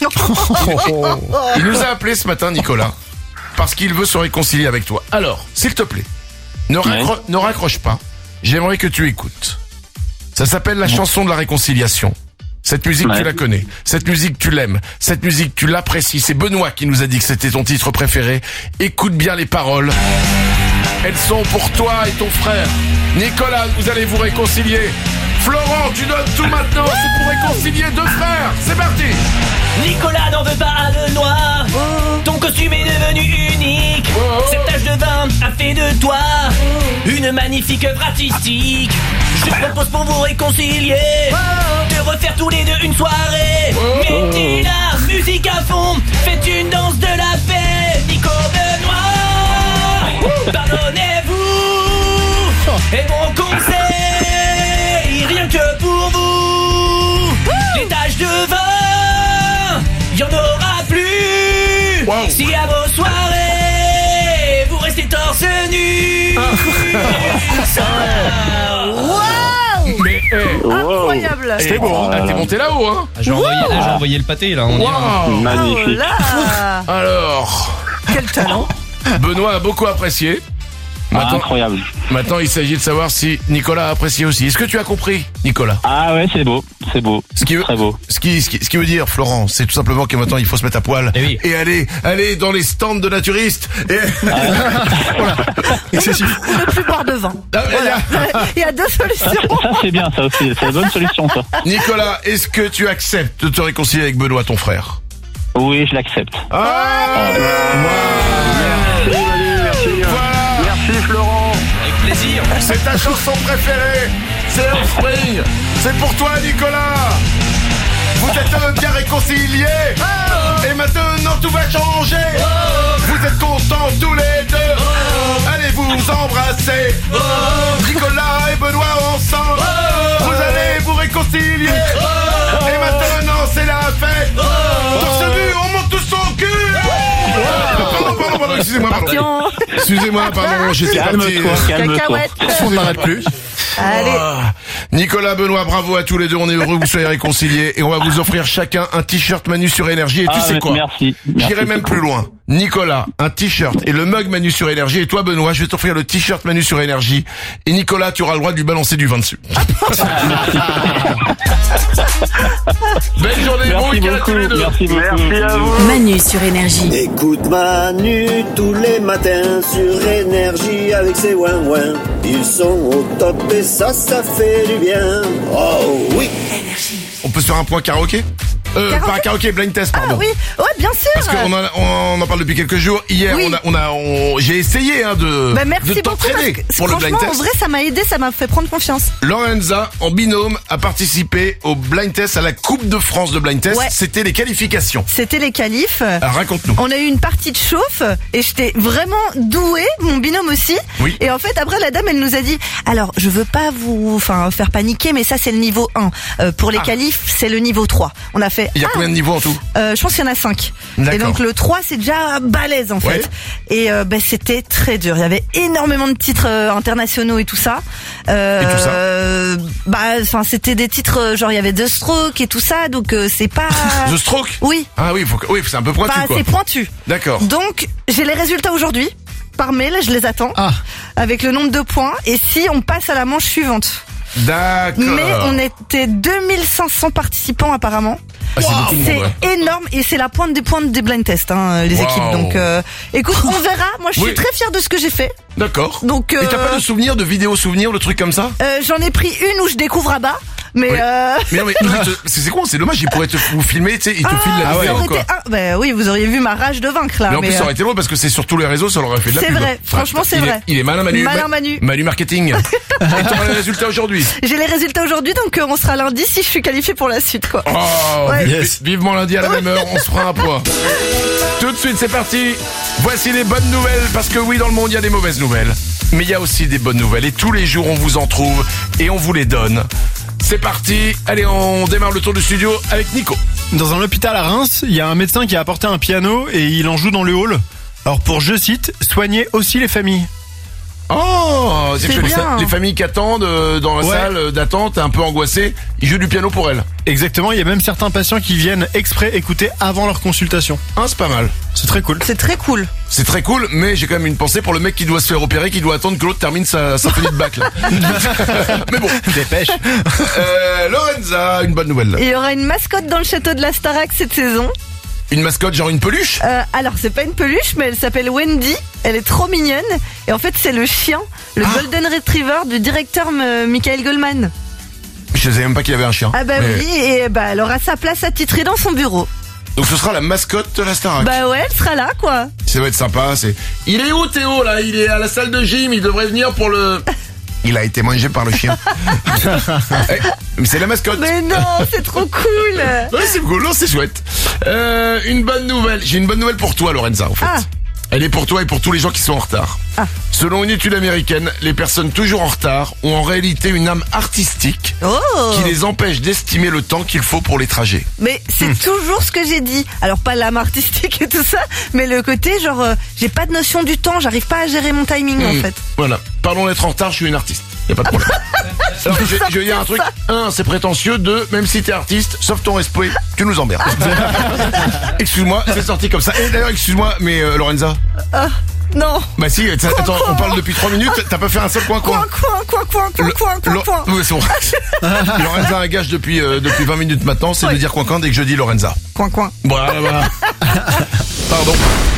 Il nous a appelé ce matin, Nicolas, parce qu'il veut se réconcilier avec toi. Alors, s'il te plaît, ne, raccro- ne raccroche pas. J'aimerais que tu écoutes. Ça s'appelle la chanson de la réconciliation. Cette musique, Ouais. tu la connais. Cette musique, tu l'aimes. Cette musique, tu l'apprécies. C'est Benoît qui nous a dit que c'était ton titre préféré. Écoute bien les paroles. Elles sont pour toi et ton frère. Nicolas, vous allez vous réconcilier. Florent, tu donnes tout maintenant. C'est pour réconcilier deux frères. C'est parti. Nicolas n'en veut pas à Benoît. Ton costume est devenu unique. Cette tache de vin a fait de toi une magnifique œuvre artistique. Je propose pour vous réconcilier de refaire tous les deux une soirée. Mettez la musique à fond, faites une danse de la paix. Nico, Benoît, pardonnez-vous. Et mon conseil, rien que pour vous, les taches de vin, y en aura plus. Si à vos soirées vous restez torse nu. Wow. Mais, eh, Incroyable. c'était bon, hein. T'es monté là-haut, hein. J'ai envoyé, là, j'ai envoyé le pâté, là. On y va. Wow. Magnifique. Oh là. Alors, Quel talent. Benoît a beaucoup apprécié. Ah, Maintenant, incroyable. maintenant, il s'agit de savoir si Nicolas a apprécié aussi. Est-ce que tu as compris, Nicolas? Ah ouais, c'est beau, c'est beau. Ce qui veut, Très beau. ce qui, ce qui, ce qui veut dire, Florent, c'est tout simplement que maintenant il faut se mettre à poil Eh oui. et aller, aller dans les stands de naturistes. Et... voilà. Excessif. Ou ne plus boire de vin. Ah, mais Voilà. là- Il y a deux solutions. Ça, c'est bien, ça aussi. C'est la bonne solution, ça. Nicolas, est-ce que tu acceptes de te réconcilier avec Benoît, ton frère? Oui, je l'accepte. Ah, Merci, Manu, merci. Merci, Florent. Avec plaisir. c'est ta chanson préférée. C'est Offspring. C'est pour toi, Nicolas. Vous êtes bien réconciliés. Et maintenant, tout va changer. Vous êtes contents tous les deux. vous embrasser. Oh, Nicolas et Benoît ensemble. Oh, vous allez vous réconcilier. Oh, et maintenant c'est la fête. Oh, torse nu, on monte tous son cul. Oh, pardon, pardon, pardon, excusez-moi, pardon. Excusez-moi, pardon, j'étais parti. Calme-toi, calme-toi. On n'arrête plus. Allez. Oh. Nicolas, Benoît, bravo à tous les deux. On est heureux que vous soyez réconciliés et on va vous offrir chacun un t-shirt Manu sur Énergie. Et tu Ah, sais quoi? Merci. merci. J'irai même plus loin. Nicolas, un t-shirt et le mug Manu sur Énergie. Et toi, Benoît, je vais t'offrir le t-shirt Manu sur Énergie. Et Nicolas, tu auras le droit de lui balancer du vin dessus. Belle journée, bon Merci week-end à tous les beaucoup. deux. Merci beaucoup. Merci à vous. Manu sur Énergie. Écoute Manu tous les matins sur Énergie avec ses ouin-ouin. Ils sont au top et ça, ça fait du bien. Oh oui. On peut se faire un point karaoké? Euh, Karaoké pas un karaoké, blind test, Ah pardon. oui, ouais, bien sûr. Parce qu'on en, a- on en parle depuis quelques jours. Hier, Oui. on a, on a, on- j'ai essayé hein, de, Bah, merci de beaucoup parce t'entraîner que pour le blind franchement, en test. vrai, ça m'a aidé, ça m'a fait prendre confiance. Lorenza, en binôme, a participé au blind test à la Coupe de France de blind test. Ouais. C'était les qualifications. C'était les qualifs. Alors, raconte-nous. On a eu une partie de chauffe et j'étais vraiment douée, mon binôme aussi. Oui. Et en fait, après, la dame, elle nous a dit, alors, je veux pas vous, enfin, faire paniquer, mais ça, c'est le niveau un. Euh, pour les Ah. qualifs, c'est le niveau trois. On a fait. Il y a ah, combien de niveaux en tout? euh, Je pense qu'il y en a cinq. D'accord. Et donc, le trois, c'est déjà balèze, en fait. Ouais. Et euh, ben, c'était très dur. Il y avait énormément de titres euh, internationaux et tout ça. Euh, Et tout ça euh, Bah, enfin, c'était des titres, euh, genre, il y avait The Stroke et tout ça, donc euh, c'est pas. The Stroke? Oui. Ah oui, faut que, oui, c'est un peu pointu, Bah, quoi. c'est pointu. D'accord. Donc, j'ai les résultats aujourd'hui. Par mail, je les attends. Ah. Avec le nombre de points. Et si on passe à la manche suivante. D'accord. Mais on était deux mille cinq cents participants apparemment. Ah, c'est beaucoup de C'est monde, ouais. énorme et c'est la pointe des pointes des blind tests, hein, les Wow. équipes. Donc, euh, écoute, on verra. Moi, je suis Oui. très fière de ce que j'ai fait. D'accord. Donc, Et t'as euh, pas de souvenirs, de vidéos souvenirs, de trucs comme ça? Euh, J'en ai pris une où je découvre à bas. Mais Oui. euh... Mais non, mais eux, ils te- c'est c'est con, c'est dommage, ils pourraient te vous filmer, tu sais, ils te filment la ça vidéo, aurait quoi. été un- bah oui, vous auriez vu ma rage de vaincre là. Mais en plus, mais, ça aurait euh, été drôle parce que c'est sur tous les réseaux, ça leur aurait fait de la C'est pub. vrai, franchement, c'est il est- vrai. Il est malin, Manu. Malin, Ma- Manu. Manu Marketing. Et t'auras les résultats aujourd'hui. J'ai les résultats aujourd'hui, donc euh, on sera lundi si je suis qualifiée pour la suite, quoi. Oh, Ouais. vi- Yes. vivement lundi à la même heure, on se fera un point. Tout de suite, c'est parti. Voici les bonnes nouvelles, parce que oui, dans le monde, il y a des mauvaises nouvelles. Mais il y a aussi des bonnes nouvelles, et tous les jours, on vous en trouve, et on vous les donne. C'est parti. Allez, on démarre le tour du studio avec Nico. Dans un hôpital à Reims, il y a un médecin qui a apporté un piano et il en joue dans le hall. Alors pour, je cite, soigner aussi les familles. Oh, c'est C'est que les, bien. les familles qui attendent euh, dans la Ouais. salle d'attente, un peu angoissées, ils jouent du piano pour elles. Exactement, il y a même certains patients qui viennent exprès écouter avant leur consultation. Hein, c'est pas mal. C'est très cool. C'est très cool. C'est très cool, mais j'ai quand même une pensée pour le mec qui doit se faire opérer, qui doit attendre que l'autre termine sa symphonie de bac, là. Mais bon. Dépêche. Euh, Lorenza, une bonne nouvelle. Il y aura une mascotte dans le château de la Starac cette saison. Une mascotte, genre une peluche? Euh, alors, c'est pas une peluche, mais elle s'appelle Wendy. Elle est trop mignonne. Et en fait, c'est le chien, le Ah. Golden Retriever du directeur euh, Michael Goldman. Je savais même pas qu'il avait un chien. Ah bah Mais- oui, et bah elle aura sa place attitrée dans son bureau. Donc ce sera la mascotte de la Starac. Bah ouais, elle sera là, quoi. Ça va être sympa, c'est... Il est où Théo, là? Il est à la salle de gym, il devrait venir pour le... Il a été mangé par le chien. Eh, mais c'est la mascotte. Mais non, c'est trop cool. Ouais, c'est cool, non, c'est chouette. Euh, une bonne nouvelle. J'ai une bonne nouvelle pour toi, Lorenza, en fait. Ah. Elle est pour toi et pour tous les gens qui sont en retard. Ah. Selon une étude américaine, les personnes toujours en retard ont en réalité une âme artistique Oh. qui les empêche d'estimer le temps qu'il faut pour les trajets. Mais c'est Hmm. toujours ce que j'ai dit. Alors pas l'âme artistique et tout ça, mais le côté genre euh, j'ai pas de notion du temps, j'arrive pas à gérer mon timing en Hmm. fait. Voilà. Pardon d'être en retard, je suis une artiste. Y a pas de problème. Alors, je, je vais dire un truc. Un, c'est prétentieux. Deux, même si t'es artiste, sauf ton respect, tu nous emmerdes. Excuse-moi, c'est sorti comme ça. Et d'ailleurs, excuse-moi, mais euh, Lorenza. Ah non. Bah si, t'as- Coin, attends, coin. on parle depuis trois minutes, t'as pas fait un seul coin coin. Coin coin coin coin coin coin Lo- coin coin. Ouais, c'est bon. Lorenza a un gage depuis, euh, depuis vingt minutes maintenant, c'est Ouais. de dire coin coin dès que je dis Lorenza. Coin coin. Voilà, voilà. Pardon.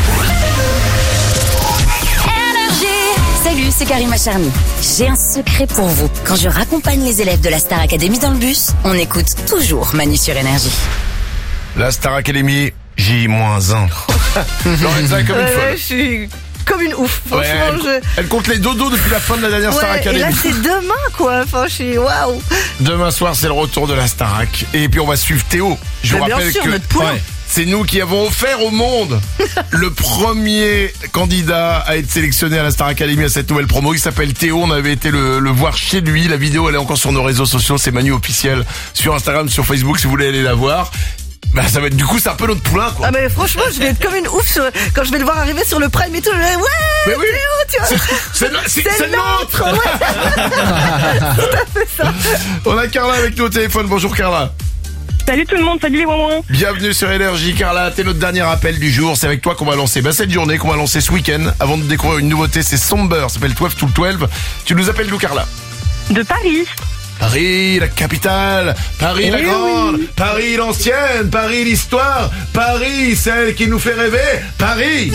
Salut, c'est Karima Charny. J'ai un secret pour vous. Quand je raccompagne les élèves de la Star Academy dans le bus, on écoute toujours Manu sur Énergie. La Star Academy, J moins un. Lorenza est comme une Ouais, ouais, folle. je suis comme une ouf. Ouais, Franchement, elle, elle compte les dodos depuis la fin de la dernière je. Star Ouais, et Academy. là c'est demain quoi. Enfin, je suis waouh. Demain soir, c'est le retour de la Starac. Et puis on va suivre Théo. Je Mais vous bien rappelle sûr, que notre poulain. Ouais. C'est nous qui avons offert au monde le premier candidat à être sélectionné à la Star Academy à cette nouvelle promo. Il s'appelle Théo. On avait été le, le voir chez lui. La vidéo, elle est encore sur nos réseaux sociaux. C'est Manu officiel sur Instagram, sur Facebook, si vous voulez aller la voir. Bah, ça va être, du coup, c'est un peu notre poulain, quoi. Ah, mais franchement, je vais être comme une ouf sur, quand je vais le voir arriver sur le Prime et tout. Je vais, ouais, mais oui. Théo, tu vois. C'est, c'est, c'est, c'est notre. notre. Ouais. Tout à fait ça. On a Carla avec nous au téléphone. Bonjour, Carla. Salut tout le monde, salut les moments. Bienvenue sur Énergie. Carla, t'es notre dernier appel du jour. C'est avec toi qu'on va lancer bah, cette journée, qu'on va lancer ce week-end. Avant de découvrir une nouveauté, c'est Somber, ça s'appelle douze to douze. Tu nous appelles d'où, Carla? De Paris. Paris, la capitale, Paris Eh la grande, oui. Paris l'ancienne, Paris l'histoire, Paris celle qui nous fait rêver, Paris.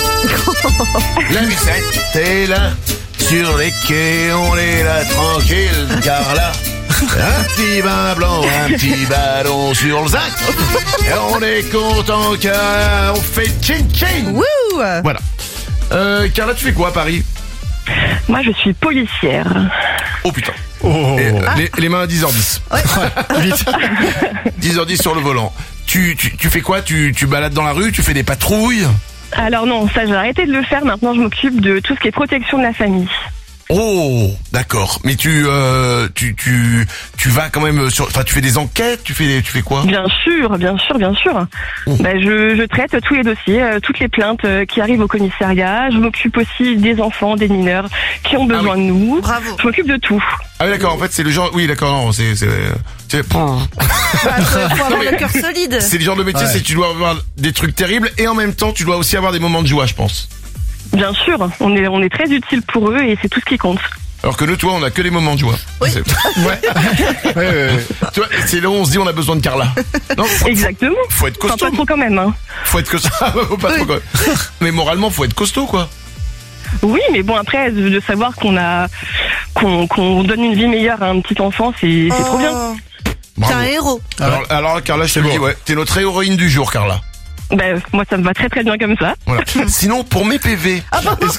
La musette est là, sur les quais on est là tranquille, Carla. Un petit vin blanc, un petit ballon sur le zac. Et on est content car on fait chin chin. Wouh. Voilà. Euh, Carla, tu fais quoi à Paris? Moi je suis policière. Oh putain. Oh. Et, euh, les, les mains à dix heures dix. Ouais. Vite. dix heures dix sur le volant. Tu, tu, tu fais quoi? tu, tu balades dans la rue? Tu fais des patrouilles? Alors non, ça j'ai arrêté de le faire, maintenant je m'occupe de tout ce qui est protection de la famille. Oh, d'accord. Mais tu, euh, tu, tu, tu vas quand même sur, enfin, tu fais des enquêtes, tu fais, tu fais quoi? Bien sûr, bien sûr, bien sûr. Oh. Bah, je, je traite tous les dossiers, euh, toutes les plaintes euh, qui arrivent au commissariat. Je m'occupe aussi des enfants, des mineurs qui ont besoin Ah oui. de nous. Bravo. Je m'occupe de tout. Ah oui, d'accord. En fait, c'est le genre, oui, d'accord. Non, c'est, c'est, c'est, Bah, faut, faut avoir le cœur solide. c'est le genre de métier, Ouais. c'est que tu dois avoir des trucs terribles et en même temps, tu dois aussi avoir des moments de joie, je pense. Bien sûr, on est, on est très utile pour eux et c'est tout ce qui compte. Alors que nous, toi, on a que des moments de joie. Oui. C'est- Ouais. ouais, ouais, ouais. Tu vois, c'est là où on se dit on a besoin de Carla. Non, faut, Exactement. faut être Enfin, costaud. pas trop quand même. Hein. Faut être costaud. Faut pas trop, quoi. Mais moralement, faut être costaud, quoi. Oui, mais bon après de, de savoir qu'on a qu'on qu'on donne une vie meilleure à un petit enfant, c'est c'est trop bien. Oh, T'es Bravo. un héros. Alors, alors, Carla, je te C'est le dis, beau. ouais, t'es notre héroïne du jour, Carla. Ben moi ça me va très très bien comme ça. Voilà. Sinon, pour mes P V, est-ce que-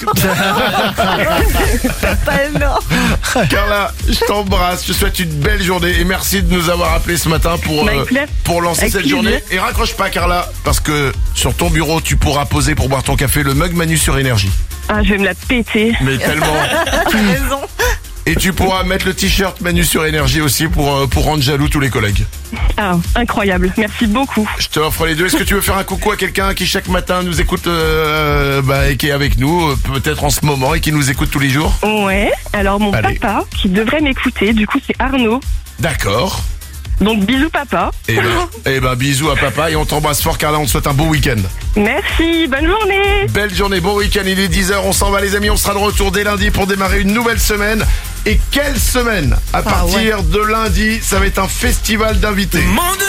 Pas énorme. Carla, je t'embrasse, je te souhaite une belle journée et merci de nous avoir appelé ce matin pour, Bah, euh, avec plaisir. pour lancer Avec cette plaisir. journée. Et raccroche pas, Carla, parce que sur ton bureau, tu pourras poser pour boire ton café le mug Manu sur Énergie. Ah je vais me la péter. Mais tellement. T'as raison. Et tu pourras mettre le t-shirt Manu sur Énergie aussi pour, euh, pour rendre jaloux tous les collègues. Ah incroyable, merci beaucoup. Je te offre les deux. Est-ce que tu veux faire un coucou à quelqu'un qui chaque matin nous écoute euh, bah, et qui est avec nous, euh, peut-être en ce moment, et qui nous écoute tous les jours? Ouais, alors mon Allez. papa qui devrait m'écouter, du coup c'est Arnaud. D'accord. Donc bisous papa. Et ben, eh ben bisous à papa et on t'embrasse fort, Carla, on te souhaite un beau week-end. Merci, bonne journée. Belle journée, bon week-end, il est dix heures, on s'en va les amis, on sera de retour dès lundi pour démarrer une nouvelle semaine. Et quelle semaine! À partir de lundi, ça va être un festival d'invités.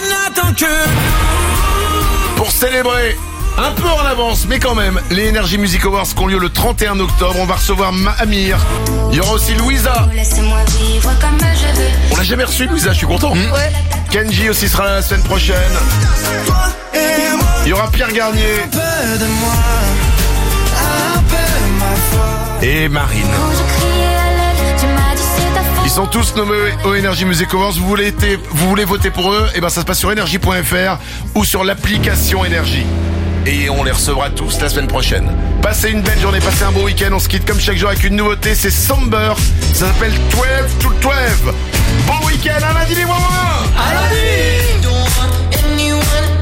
Pour célébrer un peu en avance, mais quand même, les Energy Music Awards qui ont lieu le trente et un octobre, on va recevoir Amir. Il y aura aussi Louisa. Laisse-moi vivre comme je veux. On l'a jamais reçu, Louisa, je suis content. Ouais. Kenji aussi sera là la semaine prochaine. Il y aura Pierre Garnier. Et Marine. Ils sont tous nommés au Energy Music Awards. Vous voulez, été- vous voulez voter pour eux? Et ben ça se passe sur énergie point f r ou sur l'application Énergie. Et on les recevra tous la semaine prochaine. Passez une belle journée, passez un beau week-end. On se quitte comme chaque jour avec une nouveauté, c'est Somber. Ça s'appelle douze to douze. Bon week-end, à lundi les moments. I don't want anyone